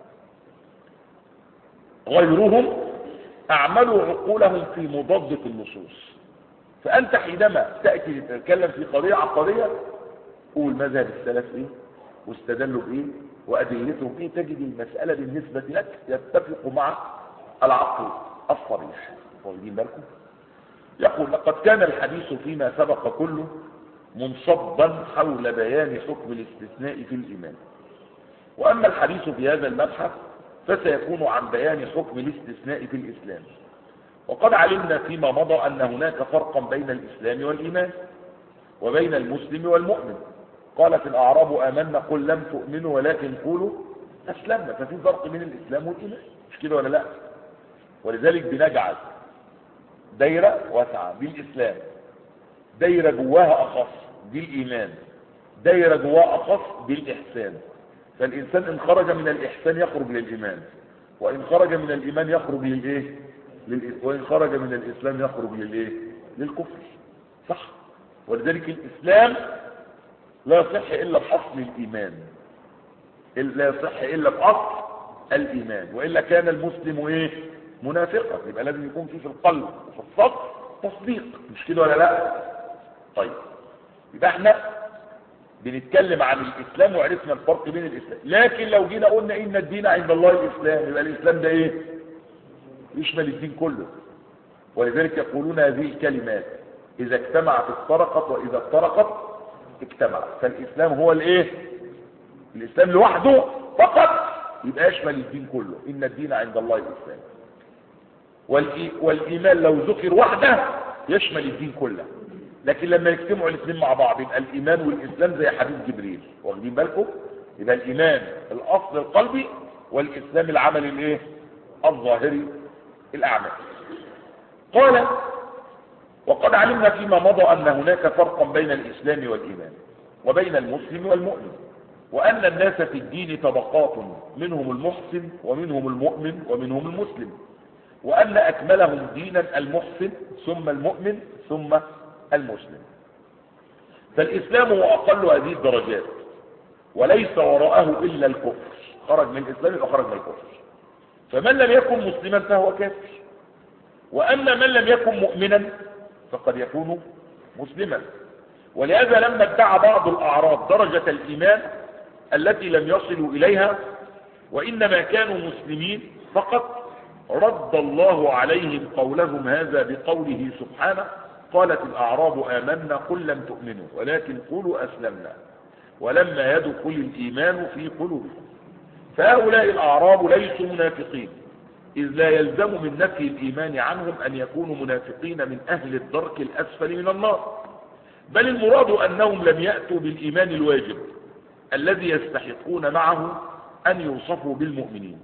غيرهم اعملوا عقولهم في مضادة النصوص. فانت حينما تأتي تتكلم في قضية عقدية قول مذهب السلف ايه واستدلوا بايه وادلتهم ايه، تجد المسألة بالنسبة لك يتفق مع العقل الصريح. واخدين بالكم؟ يقول لقد كان الحديث فيما سبق كله منصبا حول بيان حكم الاستثناء في الإيمان، واما الحديث في هذا المبحث فسيكون عن بيان حكم الاستثناء في الإسلام. وقد علمنا فيما مضى أن هناك فرقا بين الإسلام والإيمان وبين المسلم والمؤمن. قالت الأعراب آمنا قل لم تؤمنوا ولكن قولوا أسلمنا. ففي فرق بين الإسلام والإيمان، مش كده ولا لا؟ ولذلك بنجعل دايرة واسعة بالإسلام، دايرة جواها أخص بالإيمان، دايرة جواها أخص بالإحسان. فالإنسان إن خرج من الإحسان يخرج للإيمان، وإن خرج من الإيمان يخرج للإيه؟ وإن خرج من الإسلام يخرج للإيه؟ للكفر. صح؟ ولذلك الإسلام لا يصح إلا بأصل الإيمان، لا يصح إلا بأصل الإيمان، وإلا كان المسلم إيه؟ منافقا. يبقى لازم يكون فيه في القلب وفي الصدر تصديق، مش كده ولا لا؟ طيب يبقى احنا بنتكلم عن الإسلام وعرفنا الفرق بين الإسلام. لكن لو جينا قلنا إن الدين عند الله الإسلام، يبقى الإسلام ده إيه؟ يشمل الدين كله. ولذلك يقولون هذه الكلمات إذا اجتمعت افترقت وإذا افترقت اجتمعت. فالإسلام هو الايه؟ الإسلام لوحده فقط يبقى يشمل الدين كله، إن الدين عند الله الإسلام. والإيمان لو ذكر وحده يشمل الدين كله، لكن لما يجتمعوا الاثنين مع بعض يبقى الإيمان والإسلام زي حديث جبريل. واخدين بالكم؟ يبقى الإيمان الأصل القلبي والإسلام العمل الايه؟ الظاهري الأعمال. قال: وقد علمنا فيما مضى أن هناك فرقا بين الإسلام والإيمان وبين المسلم والمؤمن، وأن الناس في الدين طبقات، منهم المحسن ومنهم المؤمن ومنهم المسلم، وأن أكملهم دينا المحسن ثم المؤمن ثم المسلم. فالإسلام هو أقل هذه الدرجات، وليس وراءه إلا الكفر. خرج من الإسلام يبقى خرج من الكفر. فمن لم يكن مسلما فهو كافر، وأما من لم يكن مؤمنا فقد يكون مسلما. ولهذا لما ادعى بعض الأعراب درجة الإيمان التي لم يصلوا إليها وإنما كانوا مسلمين فقط، رد الله عليهم قولهم هذا بقوله سبحانه: قالت الأعراب آمنا قل لم تؤمنوا ولكن قولوا أسلمنا ولما يدخل الإيمان في قلوبكم. فهؤلاء الأعراب ليسوا منافقين، إذ لا يلزم من نفي الإيمان عنهم أن يكونوا منافقين من أهل الدرك الأسفل من النار، بل المراد أنهم لم يأتوا بالإيمان الواجب الذي يستحقون معه أن يوصفوا بالمؤمنين،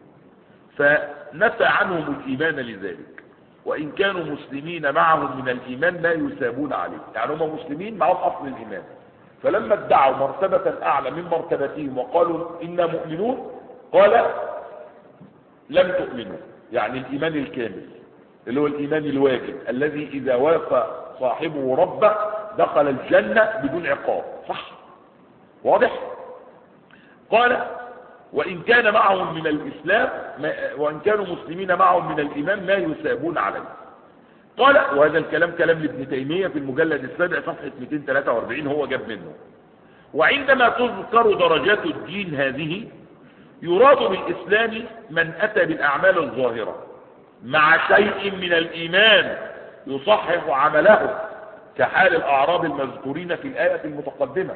فنفى عنهم الإيمان لذلك، وإن كانوا مسلمين معهم من الإيمان لا يثابون عليه. يعني هم مسلمين معهم أصل الإيمان، فلما ادعوا مرتبة أعلى من مرتبتهم وقالوا إنا مؤمنون قال لم تؤمنوا، يعني الإيمان الكامل اللي هو الإيمان الواجب الذي إذا وافى صاحبه ربه دخل الجنة بدون عقاب. صح؟ واضح؟ قال: وإن كان معهم من الإسلام وإن كانوا مسلمين معهم من الإيمان ما يثابون عليه. قال، وهذا الكلام كلام لابن تيمية في المجلد السابع صفحة مئتين وثلاثة وأربعين هو جاب منه. وعندما تذكر درجات الدين هذه يراد بالإسلام من أتى بالأعمال الظاهرة مع شيء من الإيمان يصحح عمله، كحال الأعراب المذكورين في الآية المتقدمة،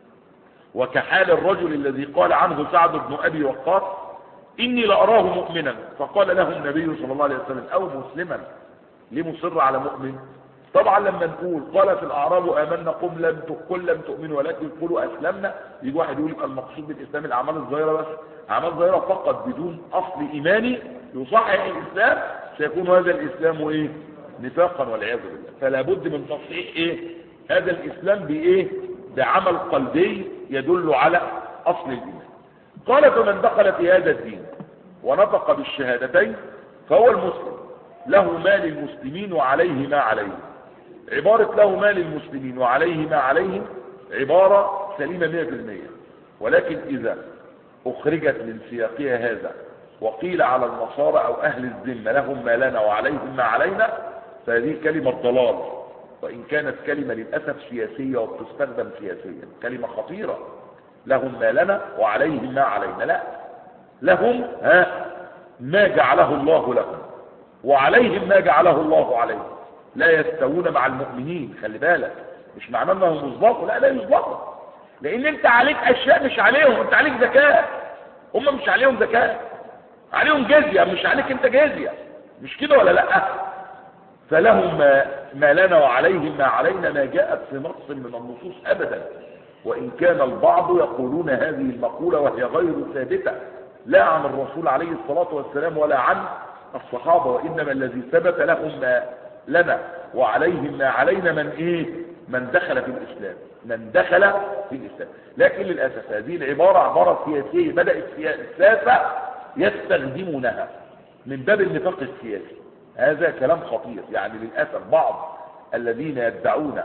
وكحال الرجل الذي قال عنه سعد بن أبي وقاص: إني لأراه مؤمنا، فقال له النبي صلى الله عليه وسلم: أو مسلما، ليه مصر على مؤمن؟ طبعا لما نقول قالت الأعراب آمنا قل لم قل لم تؤمنوا ولكن قولوا أسلمنا، يجي واحد يقول المقصود بالإسلام الأعمال الظاهرة بس، أعمال ظاهرة فقط بدون أصل إيماني يصحح الإسلام، سيكون هذا الإسلام إيه؟ نفاقا والعياذ بالله. فلا بد من تصحيح إيه؟ هذا الإسلام بإيه؟ بعمل قلبي يدل على أصل الإيمان. قال: فمن دخل في هذا الدين ونطق بالشهادتين فهو المسلم، له ما للمسلمين وعليه ما عليه. عبارة له ما للمسلمين وعليه ما عليه عبارة سليمة مئة بالمئة، ولكن إذا أخرجت من سياقها هذا وقيل على النصارى أو أهل الذمة لهم ما لنا وعليهم ما علينا، فهذه كلمة ضلال، وإن كانت كلمة للأسف سياسية وبتستخدم سياسيا، كلمة خطيرة. لهم ما لنا وعليهم ما علينا، لا، لهم ها ما جعله الله لهم وعليهم ما جعله الله عليهم، لا يستوون مع المؤمنين. خلي بالك، مش معناه انهم يظلموا، لا لا يظلموا، لان انت عليك اشياء مش عليهم. انت عليك زكاة، هم مش عليهم زكاة، عليهم جزية، مش عليك انت جزية، مش كده ولا لا؟ فلهم ما, ما لنا وعليهم ما علينا ما جاءت في نص من النصوص ابدا، وان كان البعض يقولون هذه المقولة وهي غير ثابتة لا عن الرسول عليه الصلاة والسلام ولا عن الصحابة، وانما الذي ثبت لهم ما لنا وعليهم ما علينا من ايه؟ من دخل في الاسلام، من دخل في الاسلام. لكن للاسف هذه العبارة عبارة سياسية بدأت الساسة يستخدمونها من باب النفاق السياسي. هذا كلام خطير، يعني للاسف بعض الذين يدعون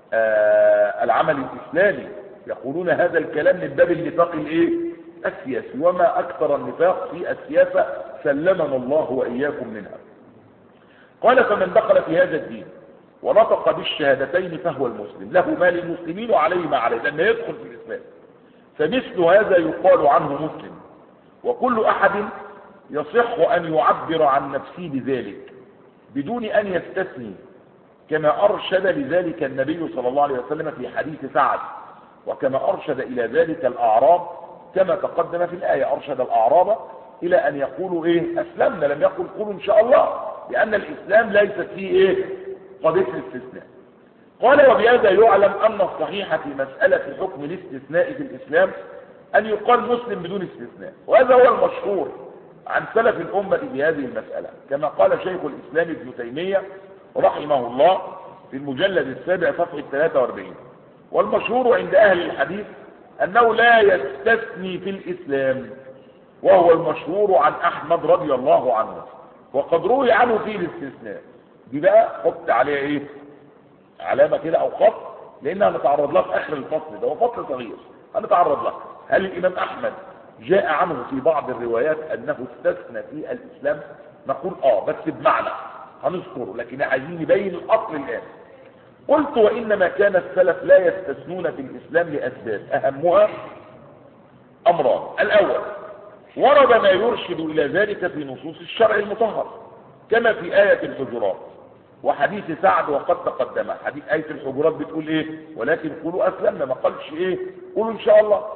آه العمل الاسلامي يقولون هذا الكلام من باب النفاق الايه؟ السياسي، وما اكثر النفاق في السياسة سلمنا الله واياكم منها. قال: فمن دخل في هذا الدين ونطق بالشهادتين فهو المسلم، له ما للمسلمين وعليه ما عليه، لأنه يدخل في الإسلام. فمثل هذا يقال عنه مسلم، وكل أحد يصح أن يعبر عن نفسه بذلك بدون أن يستثني، كما أرشد لذلك النبي صلى الله عليه وسلم في حديث سعد، وكما أرشد إلى ذلك الأعراب كما تقدم في الآية. أرشد الأعراب إلى أن يقولوا إيه؟ أسلمنا، لم يقل قولوا إن شاء الله، لأن الإسلام ليست فيه إيه؟ قضية الاستثناء. قال وبهذا يعلم أن الصحيح في مسألة حكم الاستثناء في الإسلام أن يقال مسلم بدون استثناء، وهذا هو المشهور عن سلف الأمة في هذه المسألة، كما قال شيخ الإسلام ابن تيمية رحمه الله في المجلد السابع صفحة ثلاثة وأربعين. والمشهور عند أهل الحديث أنه لا يستثني في الإسلام، وهو المشهور عن أحمد رضي الله عنه، وقد روي عنه فيه الاستثناء. دي بقى حط عليها إيه؟ علامة كده أو خط، لأنها نتعرض لها في آخر الفصل ده، هو فصل صغير هنتعرض لها. هل الإمام أحمد جاء عنه في بعض الروايات أنه استثنى في الإسلام؟ نقول آه، بس بمعنى هنذكره، لكن عايزين نبين الأصل الآن. قلت وإنما كان السلف لا يستثنون في الإسلام لأسباب أهمها أمران. الأول، ورد ما يرشد إلى ذلك في نصوص الشرع المطهر، كما في آية الحجرات وحديث سعد وقد تقدم. حديث آية الحجرات بتقول إيه؟ ولكن قولوا أسلمنا، ما قالش إيه؟ قولوا إن شاء الله.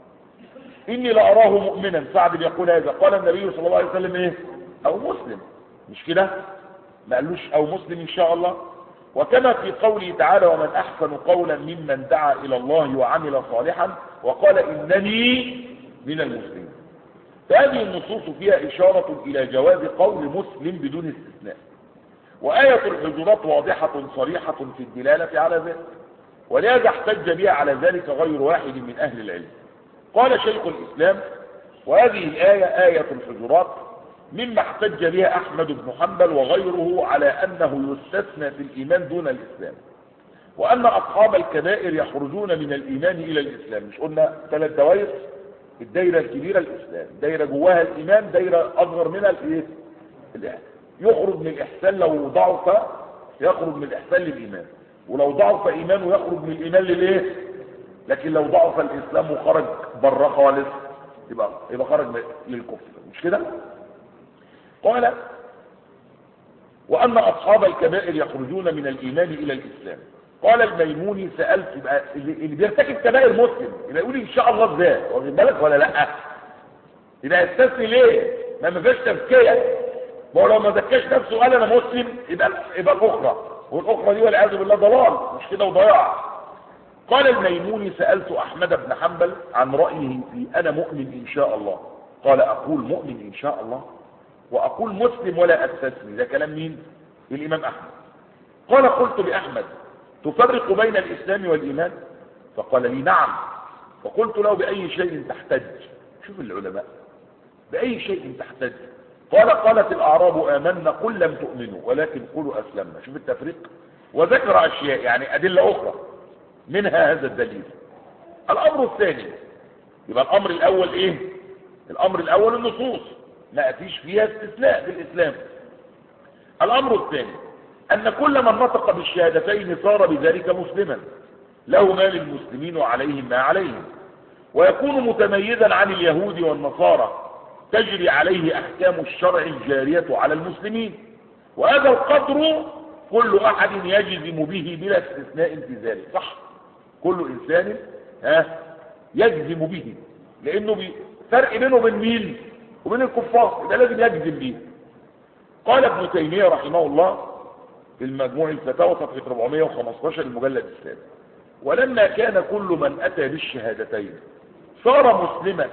إني لأراه مؤمنا، سعد بيقول هذا، قال النبي صلى الله عليه وسلم إيه؟ أو مسلم، مش كده؟ ما قالوش أو مسلم إن شاء الله. وكما في قوله تعالى ومن أحسن قولا ممن دعا إلى الله وعمل صالحا وقال إنني من المسلمين. فهذه النصوص فيها إشارة إلى جواز قول مسلم بدون استثناء، وآية الحجرات واضحة صريحة في الدلالة على ذلك، ولهذا احتج بها على ذلك غير واحد من أهل العلم. قال شيخ الإسلام وهذه الآية آية الحجرات مما احتج بها أحمد بن حنبل وغيره على أنه يستثنى في الإيمان دون الإسلام، وأن أصحاب الكبائر يخرجون من الإيمان إلى الإسلام. مش قلنا ثلاث دوائر؟ الدائرة الكبيرة الإسلام، دائرة جواها الإيمان، دائرة أصغر منها الإيه؟ الإحسان. يخرج من الإحسان لو ضعف يخرج من الإحسان للإيمان، ولو ضعف إيمانه يخرج من الإيمان للإيه؟ لكن لو ضعف الإسلام وخرج بره خالص يبقى يبقى خرج للكفر، مش كده؟ قال وأن أصحاب الكبائر يخرجون من الإيمان إلى الإسلام. قال الميموني سألت يبقى اللي بيرتكب كبائر مسلم يبقى يقول إن شاء الله ازاي؟ واخد بالك ولا لأ؟ يبقى يستثني ليه؟ ما ما فيش تزكية. ما هو لو ما زكاش نفسه وقال أنا مسلم يبقى يبقى الأخرى، والأخرى دي والعياذ بالله ضلال، مش كده وضياع. قال الميموني سألت أحمد بن حنبل عن رأيه في أنا مؤمن إن شاء الله، قال أقول مؤمن إن شاء الله وأقول مسلم ولا أستثني. ده كلام مين؟ الإمام أحمد. قال قلت لأحمد تفرق بين الإسلام والإيمان؟ فقال لي نعم. فقلت له بأي شيء تحتج؟ شوف العلماء، بأي شيء تحتج؟ قال قالت الأعراب آمنا قل لم تؤمنوا ولكن قولوا أسلمنا. شوف التفريق، وذكر أشياء يعني أدلة أخرى منها هذا الدليل. الأمر الثاني، يبقى الأمر الأول إيه؟ الأمر الأول النصوص ما فيش فيها استثناء في الإسلام. الأمر الثاني أن كل من نطق بالشهادتين صار بذلك مسلما، له ما للمسلمين وعليهم ما عليهم، ويكون متميزا عن اليهود والنصارى، تجري عليه أحكام الشرع الجارية على المسلمين، وهذا القدر كل أحد يجزم به بلا استثناء في ذلك. صح، كل إنسان ها يجزم به، لأنه فرق بينه وبين مين؟ وبين الكفار، ده لازم يجزم به. قال ابن تيمية رحمه الله في المجموع الفتاوى صفحة أربعمائة وخمسة عشر المجلد السابع ولما كان كل من أتى بالشهادتين صار مسلما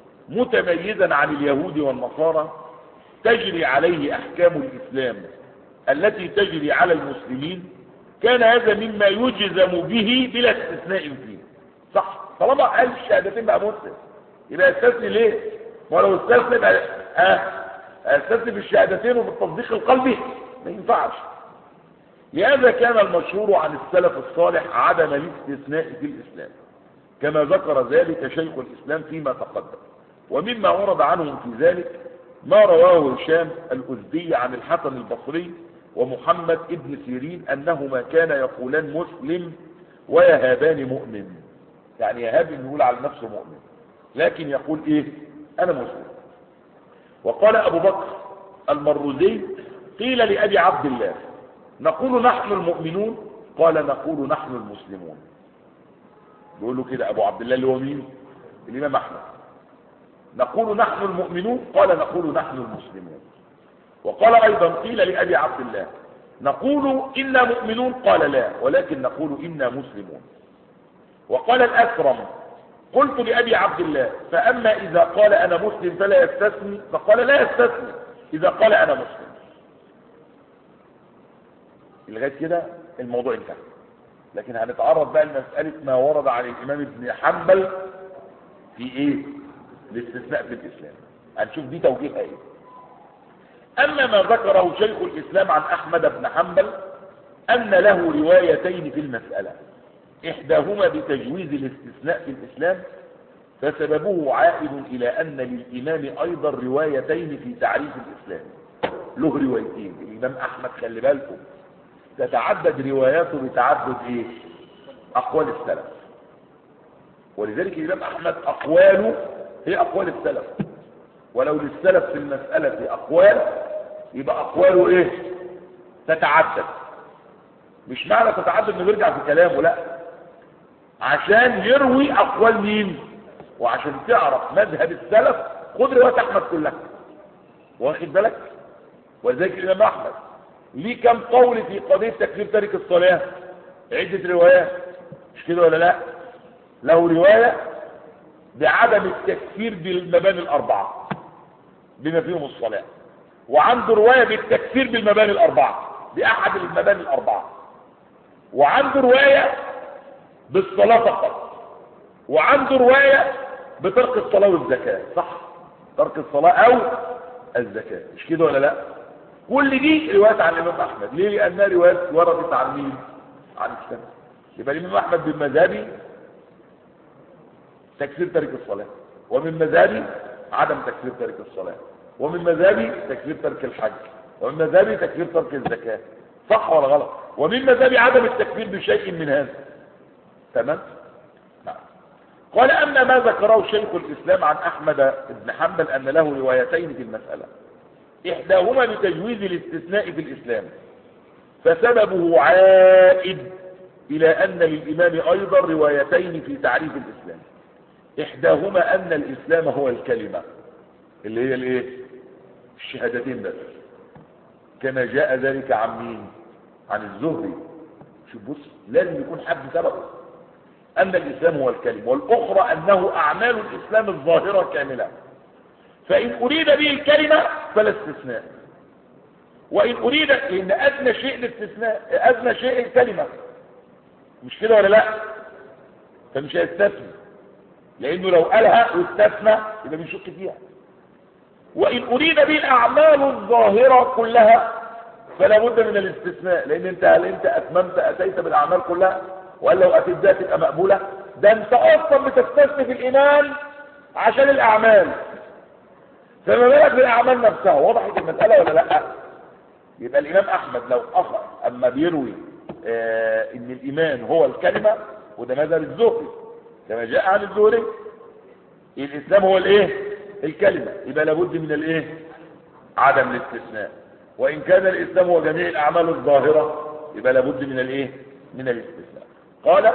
متميزا عن اليهود والنصارى، تجري عليه أحكام الإسلام التي تجري على المسلمين، كان هذا مما يجزم به بلا استثناء فيه. صح، طالما قال الشهادتين بقى مسلم يبقى استثني ليه؟ ولو استثني بقى ها استثني بالشهادتين وبالتصديق القلبي ما ينفعش. لهذا كان المشهور عن السلف الصالح عدم الاستثناء في الإسلام، كما ذكر ذلك شيخ الإسلام فيما تقدم. ومما ورد عنهم في ذلك ما رواه هشام الأزدي عن الحسن البصري ومحمد ابن سيرين أنهما كان يقولان مسلم ويهابان مؤمن. يعني يهاب يقول على نفسه مؤمن لكن يقول ايه؟ انا مسلم. وقال أبو بكر المروزي قيل لأبي عبد الله نقول نحن المؤمنون؟ قال نقول نحن المسلمون. بيقول له كده أبو عبد الله اللي هو مين؟ الإمام أحمد. نقول نحن المؤمنون؟ قال نقول نحن المسلمون. وقال أيضا قيل لأبي عبد الله نقول إنا مؤمنون؟ قال لا ولكن نقول إنا مسلمون. وقال الأكرم قلت لأبي عبد الله فأما إذا قال أنا مسلم فلا يستثني؟ فقال لا يستثني إذا قال أنا مسلم. لغاية كده الموضوع انتهى. لكن هنتعرض بقى لمسألة ما ورد عن الإمام ابن حنبل في إيه؟ الاستثناء في الإسلام. هنشوف دي توجيهها إيه. أما ما ذكره شيخ الإسلام عن أحمد بن حنبل أن له روايتين في المسألة، إحداهما بتجويز الاستثناء في الإسلام، فسببه عائد إلى أن للإمام أيضا روايتين في تعريف الإسلام. له روايتين الإمام أحمد، خلي بالكم تتعدد رواياته بتعدد إيه؟ أقوال السلف. ولذلك الإمام أحمد أقواله هي أقوال السلف، ولو للسلف في المسألة أقوال يبقى أقواله إيه؟ تتعدد. مش معنى تتعدد انه يرجع في كلامه، لا، عشان يروي أقوال مين؟ وعشان تعرف مذهب السلف خد روايات أحمد كلها، واخد بالك؟ ولذلك الإمام أحمد ليه كم قول في قضية تكفير تارك الصلاة؟ عدة روايات، مش كده ولا لا؟ له رواية بعدم التكفير بالمباني الأربعة بما فيهم الصلاة، وعنده رواية بالتكفير بالمباني الأربعة بأحد المباني الأربعة، وعنده رواية بالصلاة فقط، وعنده رواية بترك الصلاة والزكاة، صح؟ ترك الصلاة أو الزكاة، مش كده ولا لا؟ كل دي روايات عن الإمام أحمد. ليه؟ لأنها روايات وردت عن مين؟ عن السنة. يبقى الإمام أحمد بالمذهبي تكفير تارك الصلاة، ومن مذهبي عدم تكفير تارك الصلاة، ومن مذهبي تكفير ترك الحج، ومن مذهبي تكفير ترك الزكاة، صح ولا غلط؟ ومن مذهبي عدم التكفير بشيء من هذا. تمام؟ نعم. قال أما ما ذكره شيخ الإسلام عن أحمد بن حنبل أن له روايتين في المسألة، إحداهما بتجويز الاستثناء في الإسلام، فسببه عائد إلى أن للإمام أيضا روايتين في تعريف الإسلام، إحداهما أن الإسلام هو الكلمة اللي هي الإيه؟ الشهادتين بس، كما جاء ذلك عن مين؟ عن الزهري. شوف بص، لازم يكون حد سبقه أن الإسلام هو الكلمة، والأخرى أنه أعمال الإسلام الظاهرة كاملة، فإن أريد به الكلمة فلا استثناء، وإن أريد، لأن أدنى شيء الاستثناء، أدنى شيء الكلمة، مش كده ولا لا؟ فمش هيستثني، لأنه لو قالها واستثنى يبقى بيشك فيها. وإن أريد به الأعمال الظاهرة كلها فلا بد من الاستثناء، لأن أنت هل أنت أتممت أتيت بالأعمال كلها؟ ولا لو أتيت ده تبقى مقبولة؟ ده أنت أصلا بتستثني في الإيمان عشان الأعمال، فما بالك بالأعمال نفسها. وضحت المسألة ولا لا؟ يبقى الإمام أحمد لو أخذ أما بيروي آه إن الإيمان هو الكلمة، وده مذهب الزهري كما جاء عن الزهري، الإسلام هو الإيه؟ الكلمة، يبقى لابد من الإيه؟ عدم الاستثناء. وإن كان الإسلام هو جميع الأعمال الظاهرة يبقى لابد من الإيه؟ من الاستثناء. قال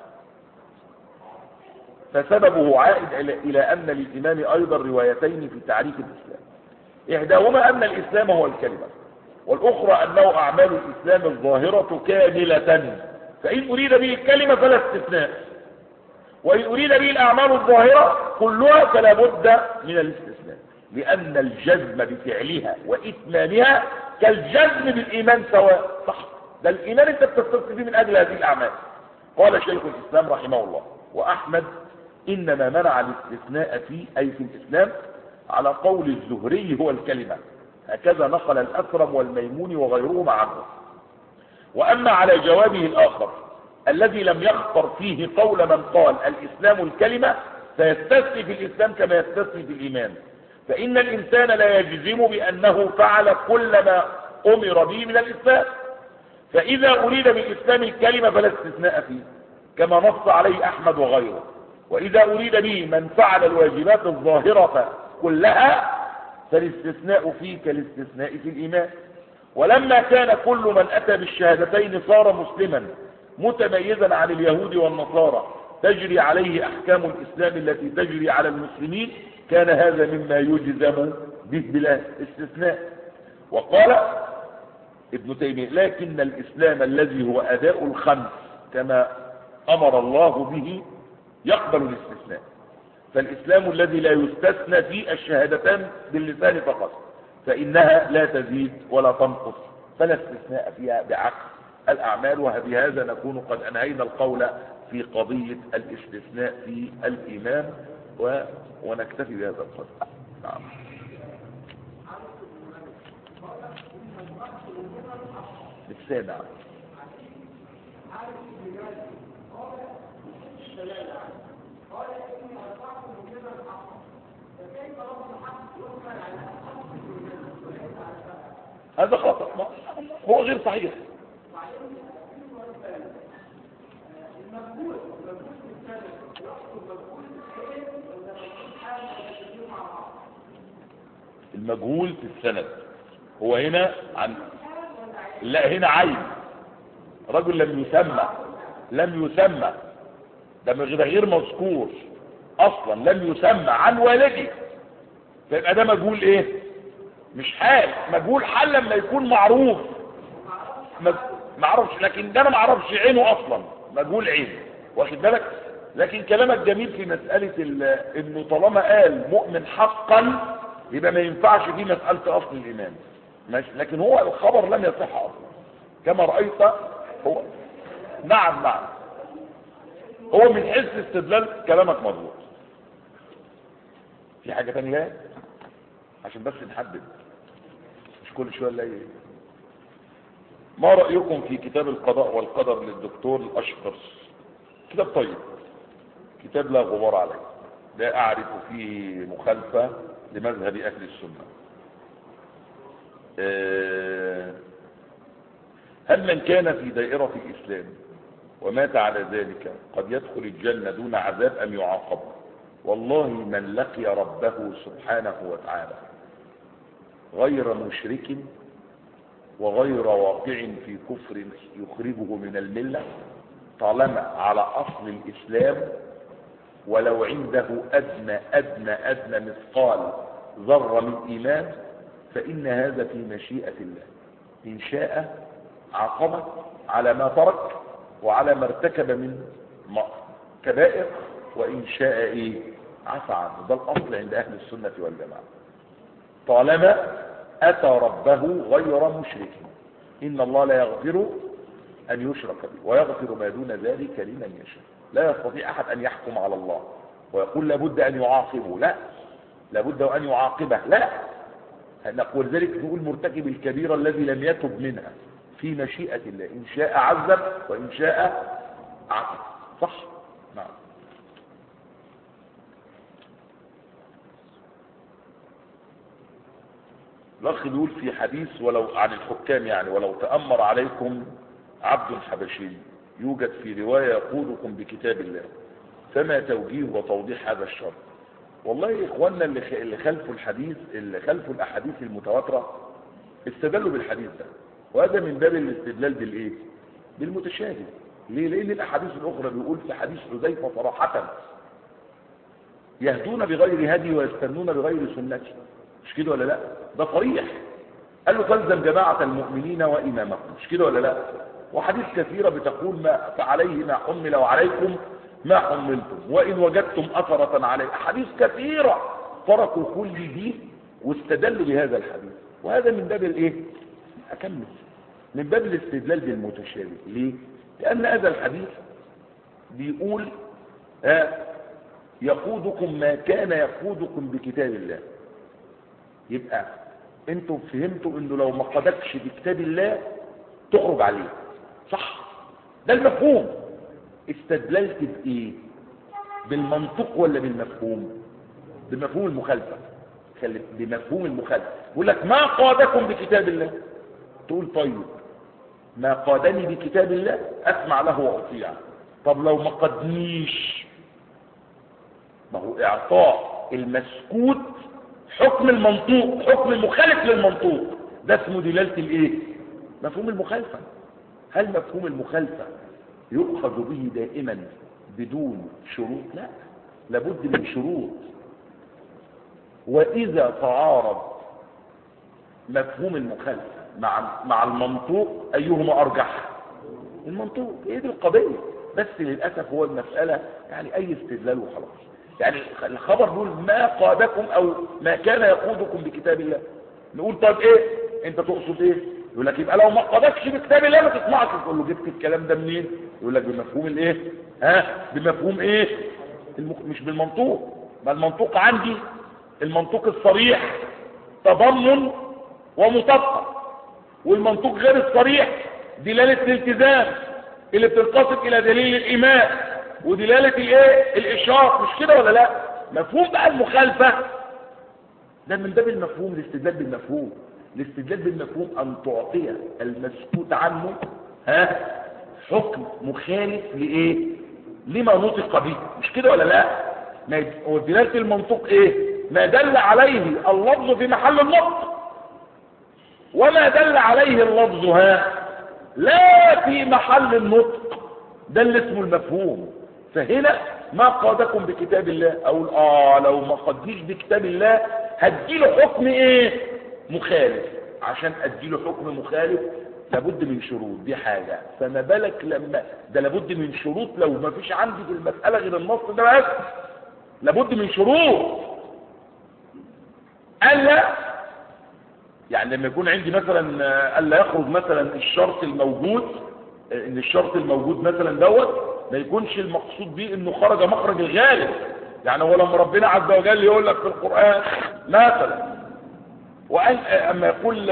فسببه عائد إلى أن للإمام أيضا روايتين في تعريف الإسلام، إحداهما أن الإسلام هو الكلمة، والأخرى أنه أعمال الإسلام الظاهرة كاملة، فإن أريد به الكلمة فلا استثناء، وإن أريد به الأعمال الظاهرة كلها فلا بد من الاستثناء، لأن الجزم بفعلها وإتمامها كالجزم بالإيمان سواء، صح؟ ده الإيمان أنت بتستثني فيه من أجل هذه الأعمال. قال شيخ الإسلام رحمه الله وأحمد إنما منع الاستثناء فيه أي في الإسلام على قول الزهري هو الكلمة، هكذا نقل الأكرم والميمون وغيرهما عنه. وأما على جوابه الآخر الذي لم يخطر فيه قول من قال الإسلام الكلمة فيستثني في الإسلام كما يستثني في الإيمان، فإن الإنسان لا يجزم بأنه فعل كل ما أمر به من الإسلام، فإذا أريد بالإسلام الكلمة فلا استثناء فيه كما نص عليه أحمد وغيره، وإذا أريد به من فعل الواجبات الظاهرة كلها فالاستثناء فيه كالاستثناء في الإيمان. ولما كان كل من أتى بالشهادتين صار مسلما متميزا عن اليهود والنصارى تجري عليه أحكام الإسلام التي تجري على المسلمين، كان هذا مما يجزم به بلا استثناء. وقال ابن تيمية: لكن الإسلام الذي هو أداء الخمس كما أمر الله به يقبل الاستثناء. فالإسلام الذي لا يستثنى فيه الشهادتان باللسان فقط فإنها لا تزيد ولا تنقص، فلا استثناء فيها بعكس الأعمال. وبهذا نكون قد أنهينا القول في قضية الاستثناء في الإيمان و... ونكتفي بهذا القدر. نعم. بالسابع. هذا خطأ، هو غير صحيح. المجهول في السند هو هنا عن لا هنا عين رجل لم يسمى لم يسمى ده غير مذكور اصلا، لم يسمى عن والده، فيبقى ده مجهول ايه؟ مش حال. مجهول حال لما يكون معروف ما اعرفش، لكن ده انا ما اعرفش عينه اصلا، مجهول عين، واخد بالك؟ لكن كلامك جميل في مسألة انه طالما قال مؤمن حقا يبقى ما ينفعش في مسألة اصل الايمان، ماشي. لكن هو الخبر لم يصح اصلا كما رأيت. هو نعم نعم هو من حيث استدلال كلامك مظبوط. في حاجة تانية عشان بس نحدد، مش كل شوية نلاقي. ما رأيكم في كتاب القضاء والقدر للدكتور الأشقرس؟ كتاب طيب، كتاب لا غبار عليه، لا أعرف فيه مخالفة لمذهب أهل السنة. أه هل من كان في دائرة الإسلام ومات على ذلك قد يدخل الجنة دون عذاب أم يعاقب؟ والله من لقي ربه سبحانه وتعالى غير مشرك وغير واقع في كفر يخرجه من الملة طالما على أصل الإسلام ولو عنده أدنى أدنى أدنى مثقال ذرة من إيمان فإن هذا في مشيئة الله، إن شاء عاقبه على ما ترك وعلى ما ارتكب من كبائر، وإن شاء إيه عفى عنه. ده الأصل عند أهل السنة والجماعة، طالما أتى ربه غير مشرك. إن الله لا يغفر أن يشرك به ويغفر ما دون ذلك لمن يشاء. لا يستطيع أحد أن يحكم على الله ويقول لابد أن يعاقبه، لا، لابد أن يعاقبه، لا. نقول ذلك نقول مرتكب الكبيرة الذي لم يتب منها في مشيئة الله، إن شاء عذب وإن شاء عاقب. صح؟ نعم. الأخ بيقول في حديث ولو عن الحكام يعني: ولو تأمر عليكم عبد حبشي يوجد في رواية يقودكم بكتاب الله، فما توجيه وتوضيح هذا الشرط؟ والله يا إخواننا اللي خلفوا الحديث اللي خلفوا الأحاديث المتواترة استدلوا بالحديث ده، وهذا من باب الاستدلال بالإيه؟ بالمتشابه. ليه؟ لأن الأحاديث الأخرى بيقول في حديث حذيفة صراحة: يهدون بغير هدي ويستنون بغير سنتي. مش كده ولا لا؟ ده صريح. قال له: تلزم جماعة المؤمنين وإمامهم. مش كده ولا لا؟ وحديث كثيرة بتقول: ما فعليه ما حمل وعليكم ما حملتم وإن وجدتم أثرة عليه. أحاديث كثيرة تركوا كل دي واستدلوا بهذا الحديث، وهذا من باب الايه؟ أكمل من باب الاستدلال بالمتشابه. ليه؟ لأن هذا الحديث بيقول ها يقودكم ما كان يقودكم بكتاب الله. يبقى انتم فهمتوا انه لو ما قادكش بكتاب الله تخرج عليه، صح؟ ده المفهوم. استدللت بايه؟ بالمنطق ولا بالمفهوم؟ بمفهوم المخالفه. بمفهوم المخالفه. يقول لك: ما قادكم بكتاب الله. تقول: طيب ما قادني بكتاب الله اسمع له واطيع. طب لو ما قادنيش؟ ما هو اعطاء المسكوت حكم المنطوق، حكم المخالف للمنطوق، ده اسمه دلالة الايه؟ مفهوم المخالفة. هل مفهوم المخالفة يؤخذ به دائما بدون شروط؟ لا، لابد من شروط. وإذا تعارض مفهوم المخالفة مع مع المنطوق أيهما أرجح؟ المنطوق. ايه دي القضية. بس للأسف هو المسألة يعني أي استدلال وخلاص. يعني الخبر بيقول ما قادكم أو ما كان يقودكم بكتاب الله. نقول طب إيه أنت تقصد إيه؟ يقول لك يبقى لو ما قادكش بكتاب الله ما تسمعش. تقول له جبت الكلام ده منين؟ يقول لك بمفهوم الإيه؟ ها بمفهوم إيه؟ المخ... مش بالمنطوق. ما المنطوق عندي المنطوق الصريح تضمن ومطابقة، والمنطوق غير الصريح دلالة الالتزام اللي بتنقسم الى دليل الايمان ودلالة الايه الاشاره، مش كده ولا لا؟ مفهوم بقى المخالفة ده من باب المفهوم، الاستدلال بالمفهوم. الاستدلال بالمفهوم ان تعطي المسكوت عنه ها حكم مخالف لايه؟ لما نطق به، مش كده ولا لا؟ ودلالة المنطوق ايه؟ ما دل عليه اللفظ في محل النطق، وما دل عليه اللفظ ها لا في محل النطق، ده اللي اسمه المفهوم. فهنا ما قادكم بكتاب الله، او اه لو ما قديش بكتاب الله هديله حكم ايه؟ مخالف. عشان اديله حكم مخالف لابد من شروط، دي حاجة. فما بالك لما ده لابد من شروط لو ما فيش عندي في المسألة غير النص ده بس، لابد من شروط. ألا يعني لما يكون عندي مثلا ألا يخرج مثلا الشرط الموجود، ان الشرط الموجود مثلا دوت ما يكونش المقصود به انه خرج مخرج الغالب. يعني هو لما ربنا عز وجل يقول لك في القرآن مثلا وأن اما يقول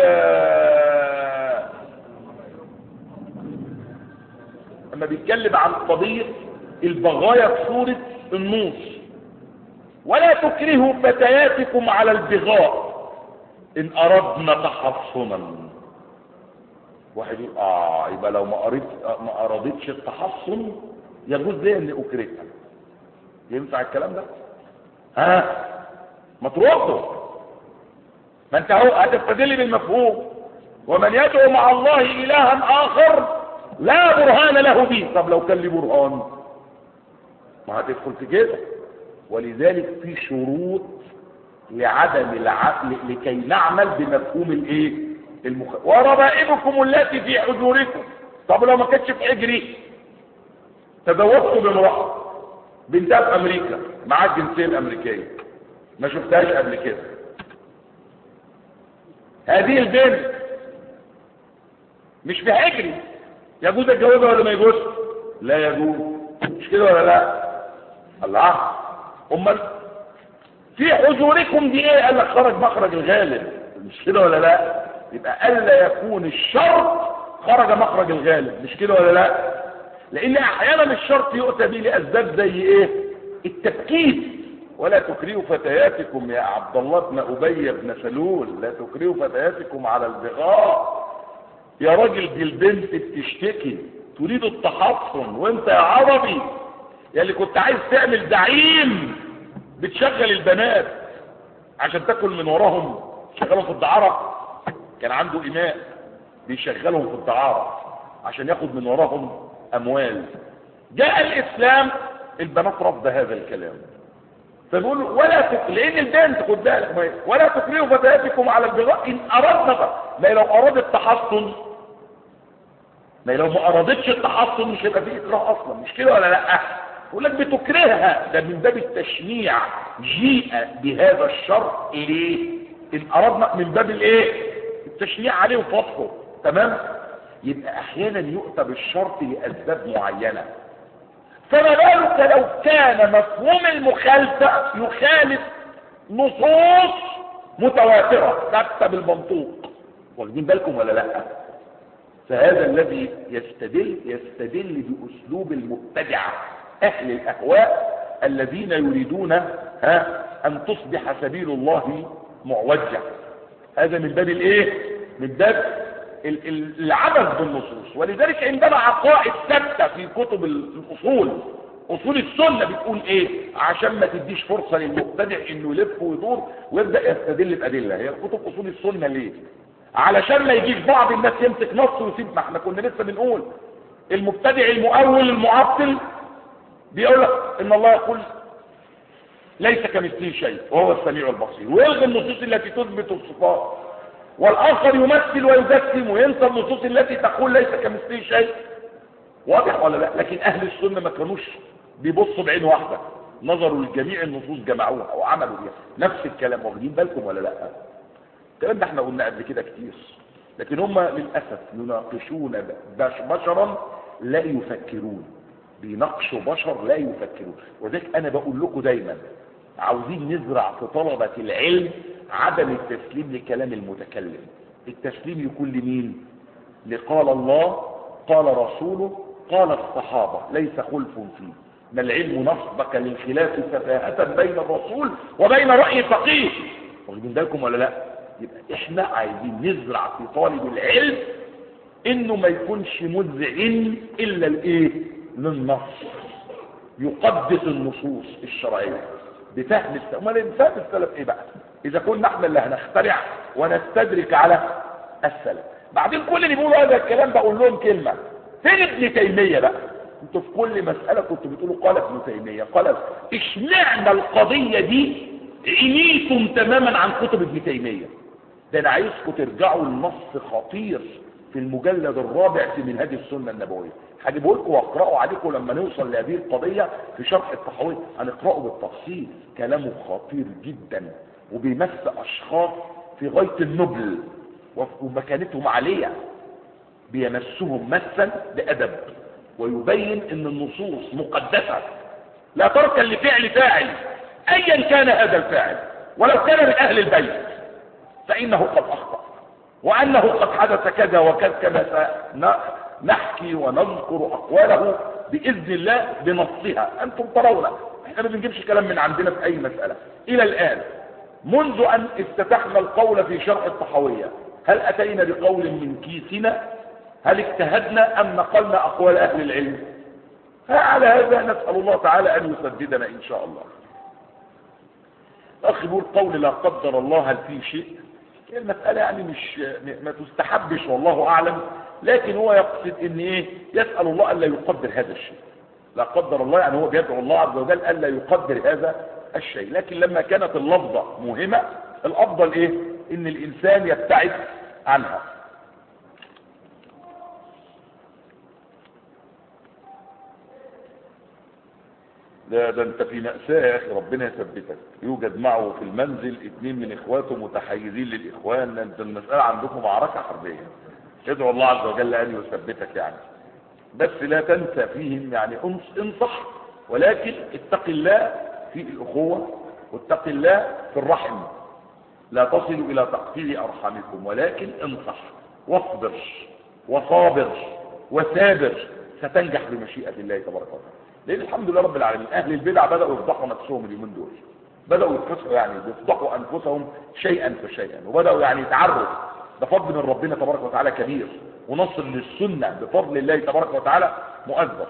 اما بيتكلم عن قضية البغايا في سورة النور، ولا تكرهوا فتياتكم على البغاء ان اردنا تحصنا. واحد يقول اه يبقى لو ما قريت ما ارادتش التحصن يجوز لي اني اكرهها. ينفع الكلام ده؟ ها ما ترده. ما انت اهو هتستدل بالمفهوم ومن يدعو مع الله الها اخر لا برهان له به. طب لو كان لي برهان ما هتدخل في كده. ولذلك في شروط لعدم العقل لكي نعمل بمفهوم الايه المخ... وربائبكم التي في حجوركم. طب لو ما كانتش في حجري تزوجت بامرأة بنتها في امريكا معاها الجنسية الامريكية ما شفتهاش قبل كده، هذه البنت مش في حجري، يجوز اتجوزها ولا ما يجوز؟ لا يجوز، مش كده ولا لا؟ الله. امال في حجوركم دي ايه؟ قال لك خرج مخرج الغالب، مش كده ولا لا؟ يبقى الا يكون الشرط خرج مخرج الغالب، مش كده ولا لا؟ لان احيانا الشرط يؤتى به لاسباب زي ايه؟ التبكيت. ولا تكرهوا فتياتكم يا عبد الله بن ابي بن سلول، لا تكرهوا فتياتكم على البغاء. يا راجل دي البنت بتشتكي تريد التحصن، وانت يا عربي يا اللي كنت عايز تعمل زعيم بتشغل البنات عشان تاكل من وراهم، شغلهم في الدعارة. كان عنده إماء بيشغلهم في الدعارة عشان ياخد من وراهم أموال. جاء الإسلام البنات رفض هذا الكلام، فبيقول ولا تك... لأن البنت خد بالك ولا تكرهوا فتياتكم على البغاء إن أردنا. ما لو أراد التحصن، ما لو ما أرادتش التحصن مش هيبقى فيه إكراه أصلا، مش كده ولا لأ؟ يقول لك بتكرهها، ده من باب التشنيع. جيء بهذا الشرط ليه؟ ان اردنا من باب الايه؟ التشنيع عليه وفتحه. تمام؟ يبقى احيانا يؤتى بالشرط لاسباب معينه. فما بالك لو كان مفهوم المخالفه يخالف نصوص متواتره ثابته بالمنطوق. واخدين بالكم ولا لا؟ فهذا الذي يستدل يستدل باسلوب المبتدعه اهل الاهواء الذين يريدون ها ان تصبح سبيل الله معوجة. هذا من باب الايه؟ من باب العبث بالنصوص. ولذلك عندنا عقائد ثابته في كتب الاصول اصول السنة بتقول ايه عشان ما تديش فرصة للمبتدع انه يلف ويدور ويبدأ يستدل بأدلة. هي كتب اصول السنة ليه؟ علشان ما يجيش بعض الناس يمسك نص ويسيب. ما احنا كنا لسه بنقول المبتدع المؤول المعطل بيقول لك ان الله يقول ليس كمثله شيء وهو السميع البصير، ويلغي النصوص التي تثبت الصفات، والاخر يمثل ويجسم وينسى النصوص التي تقول ليس كمثله شيء. واضح ولا لا؟ لكن اهل السنه ما كانوش بيبصوا بعين واحده، نظروا لجميع النصوص جمعوها وعملوا بيها نفس الكلام. واخدين بالكم ولا لا؟ الكلام ده احنا قلنا قبل كده كتير. لكن هم للاسف يناقشون بشرا لا يفكرون، بيناقشوا بشر لا يفكرون. وذلك انا بقول لكم دايما عاوزين نزرع في طلبة العلم عدم التسليم لكلام المتكلم. التسليم يكون لمين؟ لقال الله قال رسوله قال الصحابة، ليس خلف فيه. ما العلم نصبك للخلاف سفاهة بين الرسول وبين رأي فقيه. واخدين بالكم ولا لا؟ يبقى احنا عايزين نزرع في طالب العلم انه ما يكونش مذعن الا الايه؟ للنص، يقدس النصوص الشرعيه بفهم السلف. امال فهم السلف ايه بقى اذا كنا احنا اللي هنخترع ونستدرك على السلف؟ بعدين كل اللي بيقولوا هذا الكلام بقول لهم كلمه، فين ابن تيميه بقى؟ انتوا في كل مساله كنتوا بتقولوا قال ابن تيميه قال. اشمعنى القضيه دي عميتم تماما عن كتب ابن تيميه؟ ده انا عايزكم ترجعوا لنص خطير في المجلد الرابع في منهاج السنه النبويه. هجيبه لكم واقراه عليكم لما نوصل لهذه القضيه في شرح الطحاوي، هنقراه بالتفصيل. كلامه خطير جدا وبيمس اشخاص في غايه النبل ومكانتهم عاليه، بيمسهم مسا بادب، ويبين ان النصوص مقدسه لا تركا لفعل فاعل ايا كان هذا الفاعل، ولو كان من اهل البيت فانه قد اخطا، وانه قد حدث كذا وكذا كما نحكي ونذكر اقواله باذن الله بنصها. انتم ترون احنا ما بنجيبش كلام من عندنا في اي مساله. الى الان منذ ان افتتحنا القول في شرح الطحاويه هل اتينا بقول من كيسنا؟ هل اجتهدنا ام نقلنا اقوال اهل العلم؟ فعلى هذا نسال الله تعالى ان يسددنا ان شاء الله. اخي بيقول قول لا قدر الله هل في شيء؟ المسألة يعني مش ما تستحبش والله اعلم، لكن هو يقصد ان ايه؟ يسأل الله الا يقدر هذا الشيء. لا قدر الله يعني هو بيدعو الله عز وجل الا يقدر هذا الشيء. لكن لما كانت اللفظة مهمة الافضل ايه؟ ان الانسان يبتعد عنها. لا ده انت في مأساة يا اخي، ربنا يثبتك. يوجد معه في المنزل اثنين من اخواته متحيزين للاخوان. انت المسألة عندكم معركة حربية. ادعو الله عز وجل ان يثبتك يعني، بس لا تنسى فيهم يعني انصح، ولكن اتق الله في الاخوة واتق الله في الرحم. لا تصلوا الى تقطيع ارحامكم، ولكن انصح واصبر وصابر وثابر، ستنجح بمشيئة الله تبارك وتعالى. لان الحمد لله رب العالمين اهل البدع بدأوا يفضحوا نفسهم اليومين دول، بدأوا يفضحوا يعني يفضحوا انفسهم شيئا فشيئا، وبدأوا يعني يتعروا. ده فضل من ربنا تبارك وتعالى كبير، ونصر للسنة بفضل الله تبارك وتعالى مؤثر.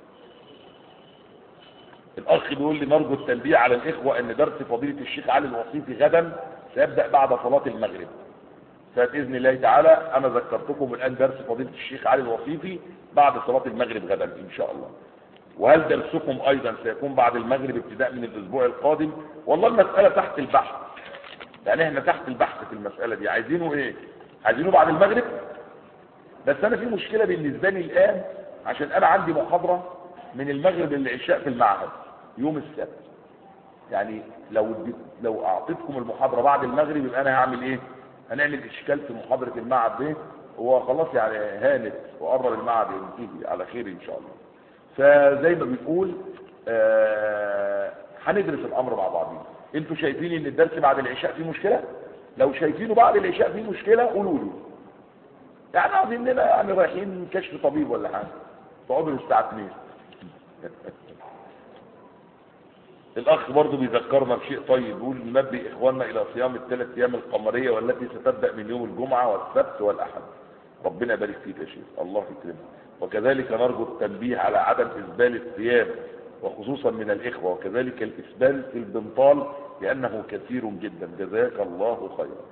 الاخ بيقول لي نرجو التنبيه على الاخوة ان درس فضيلة الشيخ علي الوصيفي غدا سيبدأ بعد صلاة المغرب. فبإذن الله تعالى انا ذكرتكم الان درس فضيلة الشيخ علي الوصيفي بعد صلاة المغرب غدا ان شاء الله. وهل درسكم ايضا سيكون بعد المغرب ابتداء من الاسبوع القادم؟ والله المسألة تحت البحث، يعني احنا تحت البحث في المسألة دي. عايزينه ايه؟ عايزينه بعد المغرب. بس انا في مشكلة بالنسبة لي الان، عشان انا عندي محاضرة من المغرب للعشاء في المعهد يوم السبت. يعني لو لو اعطيتكم المحاضرة بعد المغرب يبقى انا هعمل ايه؟ هنعمل اشكال في محاضرة المعهد دي. هو خلاص يعني هانت وقرب المعهد ينتهي على خير ان شاء الله. فزي ما بيقول آه هندرس الامر مع بعضين. انتوا شايفين ان الدرس بعد العشاء فيه مشكلة؟ لو شايفينه بعد العشاء فيه مشكلة قولوا لي. يعني عايزين لنا يعني رايحين كشف طبيب ولا حاجة، تقعدوا الساعة اتنين. الاخ برضو بيذكرنا بشيء طيب، بيقول ننبه اخواننا الى صيام الثلاث ايام القمرية والتي ستبدأ من يوم الجمعة والسبت والاحد. ربنا يبارك فيك يا شيخ، الله يكرمك. وكذلك نرجو التنبيه على عدم اسبال الثياب وخصوصا من الإخوة، وكذلك الإسبال في البنطال لأنه كثير جدا. جزاك الله خيرا.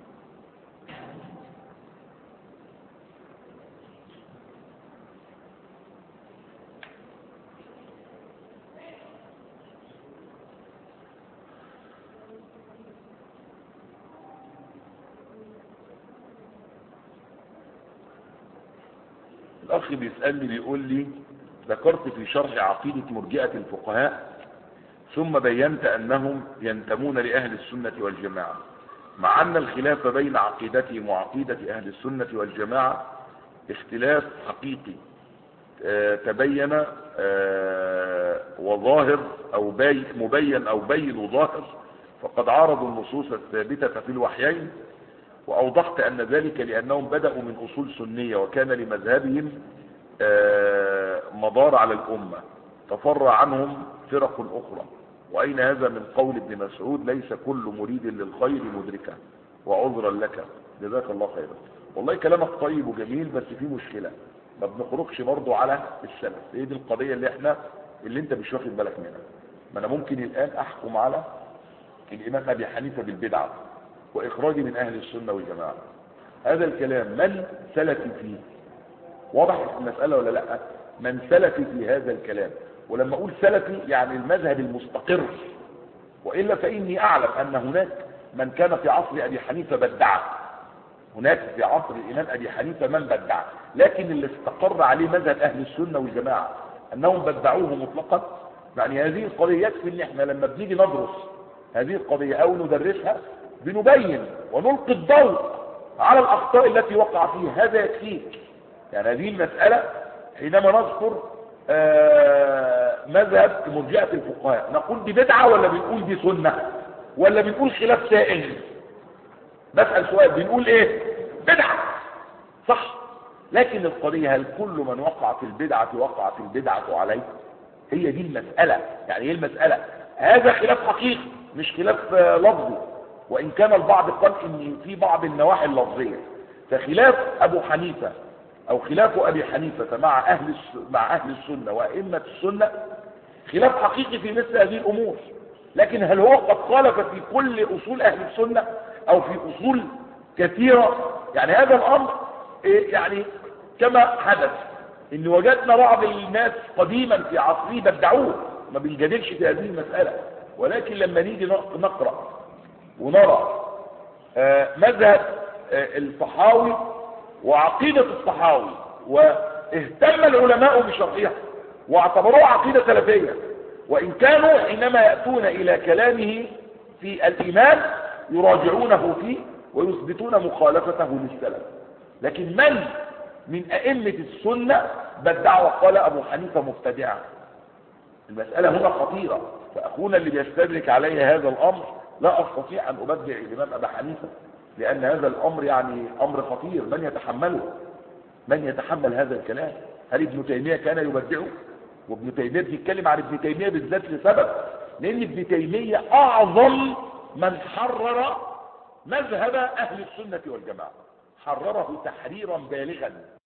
الأخ بيسألني بيقول لي: ذكرت في شرح عقيدة مرجئة الفقهاء ثم بينت أنهم ينتمون لأهل السنة والجماعة، مع أن الخلاف بين عقيدتهم وعقيدة أهل السنة والجماعة اختلاف حقيقي اه تبين اه وظاهر أو بي مبين أو بين وظاهر، فقد عارضوا النصوص الثابتة في الوحيين، وأوضحت أن ذلك لأنهم بدأوا من أصول سنية وكان لمذهبهم مدار على الأمة، تفرع عنهم فرق أخرى. وأين هذا من قول ابن مسعود: ليس كل مريد للخير مدركا وعذرا لك. جزاك الله خيرا. والله كلامك طيب وجميل، بس في مشكلة، ما بنخرجش برضو على السلف. هي دي القضية اللي احنا اللي انت مش واخد بالك منها. ما انا ممكن الآن احكم على الإمام أبي حنيفة بالبدعة وإخراجي من أهل السنة والجماعة. هذا الكلام من سلك فيه؟ واضح المسألة ولا لا؟ من سلك في هذا الكلام. ولما أقول سلفي يعني المذهب المستقر، وإلا فإني أعلم أن هناك من كان في عصر أبي حنيفة بدعه، هناك في عصر الإمام أبي حنيفة من بدعه، لكن اللي استقر عليه مذهب أهل السنة والجماعة أنهم بدعوه مطلقا. يعني هذه القضية يكفي أن احنا لما بنيجي ندرس هذه القضية أو ندرسها بنبين ونلقي الضوء على الأخطاء التي وقع فيها، هذا يكفيك. يعني هذه المسألة حينما نذكر آه مذهب مرجئة الفقهاء نقول دي بدعة ولا بنقول دي سنة ولا بنقول خلاف سائغ؟ بسأل سؤال، بنقول ايه؟ بدعة، صح؟ لكن القضية هل كل من وقع في البدعة وقع في البدعة عليه؟ هي دي المسألة. يعني ايه المسألة؟ هذا خلاف حقيقي مش خلاف آه لفظي، وإن كان البعض قال إن في بعض النواحي اللفظية. فخلاف أبو حنيفة أو خلاف أبي حنيفة مع أهل مع أهل السنة وأئمة السنة خلاف حقيقي في مثل هذه الأمور، لكن هل هو قد خالف في كل أصول أهل السنة أو في أصول كثيرة؟ يعني هذا الأمر يعني كما حدث إن وجدنا بعض الناس قديما في عصره بدعوه، ما بنجادلش في هذه المسألة، ولكن لما نيجي نقرأ ونرى آه مذهب آه الطحاوي وعقيدة الطحاوي، واهتم العلماء بشرحها واعتبروها عقيدة سلفية، وإن كانوا حينما يأتون إلى كلامه في الإيمان يراجعونه فيه ويثبتون مخالفته للسلف. لكن من من أئمة السنة بدع وقال أبو حنيفة مبتدعا؟ المسألة هنا خطيرة، فأخونا اللي بيستدرك عليه هذا الأمر لا أستطيع أن أبدع الإمام أبا حنيفة، لأن هذا الأمر يعني أمر خطير. من يتحمله؟ من يتحمل هذا الكلام؟ هل ابن تيمية كان يبدعه؟ وابن تيمية بيتكلم عن ابن تيمية بالذات لسبب، لأن ابن تيمية أعظم من حرر مذهب أهل السنة والجماعة، حرره تحريرا بالغا.